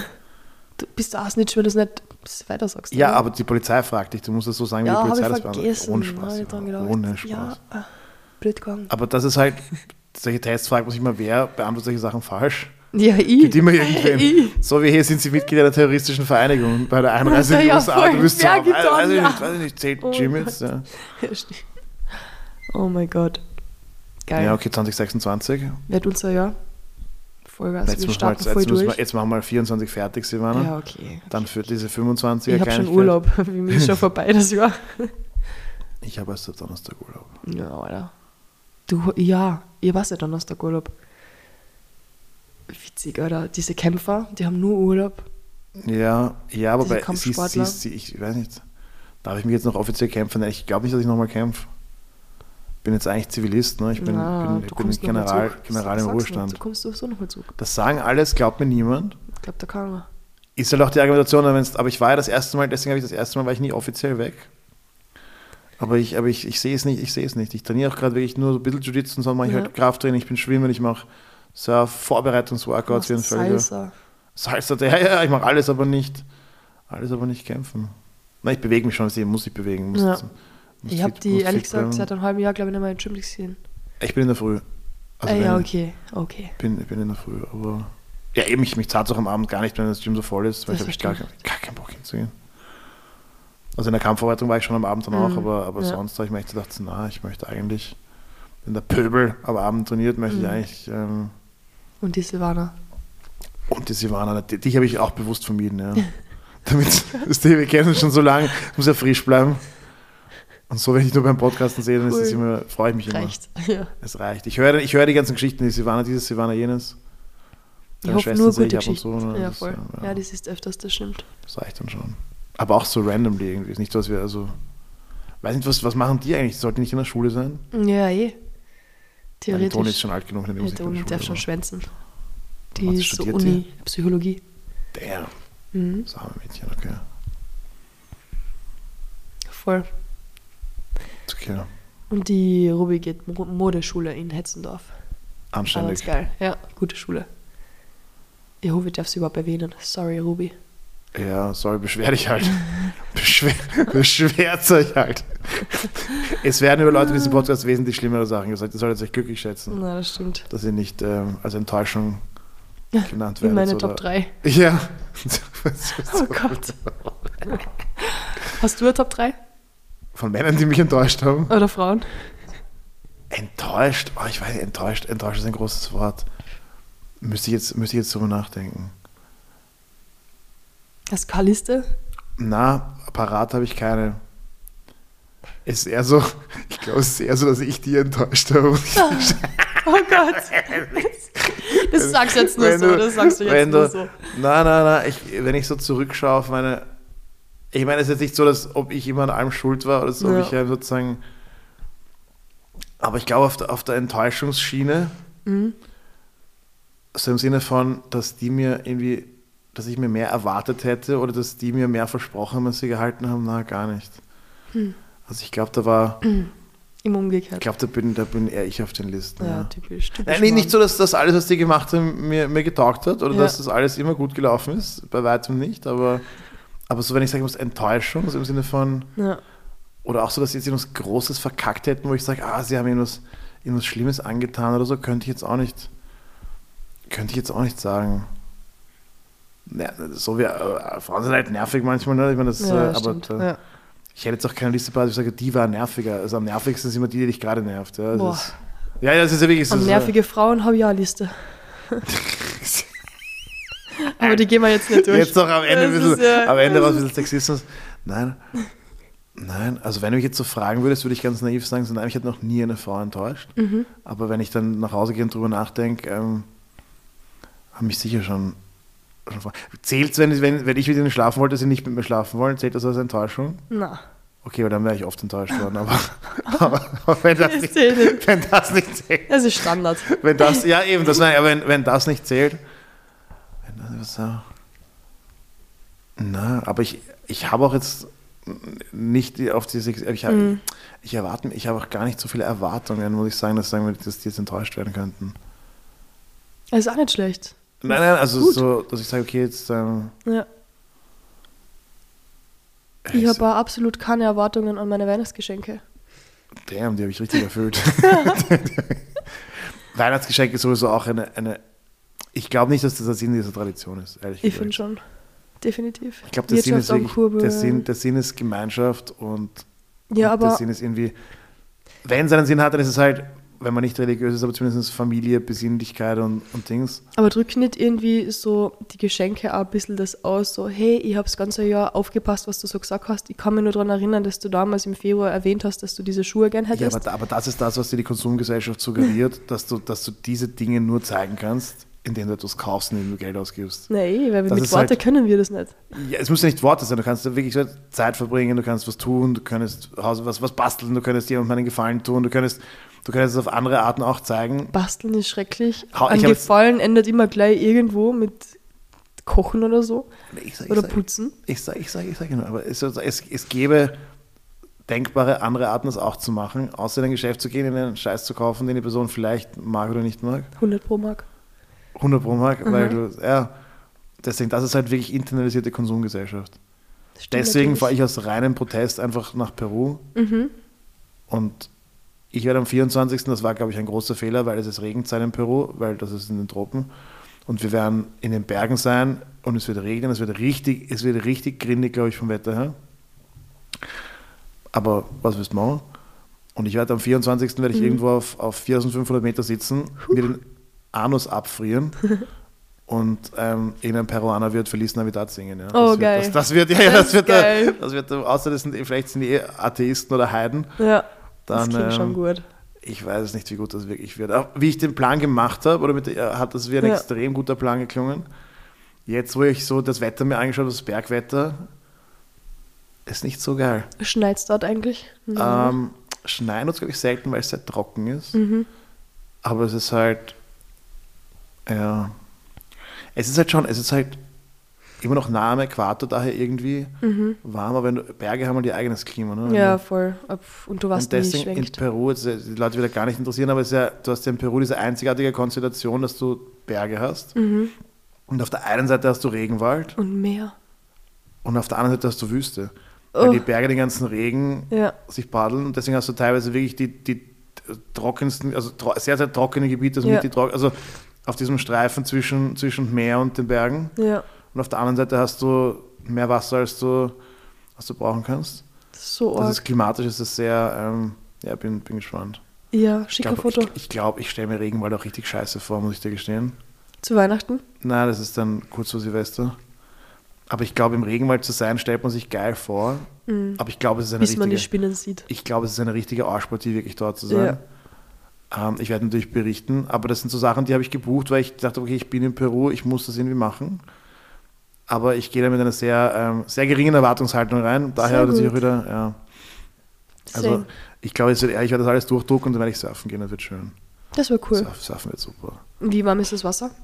Du bist auch nicht, wenn du es nicht weiter sagst. Ja, oder? aber die Polizei fragt dich, du musst es so sagen, wie ja, die habe Polizei ich das beantwortet. vergessen. Ohne Habe Spaß. ich dran gedacht. Ohne Spaß. Ja, äh, blöd gegangen. Aber das ist halt, solche Tests fragt man sich immer, wer beantwortet solche Sachen falsch? Ja, ich. Gibt immer irgendwen. Ich. So wie hier sind sie Mitglied einer terroristischen Vereinigung bei der Einreise in die Ja, U S A. voll. Du bist so, Wer weiß, gibt weiß an? ich Ja. nicht, weiß ich nicht, zählt Oh Jim mein jetzt? Ja. Ja, stimmt. Oh mein Gott. Geil. ja, okay, zwanzig sechsundzwanzig. Wird unser Jahr. Vollgas. Jetzt, Wir müssen wir, starten jetzt, voll jetzt, müssen wir, durch. jetzt machen wir vierundzwanzig fertig, Silvana. Ja, okay. Dann für diese fünfundzwanziger Ich habe schon Kleinigkeit. Urlaub. Für mich ist schon vorbei das Jahr. Ich habe erst am Donnerstag Urlaub. Ja, Alter. Du, ja, ihr warst ja Donnerstag Urlaub. Witzig, Alter. Diese Kämpfer, die haben nur Urlaub. Ja, ja, aber Diese bei sie, Kampfsportler. sie, sie, ich weiß nicht, darf ich mich jetzt noch offiziell kämpfen? Nein, ich glaube nicht, dass ich nochmal kämpfe. Bin jetzt eigentlich Zivilist, ne? Ich bin, Na, bin, du ich bin kommst noch mal General, zurück. General im Sag's Ruhestand. Nicht, du kommst sowieso noch mal zurück. Das sagen alles, glaubt mir niemand. Ich glaube, da kann man. Ist halt auch die Argumentation, wenn's, aber ich war ja das erste Mal, deswegen habe ich das erste Mal, war ich nie offiziell weg. Aber ich, aber ich, ich sehe es nicht, ich sehe es nicht. Ich trainiere auch gerade wirklich nur so ein bisschen Jiu-Jitsu und so mache ich Ja. halt Krafttraining, ich bin schwimmen, ich mache Surf, Vorbereitungsworkouts, wie ein völliger Salsa. Salsa, ja, ja, ich mache alles, aber nicht, alles aber nicht kämpfen. Na, ich bewege mich schon, ich muss ich bewegen. Muss, Ja. muss Ich habe fit- die, muss ehrlich fit gesagt, bleiben. seit einem halben Jahr, glaube ich, nicht mehr im Gym gesehen. Ich bin in der Früh. Also Ah, ja, wenn- okay, okay. bin, ich bin in der Früh, aber ja, eben, ich, mich zahlt es auch am Abend gar nicht, wenn das Gym so voll ist, weil Das ich habe gar, verstehe gar keinen Bock hinzugehen. Also in der Kampfvorbereitung war ich schon am Abend dann auch, Mhm, aber, aber ja. sonst habe ich mir echt gedacht, na, ich möchte eigentlich, wenn der Pöbel am Abend trainiert, möchte Mhm. ich eigentlich, ähm, Und die Silvana. und die Silvana, die, die habe ich auch bewusst vermieden, ja. Damit, das die, wir kennen uns schon so lange, muss ja frisch bleiben. Und so, wenn ich nur beim Podcasten sehe, dann ist Cool. das immer, freue ich mich immer. Reicht. Ja. Es reicht. Ich höre, ich höre die ganzen Geschichten, die Silvana dieses, Silvana jenes. Ich Deine hoffe Schwestern nur sehe gute ich ab und zu, Geschichten. ne, Ja, das, voll. ja. Ja, das ist öfters, das stimmt. Das reicht dann schon. Aber auch so randomly irgendwie. Ist nicht so, dass wir, also, weiß nicht, was, was machen die eigentlich? Die sollten nicht in der Schule sein? Ja, eh. Ja, die Toni ist Theoretisch. schon alt genug, die Ja, muss der nicht in Uni der darf Schule. schon aber- schwänzen. Was Die ist so studiert Uni, Psychologie. Damn, Mhm. das arme Mädchen, okay. Voll. Ist okay. Und die Ruby geht Mo- Modeschule in Hetzendorf. Ah, ganz Anständig. geil. Ja, gute Schule. Ich hoffe, ich darf sie überhaupt erwähnen. Sorry, Ruby. Ja, sorry, beschwer dich halt. Beschwer, beschwert euch halt. Es werden über Leute in diesem Podcast wesentlich schlimmere Sachen gesagt. Ihr solltet euch glücklich schätzen, Na, das stimmt. dass ihr nicht ähm, als Enttäuschung genannt In werdet. meine oder- Top drei. Ja. Oh Gott. Hast du eine Top drei? Von Männern, die mich enttäuscht haben. Oder Frauen? Enttäuscht? Oh, ich weiß nicht, enttäuscht. Enttäuscht ist ein großes Wort. Müsste ich jetzt, müsste ich jetzt drüber nachdenken. Hast du keine Liste? Na, parat habe ich keine. Es ist eher so, ich glaube, es ist eher so, dass ich die enttäuscht habe. Oh Gott. Das sagst du jetzt nur Wenn so, du- das sagst du jetzt wenn nur du- so. Nein, nein, nein. Ich, wenn ich so zurückschaue auf meine. Ich meine, es ist jetzt nicht so, dass ob ich immer an allem schuld war oder so, ob Ja. ich ja sozusagen. Aber ich glaube, auf der, auf der Enttäuschungsschiene, Mhm. so im Sinne von, dass die mir irgendwie, dass ich mir mehr erwartet hätte oder dass die mir mehr versprochen haben, als sie gehalten haben, na, gar nicht. Hm. Also ich glaube, da war, Im ich Umgekehrt. glaube, da bin, da bin eher ich auf den Listen. Ja, Ja. typisch. typisch Nein, nicht, nicht Mann. so, dass das alles, was die gemacht haben, mir, mir getaugt hat oder Ja. dass das alles immer gut gelaufen ist, bei weitem nicht, aber, aber so, wenn ich sagen muss, Enttäuschung, so im Sinne von, Ja. oder auch so, dass sie jetzt irgendwas Großes verkackt hätten, wo ich sage, ah, sie haben irgendwas, irgendwas Schlimmes angetan oder so, könnte ich jetzt auch nicht, könnte ich jetzt auch nicht sagen. Ja, so wie äh, Frauen sind halt nervig manchmal, ne? Ich meine, das, Ja, äh, aber stimmt. äh, Ja. ich hätte jetzt auch keine Liste parat, ich sage, die war nerviger. Also am nervigsten ist immer die, die dich gerade nervt. Ja, Boah. das ist, ja, ja, das ist ja wirklich so. Und nervige Frauen habe ich auch eine Liste. Aber die gehen wir jetzt nicht durch. Jetzt doch am Ende, ein Das bisschen, ist ja- am Ende raus ein bisschen Sexismus. Nein, nein, also wenn du mich jetzt so fragen würdest, würde ich ganz naiv sagen, so, nein, ich hätte noch nie eine Frau enttäuscht. Mhm. Aber wenn ich dann nach Hause gehe und drüber nachdenke, ähm, haben mich sicher schon, schon Frauen- Zählt, wenn, wenn, wenn ich mit ihnen schlafen wollte, sie nicht mit mir schlafen wollen, zählt das als Enttäuschung? Na, Okay, aber dann wäre ich oft enttäuscht worden. Aber, aber, aber wenn, das das nicht, zählt nicht. wenn das nicht zählt, Das ist Standard. wenn das, ja eben, das meine ich, aber wenn, wenn das nicht zählt, wenn das so, na, aber ich, ich habe auch jetzt nicht die- auf diese, ich, habe, Mhm. ich erwarte, ich habe auch gar nicht so viele Erwartungen, muss ich sagen, dass, sagen wir, dass die jetzt enttäuscht werden könnten. Das ist auch nicht schlecht. Nein, nein, also Gut. so, dass ich sage, okay, jetzt, ähm, Ja. äh, Ich habe auch absolut keine Erwartungen an meine Weihnachtsgeschenke. damn, die habe ich richtig erfüllt. Weihnachtsgeschenk ist sowieso auch eine, eine ich glaube nicht, dass das der Sinn dieser Tradition ist, ehrlich Ich gesagt. finde schon. Definitiv. Ich glaube, der Sinn ist Wirtschaft am wirklich, Kurbeln. der Sinn, der Sinn ist Gemeinschaft und, Ja, und der aber Sinn ist irgendwie, wenn es einen Sinn hat, dann ist es halt, wenn man nicht religiös ist, aber zumindest Familie, Besinnlichkeit und, und Dings. Aber drück nicht irgendwie so die Geschenke auch ein bisschen das aus, so, hey, ich habe das ganze Jahr aufgepasst, was du so gesagt hast. Ich kann mich nur daran erinnern, dass du damals im Februar erwähnt hast, dass du diese Schuhe gern Ja, hättest. aber, da- aber das ist das, was dir die Konsumgesellschaft suggeriert, dass du, dass du diese Dinge nur zeigen kannst, indem du etwas kaufst und indem du Geld ausgibst. Nein, weil Das mit ist Worte halt- können wir das nicht. Ja, es müssen ja nicht Worte sein, du kannst da wirklich so Zeit verbringen, du kannst was tun, du kannst Hause was, was basteln, du kannst jemandem einen Gefallen tun, du kannst, du kannst es auf andere Arten auch zeigen. Basteln ist schrecklich. Ha- An ich hab jetzt- Gefallen endet immer gleich irgendwo mit Kochen oder so. Ich sag, Oder ich sag, putzen. Ich sage, ich sage, ich sage nur, aber es, es, es gäbe denkbare andere Arten, das auch zu machen, außer in ein Geschäft zu gehen, in einen Scheiß zu kaufen, den die Person vielleicht mag oder nicht mag. hundert pro Mark. hundert pro Mark, weil Mhm. du, ja, deswegen, das ist halt wirklich internalisierte Konsumgesellschaft. Das stimmt Deswegen natürlich. fahre ich aus reinem Protest einfach nach Peru Mhm. und ich werde am vierundzwanzigsten, das war, glaube ich, ein großer Fehler, weil es ist Regenzeit in Peru, weil das ist in den Tropen und wir werden in den Bergen sein und es wird regnen, es wird richtig, es wird richtig grindig, glaube ich, vom Wetter her. Aber was willst du machen? Und ich werde am vierundzwanzigsten werde ich Mhm. irgendwo auf, auf viertausendfünfhundert Meter sitzen, mir den Anus abfrieren und ähm, irgendein Peruaner wird Feliz Navidad singen. Ja. Das Oh, wird, geil. Das, das wird, ja, ja, Das das wird, ist geil. äh, das wird, äh, außer das sind, eh- vielleicht sind die eh Atheisten oder Heiden. Ja, Dann, das klingt schon ähm, gut. Ich weiß es nicht, wie gut das wirklich wird. Auch wie ich den Plan gemacht habe, oder mit, der- hat das wie ein Ja. extrem guter Plan geklungen. Jetzt, wo ich so das Wetter mir angeschaut habe, das Bergwetter, ist nicht so geil. Schneit es dort eigentlich? Mhm. Ähm, Schneien uns, glaube ich, selten, weil es sehr trocken ist. Mhm. Aber es ist halt, ja, es ist halt schon, es ist halt immer noch nah am Äquator, daher irgendwie Mhm. warm, aber wenn du, Berge haben halt ihr eigenes Klima. Ne? Ja, voll. Ab- Und du warst Und nie deswegen in schwenkt. Peru, jetzt, äh, die Leute wieder gar nicht interessieren, aber es ist ja, du hast ja in Peru diese einzigartige Konstellation, dass du Berge hast. Mhm. Und auf der einen Seite hast du Regenwald Und mehr. und auf der anderen Seite hast du Wüste. Weil Oh. die Berge den ganzen Regen Ja. sich paddeln und deswegen hast du teilweise wirklich die, die trockensten, also tro sehr, sehr trockene Gebiete, also, Ja. mit die trock also auf diesem Streifen zwischen, zwischen Meer und den Bergen. Ja. Und auf der anderen Seite hast du mehr Wasser, als du, als du brauchen kannst. Das ist so Das arg. ist klimatisch, ist das sehr, ähm, ja, bin, bin gespannt. Ja, Ich schicker glaube, Foto. ich, ich, glaub, ich stelle mir Regenwald auch richtig scheiße vor, muss ich dir gestehen. Zu Weihnachten? Nein, das ist dann kurz vor Silvester. Aber ich glaube, im Regenwald zu sein, stellt man sich geil vor. Mhm. Aber ich glaube, es ist eine Bis richtige... man die Spinnen sieht. Ich glaube, es ist eine richtige Arschpartie, wirklich dort zu sein. Ja. Ähm, ich werde natürlich berichten, aber das sind so Sachen, die habe ich gebucht, weil ich dachte, okay, ich bin in Peru, ich muss das irgendwie machen. Aber ich gehe da mit einer sehr, ähm, sehr geringen Erwartungshaltung rein. Daher dass ich auch wieder, ja. Also Same. ich glaube, ich werde das alles durchdrucken und dann werde ich surfen gehen, das wird schön. Das wäre cool. Surf, surfen wird super. Wie warm ist das Wasser?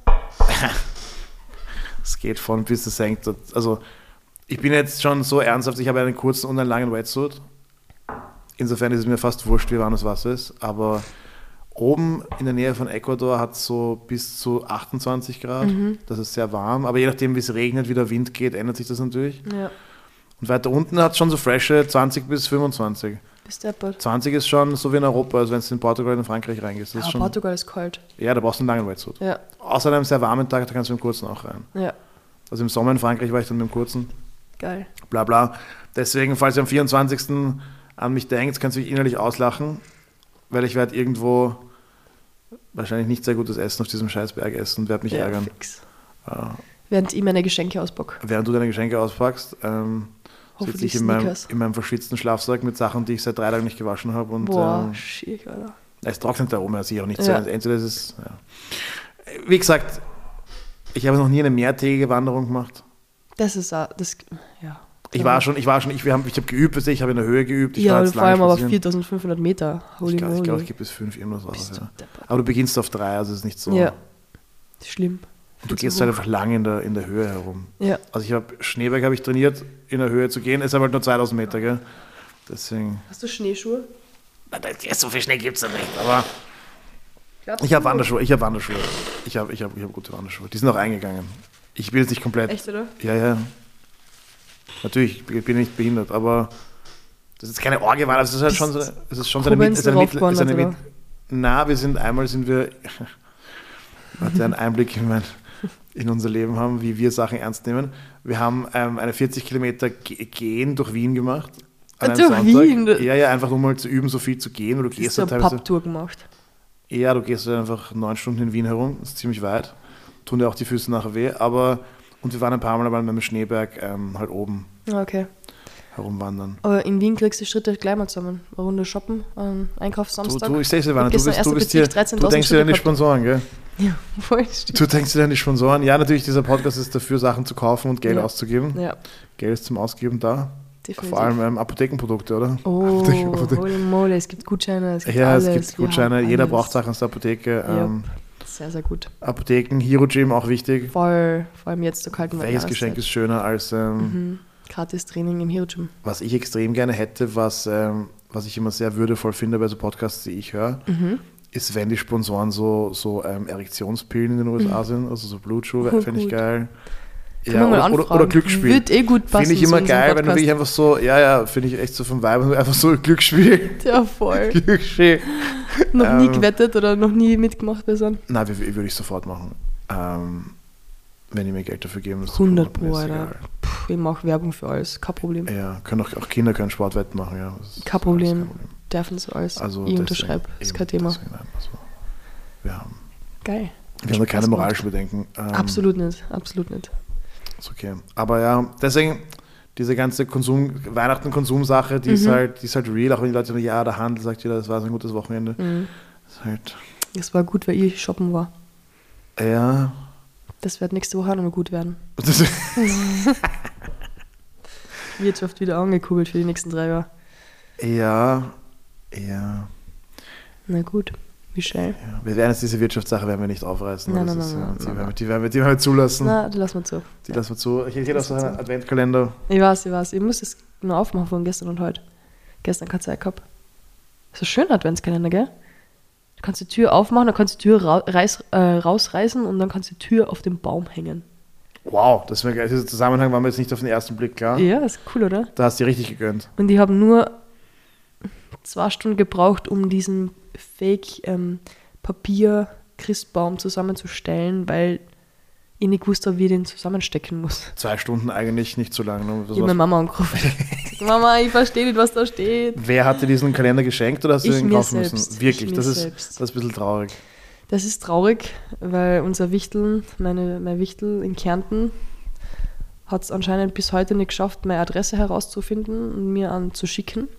Es geht von bis es senkt. Also ich bin jetzt schon so ernsthaft, ich habe einen kurzen und einen langen Wetsuit. Insofern ist es mir fast wurscht, wie warm das Wasser ist. Aber oben in der Nähe von Ecuador hat es so bis zu achtundzwanzig Grad. Mhm. Das ist sehr warm. Aber je nachdem, wie es regnet, wie der Wind geht, ändert sich das natürlich. Ja. Und weiter unten hat es schon so frische zwanzig bis fünfundzwanzig. Bis deppert. zwanzig ist schon so wie in Europa, also wenn du in Portugal und in Frankreich reingehst. Das Ja, ist schon, Portugal ist kalt. ja, da brauchst du einen langen Wetsuit. Ja. Außer an einem sehr warmen Tag, da kannst du mit dem kurzen auch rein. Ja. Also im Sommer in Frankreich war ich dann mit dem kurzen. Geil. Bla bla. Deswegen, falls ihr am vierundzwanzigsten an mich denkt, kannst du mich innerlich auslachen, weil ich werde irgendwo wahrscheinlich nicht sehr gutes Essen auf diesem Scheißberg essen und werde mich Ja, ärgern. fix. Ja. Während ich meine Geschenke auspacke. Während du deine Geschenke auspackst, ähm, sitze Hoffentlich ich in meinem, Snickers. in meinem verschwitzten Schlafsack mit Sachen, die ich seit drei Tagen nicht gewaschen habe. Und, Boah, ähm, schick, Alter. es trocknet da oben, also sicher auch nicht Ja. so. Entweder ist es, ja. Wie gesagt, ich habe noch nie eine mehrtägige Wanderung gemacht. Das ist auch, das, ja. Ich war schon, ich war schon, ich, wir haben, ich habe geübt, ich habe in der Höhe geübt. Ich ja, war und jetzt vor lange allem aber spazieren. viertausendfünfhundert Meter. Holy Ich glaube, ich, moly. glaub, ich gebe bis fünf irgendwas raus. Bist du Ja. deppert. Aber du beginnst auf drei, also es ist nicht so. Ja, schlimm. Und du Viel gehst zu halt hoch. einfach lang in der, in der Höhe herum. Ja. Also ich habe Schneeberg habe ich trainiert, in der Höhe zu gehen, ist aber halt nur zweitausend Meter, gell? Deswegen. Hast du Schneeschuhe? Ja, so viel Schnee gibt es ja nicht, aber ich habe Wanderschuhe, ich habe Wanderschuhe. Ich habe ich hab, ich hab gute Wanderschuhe. Die sind auch eingegangen. Ich bin jetzt nicht komplett. Echt, oder? Ja, ja. Natürlich, ich bin nicht behindert, aber das ist keine Orgie, weil es ist halt schon so, es ist schon so eine, Mit- es ist eine, Mittel- es ist eine Mit- Na, wir sind einmal sind wir warte, einen Einblick in, mein, in unser Leben haben, wie wir Sachen ernst nehmen. Wir haben ähm, eine vierzig Kilometer Ge- Gehen durch Wien gemacht. An einem Durch Sonntag. Wien? Ja, ja, einfach um mal zu üben, so viel zu gehen. Du Du gehst hast so halt eine teilweise. Papptour gemacht. Ja, du gehst halt einfach neun Stunden in Wien herum. Das ist ziemlich weit. Tun dir auch die Füße nachher weh. Aber, und wir waren ein paar Mal aber beim Schneeberg ähm, halt oben Ah, okay. herumwandern. Aber in Wien kriegst du die Schritte gleich mal zusammen. Eine Runde shoppen, ein Einkauf Du, Samstag. du, ich sehe es, Silvana, du gestern bist, du erster bist hier, Bezirk, du dreizehntausend denkst dir an die Schritte Sponsoren, gell? Ja, voll stimmt. Du denkst dir an die Sponsoren. Ja, natürlich, dieser Podcast ist dafür, Sachen zu kaufen und Geld Ja. auszugeben. Ja, Geld ist zum Ausgeben da. definitiv. Vor allem ähm, Apothekenprodukte, oder? Oh, Apotheken- Apotheken- holy moly, es gibt Gutscheine, es gibt Ja, alles. es gibt wir Gutscheine. haben Jeder alles. braucht Sachen aus der Apotheke. Ja. Ähm, Sehr, sehr gut. Apotheken, Hero Gym auch wichtig. Voll, vor allem jetzt zur kalten Welches Geschenk ist schöner als ähm, Mhm. Gratis Training im Hero Gym. was ich extrem gerne hätte, was, ähm, was ich immer sehr würdevoll finde bei so Podcasts, die ich höre, Mhm. ist, wenn die Sponsoren so, so ähm, Erektionspillen in den U S A sind, also so Blutschuhe, Oh, fände ich gut. geil. Können wir mal oder, oder, anfragen. oder Glücksspiel. Wird eh gut passen Finde ich zu immer unserem geil, wenn du Podcast. wirklich einfach so, ja, ja, finde ich echt so vom Vibe, einfach so Glücksspiel. Ja, voll. Glücksspiel. Noch nie Ähm, gewettet oder noch nie mitgemacht bei so einem? Nein, würde würd ich sofort machen. Ähm, wenn die mir Geld dafür geben. das ist hundert mir Pro, ist Alter. egal. Puh, ich mache Werbung für alles. Kein Problem. Ja, können auch, auch Kinder können Sportwetten machen, ja. Das ist Kein Problem. Dürfen sie alles. Also ich deswegen- unterschreibe. Ist eben, kein Thema. deswegen, nein, also, wir haben, Geil. wir haben da keine Spaß moralischen Bedenken. Ähm, Absolut nicht. Absolut nicht. Ist okay. Aber ja, deswegen, diese ganze Konsum, Weihnachten-Konsum-Sache, die, ist Mhm. halt, die ist halt real, auch wenn die Leute sagen, ja, der Handel sagt wieder, das war so ein gutes Wochenende. Mhm. Das ist halt, Das war gut, weil ich shoppen war. ja. Das wird nächste Woche auch nochmal gut werden. Das, Wirtschaft wieder angekurbelt für die nächsten drei Jahre. ja, ja. Na gut, Michelle. Ja, wir werden jetzt diese Wirtschaftssache werden wir nicht aufreißen. Nein, das nein, ist, nein, ja, nein, die, nein, werden wir, die, werden wir, die werden wir zulassen. Na, die lassen wir zu. Die lassen wir zu. Ich hätte auch so Lassen wir einen zu. Adventkalender. Ich weiß, ich weiß. Ich muss es nur aufmachen von gestern und heute. Gestern keine Zeit gehabt. Das ist ein schöner Adventskalender, gell? Du kannst die Tür aufmachen, dann kannst du die Tür ra reiß, äh, rausreißen und dann kannst du die Tür auf den Baum hängen. Wow, das wäre geil. Dieser Zusammenhang war mir jetzt nicht auf den ersten Blick klar. Ja, ist cool, oder? Da hast du dir richtig gegönnt. Und die haben nur zwei Stunden gebraucht, um diesen Fake-Papier-Christbaum zusammenzustellen, weil ich nicht gewusst habe, wie ich den zusammenstecken muss. Zwei Stunden eigentlich nicht zu lang. Ne? Ich habe meine Mama angerufen. Mama, ich verstehe nicht, was da steht. Wer hat dir diesen Kalender geschenkt oder hast du Ich den mir kaufen selbst. müssen? Wirklich, Ich mir das ist, selbst. das ist ein bisschen traurig. Das ist traurig, weil unser Wichtel, meine, mein Wichtel in Kärnten, hat es anscheinend bis heute nicht geschafft, meine Adresse herauszufinden und mir anzuschicken.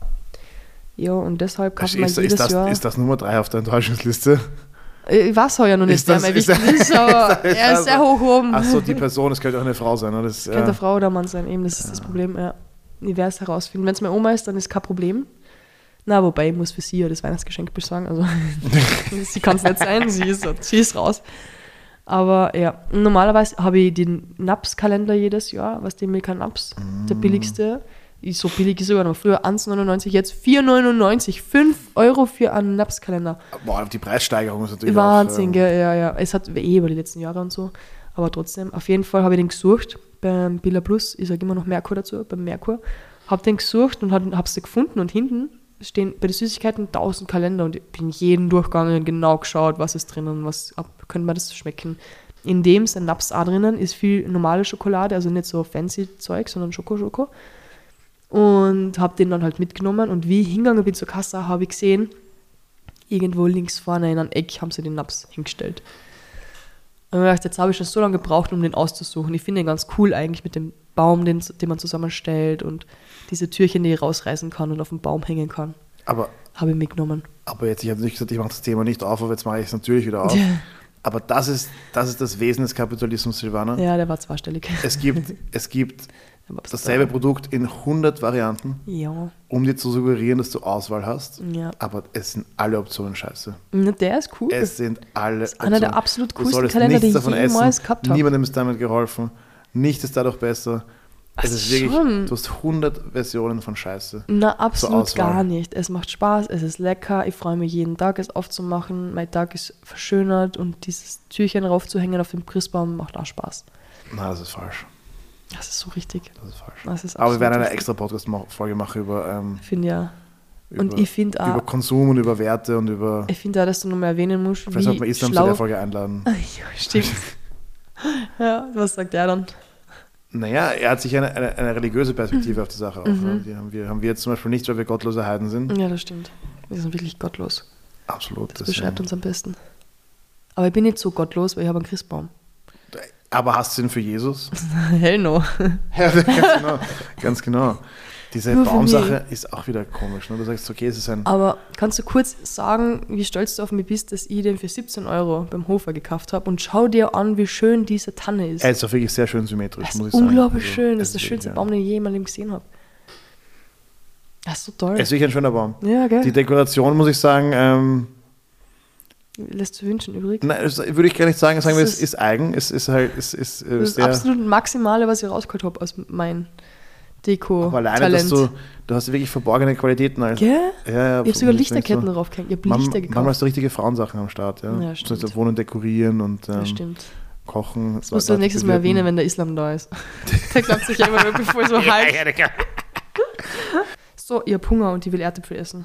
Ja, und deshalb kann Ist, man ist, jedes ist, das, Jahr... ist das Nummer drei auf der Enttäuschungsliste? Ich weiß ja noch nicht, Ist wer das- mein ist wichtig das- ist, aber ist das- er ist sehr hoch oben. Achso, die Person, das könnte auch eine Frau sein. Oder? Das, Das könnte ja. eine Frau oder ein Mann sein, eben, das ist das Problem. Ja. Ich werde es herausfinden. Wenn es meine Oma ist, dann ist kein Problem. Na, wobei, ich muss für sie ja das Weihnachtsgeschenk besorgen. Also, sie kann es nicht sein, sie ist, sie ist raus. Aber ja, normalerweise habe ich den Naps-Kalender jedes Jahr, was den Milka Naps, Mm. der billigste. Ist so billig ist sogar noch. Früher eins neunundneunzig, jetzt vier neunundneunzig. fünf Euro für einen Naps-Kalender. Boah, die Preissteigerung ist natürlich Wahnsinn, auch, ähm, gell, ja, ja. Es hat eh über die letzten Jahre und so. Aber trotzdem, auf jeden Fall habe ich den gesucht. Beim Billa Plus, ich sage immer noch Merkur dazu, beim Merkur. Habe den gesucht und habe es gefunden und hinten stehen bei den Süßigkeiten tausend Kalender und ich bin jeden durchgegangen und genau geschaut, was ist drinnen, was ab, könnte man das schmecken. In dem ist ein Naps auch drinnen, ist viel normale Schokolade, also nicht so fancy Zeug, sondern Schoko-Schoko. Und habe den dann halt mitgenommen und wie ich hingegangen bin zur Kasse, habe ich gesehen, irgendwo links vorne in einem Eck haben sie den Naps hingestellt. Und ich dachte, jetzt habe ich schon so lange gebraucht, um den auszusuchen. Ich finde den ganz cool eigentlich mit dem Baum, den, den man zusammenstellt und diese Türchen, die ich rausreißen kann und auf den Baum hängen kann. Aber, Habe ich mitgenommen. aber jetzt, ich habe nicht gesagt, ich mache das Thema nicht auf, aber jetzt mache ich es natürlich wieder auf. Aber das ist, das ist das Wesen des Kapitalismus, Silvana. Ja, der war zweistellig. Es gibt, es gibt Der war dasselbe Produkt in hundert Varianten, Ja. um dir zu suggerieren, dass du Auswahl hast. Ja. Aber es sind alle Optionen scheiße. Na, der ist cool. Es sind alle ist einer der Optionen. absolut Du coolsten solltest Kalender, nichts die ich davon jemals essen. gehabt habe. Niemandem ist damit geholfen. Nichts ist dadurch besser. Ach, Es ist wirklich, schon. du hast hundert Versionen von Scheiße. Na, absolut Auswahl. gar nicht. Es macht Spaß, es ist lecker. Ich freue mich jeden Tag, es aufzumachen. Mein Tag ist verschönert und dieses Türchen raufzuhängen auf dem Christbaum macht auch Spaß. Na, das ist falsch. Das ist so richtig. Das ist falsch. Das ist Aber wir absolut werden eine richtig. extra Podcast-Folge machen über, ähm, Ich finde ja. über, Und ich finde über auch, Konsum und über Werte und über. ich finde auch, dass du nochmal erwähnen musst, Vielleicht sollte man wie Islam zu schlau... der Folge einladen. Ja, stimmt. Ja, was sagt er dann? Naja, er hat sich eine, eine, eine religiöse Perspektive auf die Sache auf. Mhm. Ne? Die haben wir, haben wir jetzt zum Beispiel nicht, weil wir gottlose Heiden sind. Ja, das stimmt. Wir sind wirklich gottlos. Absolut. Das das, beschreibt ähm, uns am besten. Aber ich bin nicht so gottlos, weil ich habe einen Christbaum. Aber hast du ihn für Jesus? Hell no. Ja, ganz genau. Ganz genau. Diese Nur für Baumsache ist auch wieder komisch. Ne? Du sagst, okay, es ist ein. Aber kannst du kurz sagen, wie stolz du auf mich bist, dass ich den für siebzehn Euro beim Hofer gekauft habe? Und schau dir an, wie schön diese Tanne ist. Er ist auch wirklich sehr schön symmetrisch, Das muss ist ich sagen. unglaublich Also, schön. es Das ist der wirklich, schönste ja. Baum, den ich jemals gesehen habe. Das ist so toll. Er ist wirklich ein schöner Baum. Ja, gell? Die Dekoration, muss ich sagen, ähm, Lässt zu wünschen übrig. nein, das würde ich gar nicht sagen. Sagen wir, Das es ist- ist eigen. Es ist halt, es ist, äh, Das ist sehr. absolut das Maximale, was ich rausgeholt habe aus meinem Aber alleine, dass Deko-Talent. du, du hast wirklich verborgene Qualitäten. Halt. Gell? Ja, ja, Ich habe sogar und Lichterketten denkst drauf gehängt. Ich du, habe Man, Lichter manchmal gekauft. hast du richtige Frauensachen am Start. Ja, Ja, stimmt. So, Wohnen dekorieren und ähm, Das stimmt. kochen. Das musst du nächstes Mal erwähnen, wenn der Islam da ist. Der glaubt sich ja immer nur, bevor so halb. So, ich hab Hunger und die will Erdäpfel essen.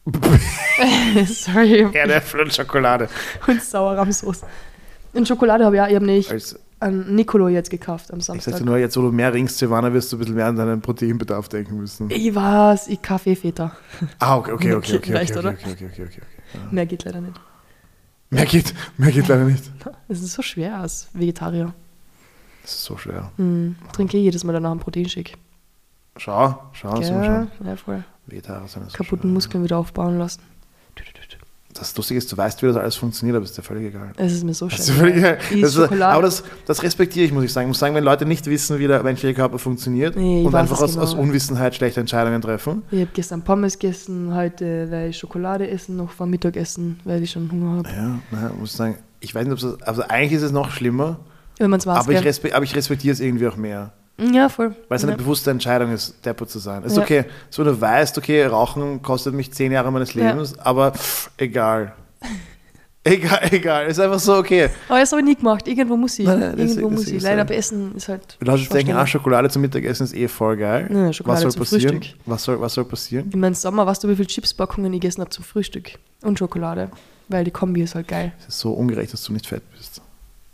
Sorry. Erdäpfel und Schokolade. Und Sauerrahmsauce. Und Schokolade habe ich auch. Ich habe nicht Als, an Nicolo jetzt gekauft am ich sagte Samstag. nur, jetzt wo du mehr ringst, Silvana, wirst du ein bisschen mehr an deinen Proteinbedarf denken müssen. Ich weiß, ich Kaffeefeta. Ah, okay, okay, okay, okay, Leicht, okay, oder? okay, okay, okay, okay, okay. Ja. Mehr geht leider nicht. Mehr geht, mehr geht leider nicht. Es ist so schwer als Vegetarier. Das ist so schwer. Hm. Trinke eh jedes Mal danach einen Proteinshake. Schau, schau, so Gell? schau. Ja, voll. Vegetarier sind so Kaputten schwer. Muskeln wieder aufbauen lassen. Das Lustige ist, du weißt, wie das alles funktioniert, aber es ist dir völlig egal. Es ist mir so Das ist völlig schwer. egal. Ich Das ist, Schokolade. aber das, das respektiere ich, muss ich sagen. Ich muss sagen, wenn Leute nicht wissen, wie der menschliche Körper funktioniert Nee, ich und weiß einfach es aus, genau. aus Unwissenheit schlechte Entscheidungen treffen. Ich habe gestern Pommes gegessen, heute werde ich Schokolade essen, noch vor Mittagessen, weil ich schon Hunger habe. Ja, naja, muss ich sagen, ich weiß nicht, ob es, also eigentlich ist es noch schlimmer, Wenn man es weiß, aber ich, gell? respe, aber ich respektiere es irgendwie auch mehr. Ja, voll. Weil es eine ja. bewusste Entscheidung ist, Depper zu sein. Ist Ja. okay. So, du weißt, okay, Rauchen kostet mich zehn Jahre meines Ja. Lebens, aber pff, egal. Egal, egal. Ist einfach so okay. Aber das habe ich nie gemacht. Irgendwo muss ich. Nein, nein, das- Irgendwo das muss ich. ist Leider halt- bei Essen ist halt. Du darfst jetzt denken, ah, Vorstellung. Schokolade zum Mittagessen ist eh voll geil. Ja, Schokolade was soll zum passieren? Frühstück. Was soll, was soll passieren? In meinem Sommer, weißt du, wie viele Chipspackungen ich gegessen habe zum Frühstück? Und Schokolade. Weil die Kombi ist halt geil. Es ist so ungerecht, dass du nicht fett bist.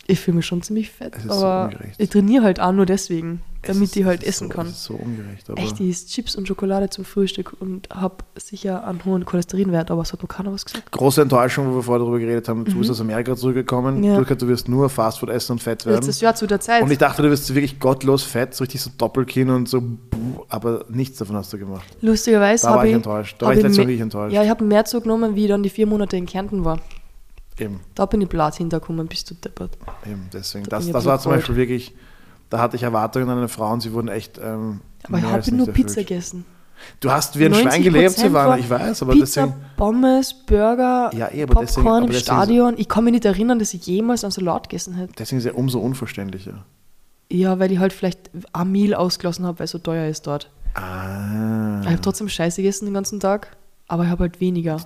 Ich fühle mich schon ziemlich fett, Es ist so aber ungerecht. ich trainiere halt auch nur deswegen, Es damit ist- ich es halt ist essen so, kann. Es ist so ungerecht. Aber Echt, ich esse Chips und Schokolade zum Frühstück und habe sicher einen hohen Cholesterinwert, aber es hat noch keiner was gesagt. große Enttäuschung, wo wir vorher darüber geredet haben, du bist aus Amerika zurückgekommen, Mhm. Ja. du hast gesagt, du wirst nur Fastfood essen und fett werden. Letztes Jahr zu der Zeit. Und ich dachte, du wirst wirklich gottlos fett, so richtig so Doppelkinn und so, aber nichts davon hast du gemacht. Lustigerweise Da war habe ich ich, enttäuscht. Da war hab ich letztes Mal me- wirklich enttäuscht. Ja, ich habe mehr zugenommen, wie ich dann die vier Monate in Kärnten war. Eben, Da bin ich blatt hintergekommen, bist du deppert. eben, deswegen. Da Das, bin ich das ein war zum bisschen Beispiel wirklich, da hatte ich Erwartungen an eine Frau und sie wurden echt ähm, Aber ich mehr habe als nur nicht erfüllt. Pizza gegessen. Du hast wie ein Schwein neunzig gelebt, Prozent Silvana, war ich weiß, aber Pizza, deswegen, Pommes, Burger, Ja, eh, aber deswegen- Popcorn aber im deswegen- Stadion. Ich kann mich nicht erinnern, dass ich jemals einen Salat gegessen hätte. deswegen ist es ja umso unverständlicher. Ja, weil ich halt vielleicht ein Meal ausgelassen habe, weil es so teuer ist dort. Ah. Ich habe trotzdem Scheiße gegessen den ganzen Tag, aber ich habe halt weniger.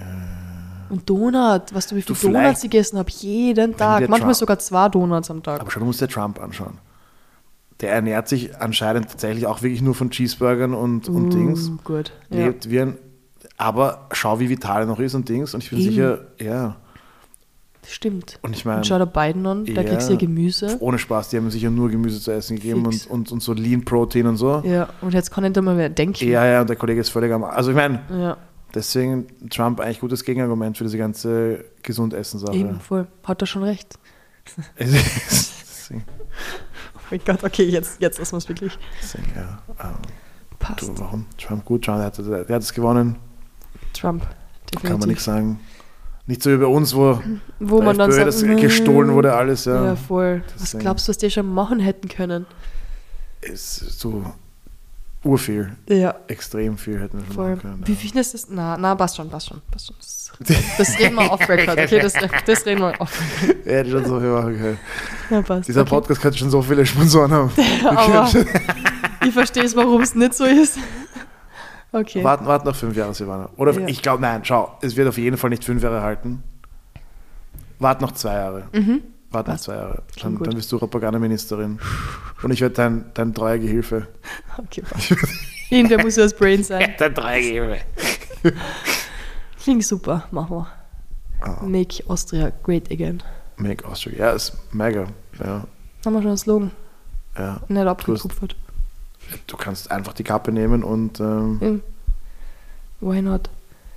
Und Donut, weißt du, wie viele Du, vielleicht- Donuts ich gegessen habe? Jeden Tag. dir Manchmal Trump- sogar zwei Donuts am Tag. Aber schau, du musst dir Trump anschauen. Der ernährt sich anscheinend tatsächlich auch wirklich nur von Cheeseburgern und, und Dings. Mm, gut. Ja. Lebt wie ein, aber schau, wie vital er noch ist und Dings. Und ich bin Eben. sicher, ja. Das stimmt. Und ich meine, Und schau dir beiden an, da ja, kriegst du ja Gemüse. ohne Spaß, die haben sicher nur Gemüse zu essen gegeben Fix. und, und, und so Lean Protein und so. Ja, und jetzt kann ich nicht einmal mehr denken. Ja, ja, und der Kollege ist völlig am. Also ich meine, Ja, deswegen Trump eigentlich gutes Gegenargument für diese ganze Gesund-Essen-Sache. eben, voll. Hat er schon recht. deswegen, Oh mein Gott, okay, jetzt, jetzt lassen wir es wirklich. deswegen, ja. Ähm, Passt. du, warum? Trump gut, Trump, der hat, der hat es gewonnen, Trump, definitiv. kann man nichts sagen. Nicht so wie bei uns, wo Wo der man dann FPÖ sagt, das "Mm, gestohlen wurde, alles, ja. Ja, voll. Was Deswegen. glaubst du, was die schon machen hätten können? Ist so urviel, Ja, extrem viel hätten wir schon voll. machen können. Wie Ja. viel ist das? Na, na, passt schon, passt schon. Passt schon. Das, das reden wir off-record, okay? Das, das reden wir off. Ja, hätte schon so viel machen können. Ja, passt. Dieser okay. Podcast könnte schon so viele Sponsoren haben. Aber ich verstehe es, warum es nicht so ist. Okay. Warten, warten noch fünf Jahre, Silvana. Oder Ja. ich glaube, nein, schau, es wird auf jeden Fall nicht fünf Jahre halten. Wart noch zwei Jahre. Mhm. Wart noch Passt. zwei Jahre. Dann, Klingt gut. dann bist du Propagandamenministerin. Und ich werde dein, dein treuer Gehilfe. Okay, passt. Irgendwer muss ja das Brain sein. Dein treuer Gehilfe. Klingt super, machen wir. Ah, Make Austria great again. Make Austria. Ja, ist mega. Ja, Haben wir schon einen Slogan? ja. Nicht abgekupfert. Du kannst einfach die Kappe nehmen und ähm, Mhm. Why not?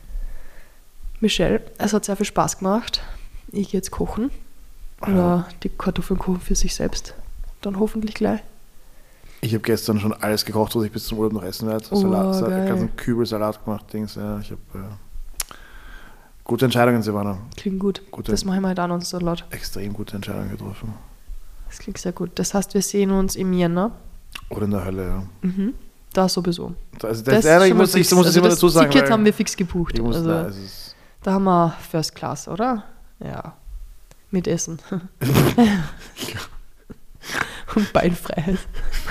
Michelle, es hat sehr viel Spaß gemacht. Ich gehe jetzt kochen. Oder die Kartoffeln kochen für sich selbst. Dann hoffentlich gleich. ich habe gestern schon alles gekocht, was ich bis zum Urlaub noch essen werde. Oh, Salat, Sa- geil. ganzen Kübelsalat gemacht, Dings. Ja, ich habe äh, gute Entscheidungen, Silvana. Klingt gut. Gute, Das mache ich mal halt auch noch so laut. extrem gute Entscheidungen getroffen. Das klingt sehr gut. Das heißt, wir sehen uns im Jänner. Oder in der Hölle, ja. Mhm. Da sowieso. Also das, Das ja, ist ich schon mal muss, ich fix. muss es Also immer das dazu sagen. Ticket weil haben wir fix gebucht. ich muss, Also, nein, es ist, da haben wir First Class, oder? Ja. Mit Essen. Und Beinfreiheit.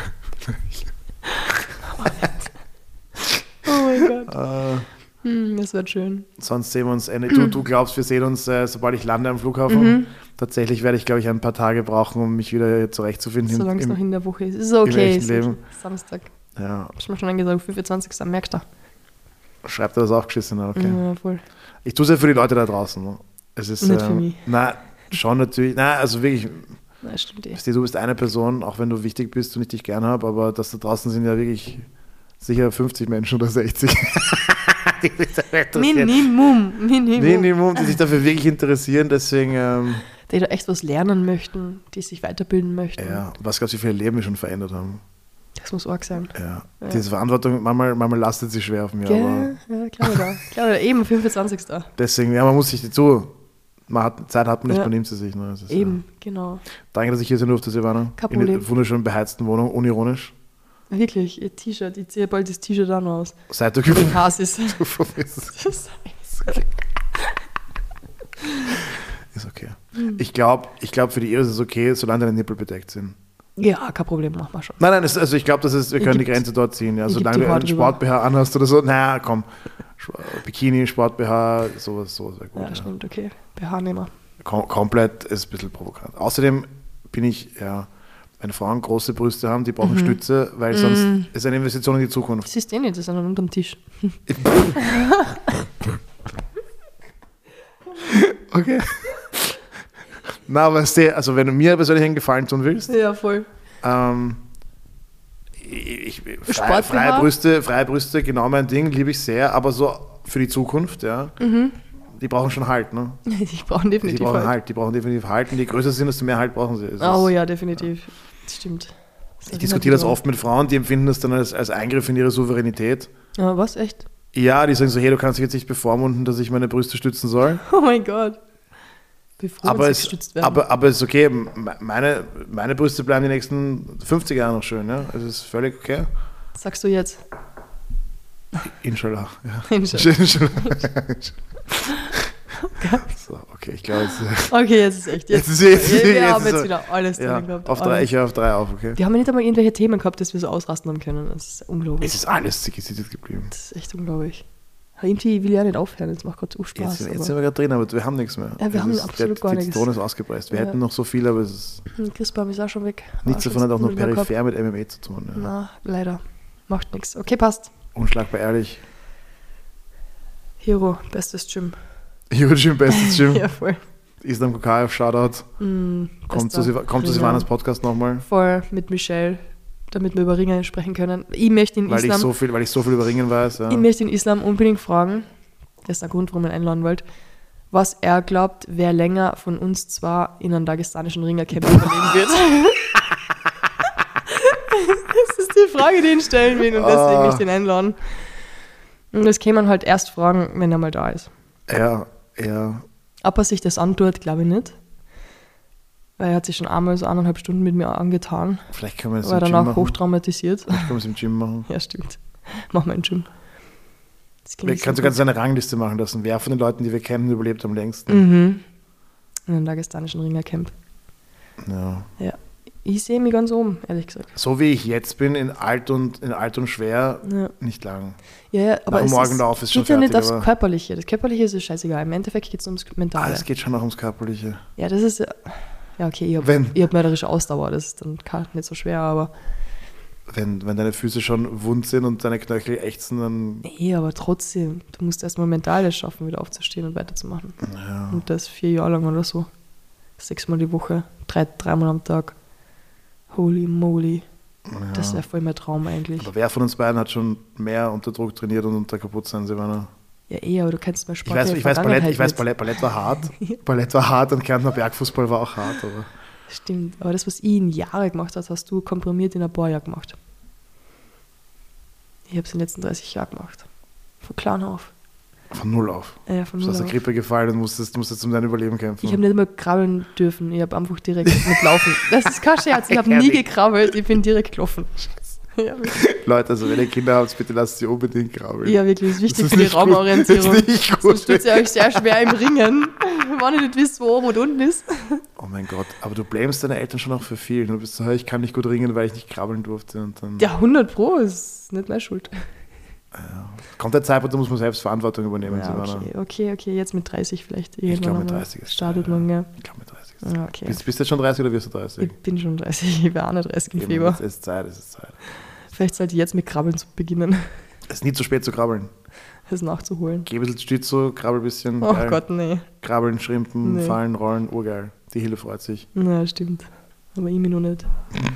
Oh mein Gott. äh, Hm, das wird schön. sonst sehen wir uns. Äh, du, du glaubst, wir sehen uns, äh, sobald ich lande am Flughafen. Mhm. Tatsächlich werde ich, glaube ich, ein paar Tage brauchen, um mich wieder zurechtzufinden. im- Solange es im, noch in der Woche ist. Ist okay. echten Ist Leben. Samstag. ja, Hab ich mir schon angesagt, fünfundzwanzigsten Merkt er. schreibt er das auch geschissen? Okay. Ja, voll. Ich tue es ja für die Leute da draußen. Ne? Es ist, Nicht für ähm, mich. Nein, schon natürlich. Nein, also wirklich, Na, stimmt eh. weißt du, du bist eine Person, auch wenn du wichtig bist und ich dich gern habe, aber das da draußen sind ja wirklich sicher fünfzig Menschen oder sechzig. die sich dafür interessieren. Minimum. Minimum. Minimum, die sich dafür wirklich interessieren. Deswegen, ähm, Die da echt was lernen möchten, die sich weiterbilden möchten. ja, was glaubst du, wie viele Leben wir schon verändert haben? Das muss arg sein. Ja. Ja. Diese Verantwortung, manchmal, manchmal lastet sie schwer auf mir, aber Gell? Ja, klar, da. Klar, da. Eben, fünfundzwanzigsten deswegen, ja, man muss sich dazu. Man hat, Zeit hat man nicht, Ja. man nimmt sie sich. Ne? Das ist, Eben, genau. Ja. Danke, dass ich hier sein durfte, Silvana. Kein In der Problem. wunderschönen beheizten Wohnung, unironisch. Wirklich, ihr T-Shirt, ich ziehe bald das T-Shirt auch noch aus. Seit du Wenn Hass ist. ist okay. Ich glaube, ich glaub, für die Iris ist es okay, solange deine Nippel bedeckt sind. Ja, kein Problem, machen wir schon. Nein, nein, es, also ich glaube, wir Ihr können die gebt- Grenze dort ziehen. Ja, ihr gebt solange die du Haut einen rüber. Sport-B H anhast oder so. Na, komm. Sch- Bikini, Sport-B H, sowas, sowas wäre gut. Ja, Ja. stimmt, okay. B H nehmen wir. Kom komplett ist ein bisschen provokant. Außerdem bin ich, ja, wenn Frauen große Brüste haben, die brauchen Mhm. Stütze, weil sonst ist eine Investition in die Zukunft. Das ist eh nicht, das ist unter dem Tisch. Okay. Na, aber weißt du, also wenn du mir persönlich einen Gefallen tun willst, Ja, voll. ähm, ich, ich, frei, Sport-B H? freie, Brüste, freie Brüste, genau mein Ding, liebe ich sehr, aber so für die Zukunft, ja, Mhm. die brauchen schon Halt, ne? Die brauchen Die definitiv brauchen halt. halt, die brauchen definitiv Halt und je größer sie sind, desto mehr Halt brauchen sie. Es Oh ist- ja, definitiv. Das stimmt. Das Ich diskutiere das erinnert oft mit Frauen, die empfinden das dann als, als Eingriff in ihre Souveränität. mich auch. Ja, was, echt? Ja, die sagen so, hey, du kannst dich jetzt nicht bevormunden, dass ich meine Brüste stützen soll. Oh mein Gott. Wie froh, Aber wenn es, sie gestützt werden. aber, aber es ist okay, meine, meine Brüste bleiben die nächsten fünfzig Jahre noch schön. Ja? Es ist völlig okay. Sagst du jetzt? Inshallah. Ja. Inshallah. Inshallah. So, okay, ich glaube, jetzt, Okay, jetzt ist echt. Jetzt, Jetzt ist- jetzt- wir jetzt haben ist jetzt so- wieder alles ja, drin gehabt. auf drei, alles. ich höre auf drei auf, okay. Wir haben ja nicht einmal irgendwelche Themen gehabt, dass wir so ausrasten haben können. Das ist unglaublich. Es ist alles zigesitet geblieben. Das ist echt unglaublich. Irgendwie will ich ja nicht aufhören, das macht gerade so Spaß. Jetzt, jetzt aber- sind wir gerade drin, aber wir haben nichts mehr. Ja, wir Es haben ist, absolut der, gar die nichts. Zitrone ist ausgepresst. Wir Ja. hätten noch so viel, aber es ist, Hm, Christbaum ist auch schon weg. nichts War davon hat auch schon nur nicht mehr gehabt. peripher mit M M A zu tun. Ja. Na, leider. Macht nichts. Okay, passt. Unschlagbar ehrlich. Hero, bestes Gym. Jürgen, bestes Gym. Ja, voll. Islam Kokaev, Shoutout. Mm, Kommt zu, bester Siv- kommt zu Ringer. Silvanas Podcast nochmal. Voll mit Michelle, damit wir über Ringe sprechen können. Ich möchte in Weil ich, Islam, so viel, weil ich so viel über Ringen weiß. Ja. ich möchte in Islam unbedingt fragen, das ist der Grund, warum ich ihn einladen wollte, was er glaubt, wer länger von uns zwar in einem dagestanischen Ringercamp überleben wird. Das ist die Frage, die ich ihn stellen will und deswegen Ah. möchte ich ihn einladen. Und das kann man halt erst fragen, wenn er mal da ist. Ja, ja. Ob er sich das antut, glaube ich nicht. Weil er hat sich schon einmal so eineinhalb Stunden mit mir angetan. Vielleicht können wir das War im Gym danach machen. hochtraumatisiert. Vielleicht können wir es im Gym machen. Ja, stimmt. Mach mal ein Gym. Das klingt Wir nicht kannst so du ganz gut. eine Rangliste machen lassen. Wer von den Leuten, die wir kennen, überlebt am längsten? Mhm. In einem dagestanischen Ringercamp. Ja. Ja. Ich sehe mich ganz oben, ehrlich gesagt. So wie ich jetzt bin, in alt und, in alt und schwer, Ja, nicht lang. ja, ja aber Nach es morgen ist, Lauf ist schon geht ja nicht fertig, aufs aber- Körperliche. Das Körperliche ist ja scheißegal. Im Endeffekt geht es ums Mentale. Alles geht schon noch ums Körperliche. Ja, das ist ja... Ja, okay, ich habe Wenn- hab mörderische Ausdauer. Das ist dann gar nicht so schwer, aber... Wenn, wenn deine Füße schon wund sind und deine Knöchel ächzen, dann. Nee, aber trotzdem. Du musst erstmal mental es schaffen, wieder aufzustehen und weiterzumachen. Ja. Und das vier Jahre lang oder so. Sechsmal die Woche, drei, dreimal am Tag. Holy moly. Das wäre voll mein Traum eigentlich. Aber wer von uns beiden hat schon mehr unter Druck trainiert und unter kaputt sein, Silvana? Ja, eh, aber du kennst mein Ich Sport. weiß, ja ich weiß, Ballett, ich weiß nicht. Ballett, Ballett war hart. Ballett war hart und Kärntner Bergfußball war auch hart. Aber Stimmt, aber das, was ich in Jahre gemacht habe, hast du komprimiert in ein paar Jahre gemacht. Ich habe es in den letzten dreißig Jahren gemacht. Von klein auf. von null auf. Ja, von Du null hast der auf. Grippe gefallen und musstest, musstest um dein Überleben kämpfen. Ich habe nicht mal krabbeln dürfen, ich habe einfach direkt mitlaufen. Das ist kein Scherz, ich habe nie Ehrlich? gekrabbelt, ich bin direkt gelaufen. Ja, wirklich. Leute, also wenn ihr Kinder habt, bitte lasst sie unbedingt krabbeln. Ja, wirklich, das ist wichtig Das ist für die nicht gut. Raumorientierung. Das ist nicht gut. Sonst tut es euch sehr schwer im Ringen, wenn ihr nicht wisst, wo oben und unten ist. Oh mein Gott, aber du blamest deine Eltern schon auch für viel. Du bist so, "Hey, ich kann nicht gut ringen, weil ich nicht krabbeln durfte. Und dann Ja, hundert Pro ist nicht meine Schuld. kommt der Zeitpunkt, da muss man selbst Verantwortung übernehmen. Ja, Silvana. okay, okay, okay, jetzt mit dreißig vielleicht. Ich glaube, irgendwann mit einmal dreißig ist startet ja. man, ja. Ich glaube mit dreißig. Ist Ja, okay. bist, bist du jetzt schon dreißig oder wirst du dreißig? Ich bin schon dreißig, ich war auch nicht dreißig im Eben, Februar. Es ist Zeit, es ist Zeit. Vielleicht sollte ich jetzt mit Krabbeln zu beginnen, Es ist nie zu spät zu krabbeln. das nachzuholen. Geh ein bisschen Stütze, krabbel ein bisschen. Oh geil. Gott, nee. Krabbeln, schrimpen, Nee. fallen, rollen, urgeil. Die Hille freut sich. Na, stimmt. Aber ich mich noch nicht.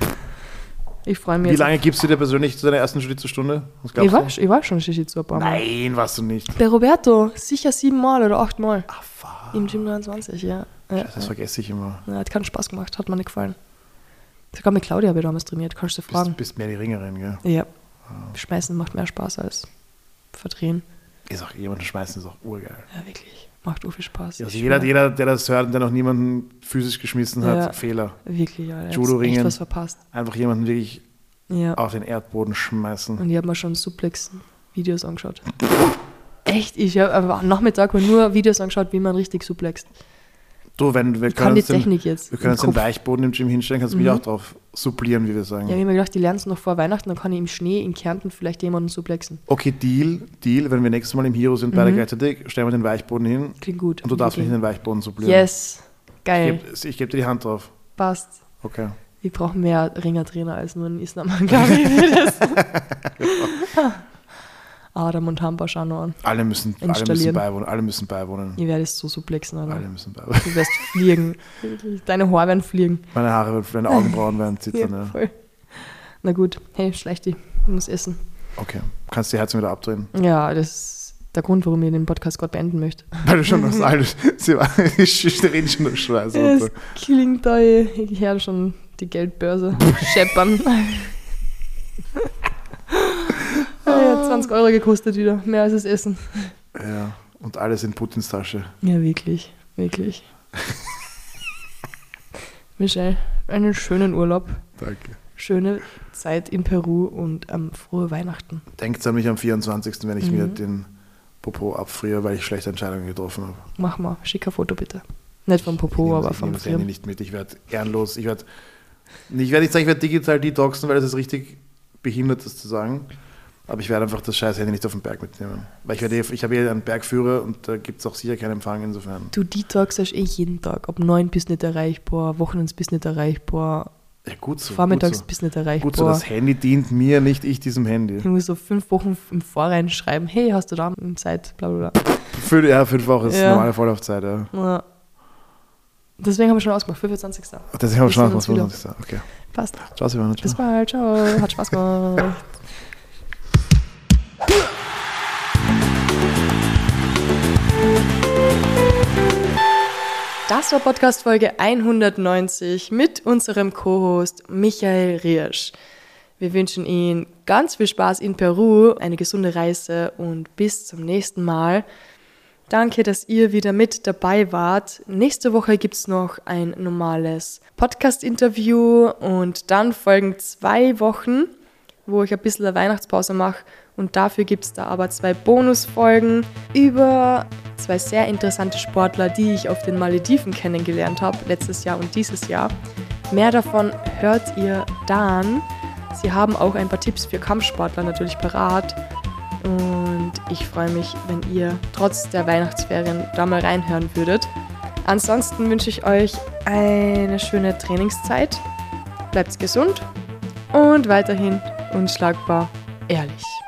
Ich freue mich Wie jetzt. lange gibst du dir persönlich zu deiner ersten Stützestunde? Was Ich glaubst war, du? ich war schon Jiu-Jitsu ein paar Mal. Nein, warst du nicht. Bei Roberto, sicher sieben Mal oder acht Mal. Ah, fuck. Im Gym neunundzwanzig, ja. ja. Das vergesse ich immer. ja. Hat keinen Spaß gemacht, hat mir nicht gefallen. Sogar mit Claudia habe ich damals trainiert, kannst du Bist, fragen. bist mehr die Ringerin, gell? Ja. Schmeißen macht mehr Spaß als verdrehen. Ist auch jemanden schmeißen, ist auch urgeil. Ja, wirklich. Macht auch viel Spaß. Also Ich jeder, schwör. jeder, der das hört und der noch niemanden physisch geschmissen hat, Ja. Fehler. Wirklich, ja. Echt Judo-Ringen. was verpasst. Einfach jemanden wirklich Ja. auf den Erdboden schmeißen. Und ich habe mir schon Suplex-Videos angeschaut. Echt? Ich habe am Nachmittag mal nur Videos angeschaut, wie man richtig suplext. Du, wenn wir Ich kann können die uns den, Technik jetzt. wir können im uns den Kopf. Weichboden im Gym hinstellen, kannst du mich Mhm. auch drauf supplieren, wie wir sagen. Ja, ich habe mir gedacht, die lernen es noch vor Weihnachten, dann kann ich im Schnee in Kärnten vielleicht jemanden suplexen. Okay, Deal, Deal, wenn wir nächstes Mal im Hero sind, beide Mhm. gleichzeitig, stellen wir den Weichboden hin Klingt gut. und du darfst mich Wirklich. in den Weichboden supplieren. Yes. Ich Geil. gebe ich geb dir die Hand drauf. Passt. Okay. Wir brauchen mehr Ringertrainer als nur einen Islam. Glaube ich. Das. Adam und Hampasch auch noch an. Alle müssen, alle müssen Installieren. beiwohnen. Alle müssen beiwohnen. Ich werde es so suplexen, Alter. Alle müssen beiwohnen. Du wirst fliegen. Deine Haare werden fliegen. Meine Haare, werden- meine Augenbrauen werden Ja, zittern. Ja. voll. Na gut, hey, schlecht die. Ich muss essen. Okay. Kannst die Herzen wieder abdrehen? Ja, das ist der Grund, warum ich den Podcast gerade beenden möchte. Weil du schon noch so alt sie war- ich rede schon noch Schweiß. Es klingt da, ich höre schon die Geldbörse scheppern. Ja, hat zwanzig Euro gekostet wieder, mehr als das Essen. Ja, und alles in Putins Tasche. Ja, wirklich, wirklich. Michelle, einen schönen Urlaub, Danke. schöne Zeit in Peru und ähm, frohe Weihnachten. Denkt an mich am vierundzwanzigsten, wenn ich Mhm. mir den Popo abfriere, weil ich schlechte Entscheidungen getroffen habe. Mach mal, schick ein Foto bitte. Nicht vom Ich Popo, nehme- aber ich vom nehme das Handy Frieren. nicht mit. Ich werde ehrenlos. Ich werde ich werde nicht sagen, ich werde digital detoxen, weil das ist richtig behindert, das zu sagen. Aber ich werde einfach das scheiß Handy nicht auf den Berg mitnehmen. Weil ich, werde, eh- ich habe hier einen Bergführer und da gibt es auch sicher keinen Empfang insofern. Du detoxest eh jeden Tag. Ab neun bist nicht erreichbar, Wochenends bist nicht erreichbar, Ja, gut so. vormittags gut so. bist nicht erreichbar. Gut so, das Handy dient mir, nicht ich diesem Handy. Ich muss so fünf Wochen im Vorrein schreiben, hey, hast du da Zeit, bla bla bla. Fünf, ja, fünf Wochen ist Ja. normale Vorlaufzeit, ja. Ja. Deswegen haben wir schon ausgemacht, fünfundzwanzigsten Das haben wir Wir schon sehen uns wieder. ausgemacht. Okay. Passt. Ciao, Silvana. Ciao. Bis bald, ciao, hat Spaß gemacht. Das war Podcast-Folge hundertneunzig mit unserem Co-Host Michael Riersch. Wir wünschen Ihnen ganz viel Spaß in Peru, eine gesunde Reise und bis zum nächsten Mal. Danke, dass ihr wieder mit dabei wart. Nächste Woche gibt es noch ein normales Podcast-Interview und dann folgen zwei Wochen, wo ich ein bisschen eine Weihnachtspause mache. Und dafür gibt es da aber zwei Bonusfolgen über zwei sehr interessante Sportler, die ich auf den Malediven kennengelernt habe, letztes Jahr und dieses Jahr. Mehr davon hört ihr dann. Sie haben auch ein paar Tipps für Kampfsportler natürlich parat. Und ich freue mich, wenn ihr trotz der Weihnachtsferien da mal reinhören würdet. Ansonsten wünsche ich euch eine schöne Trainingszeit. Bleibt gesund und weiterhin unschlagbar ehrlich.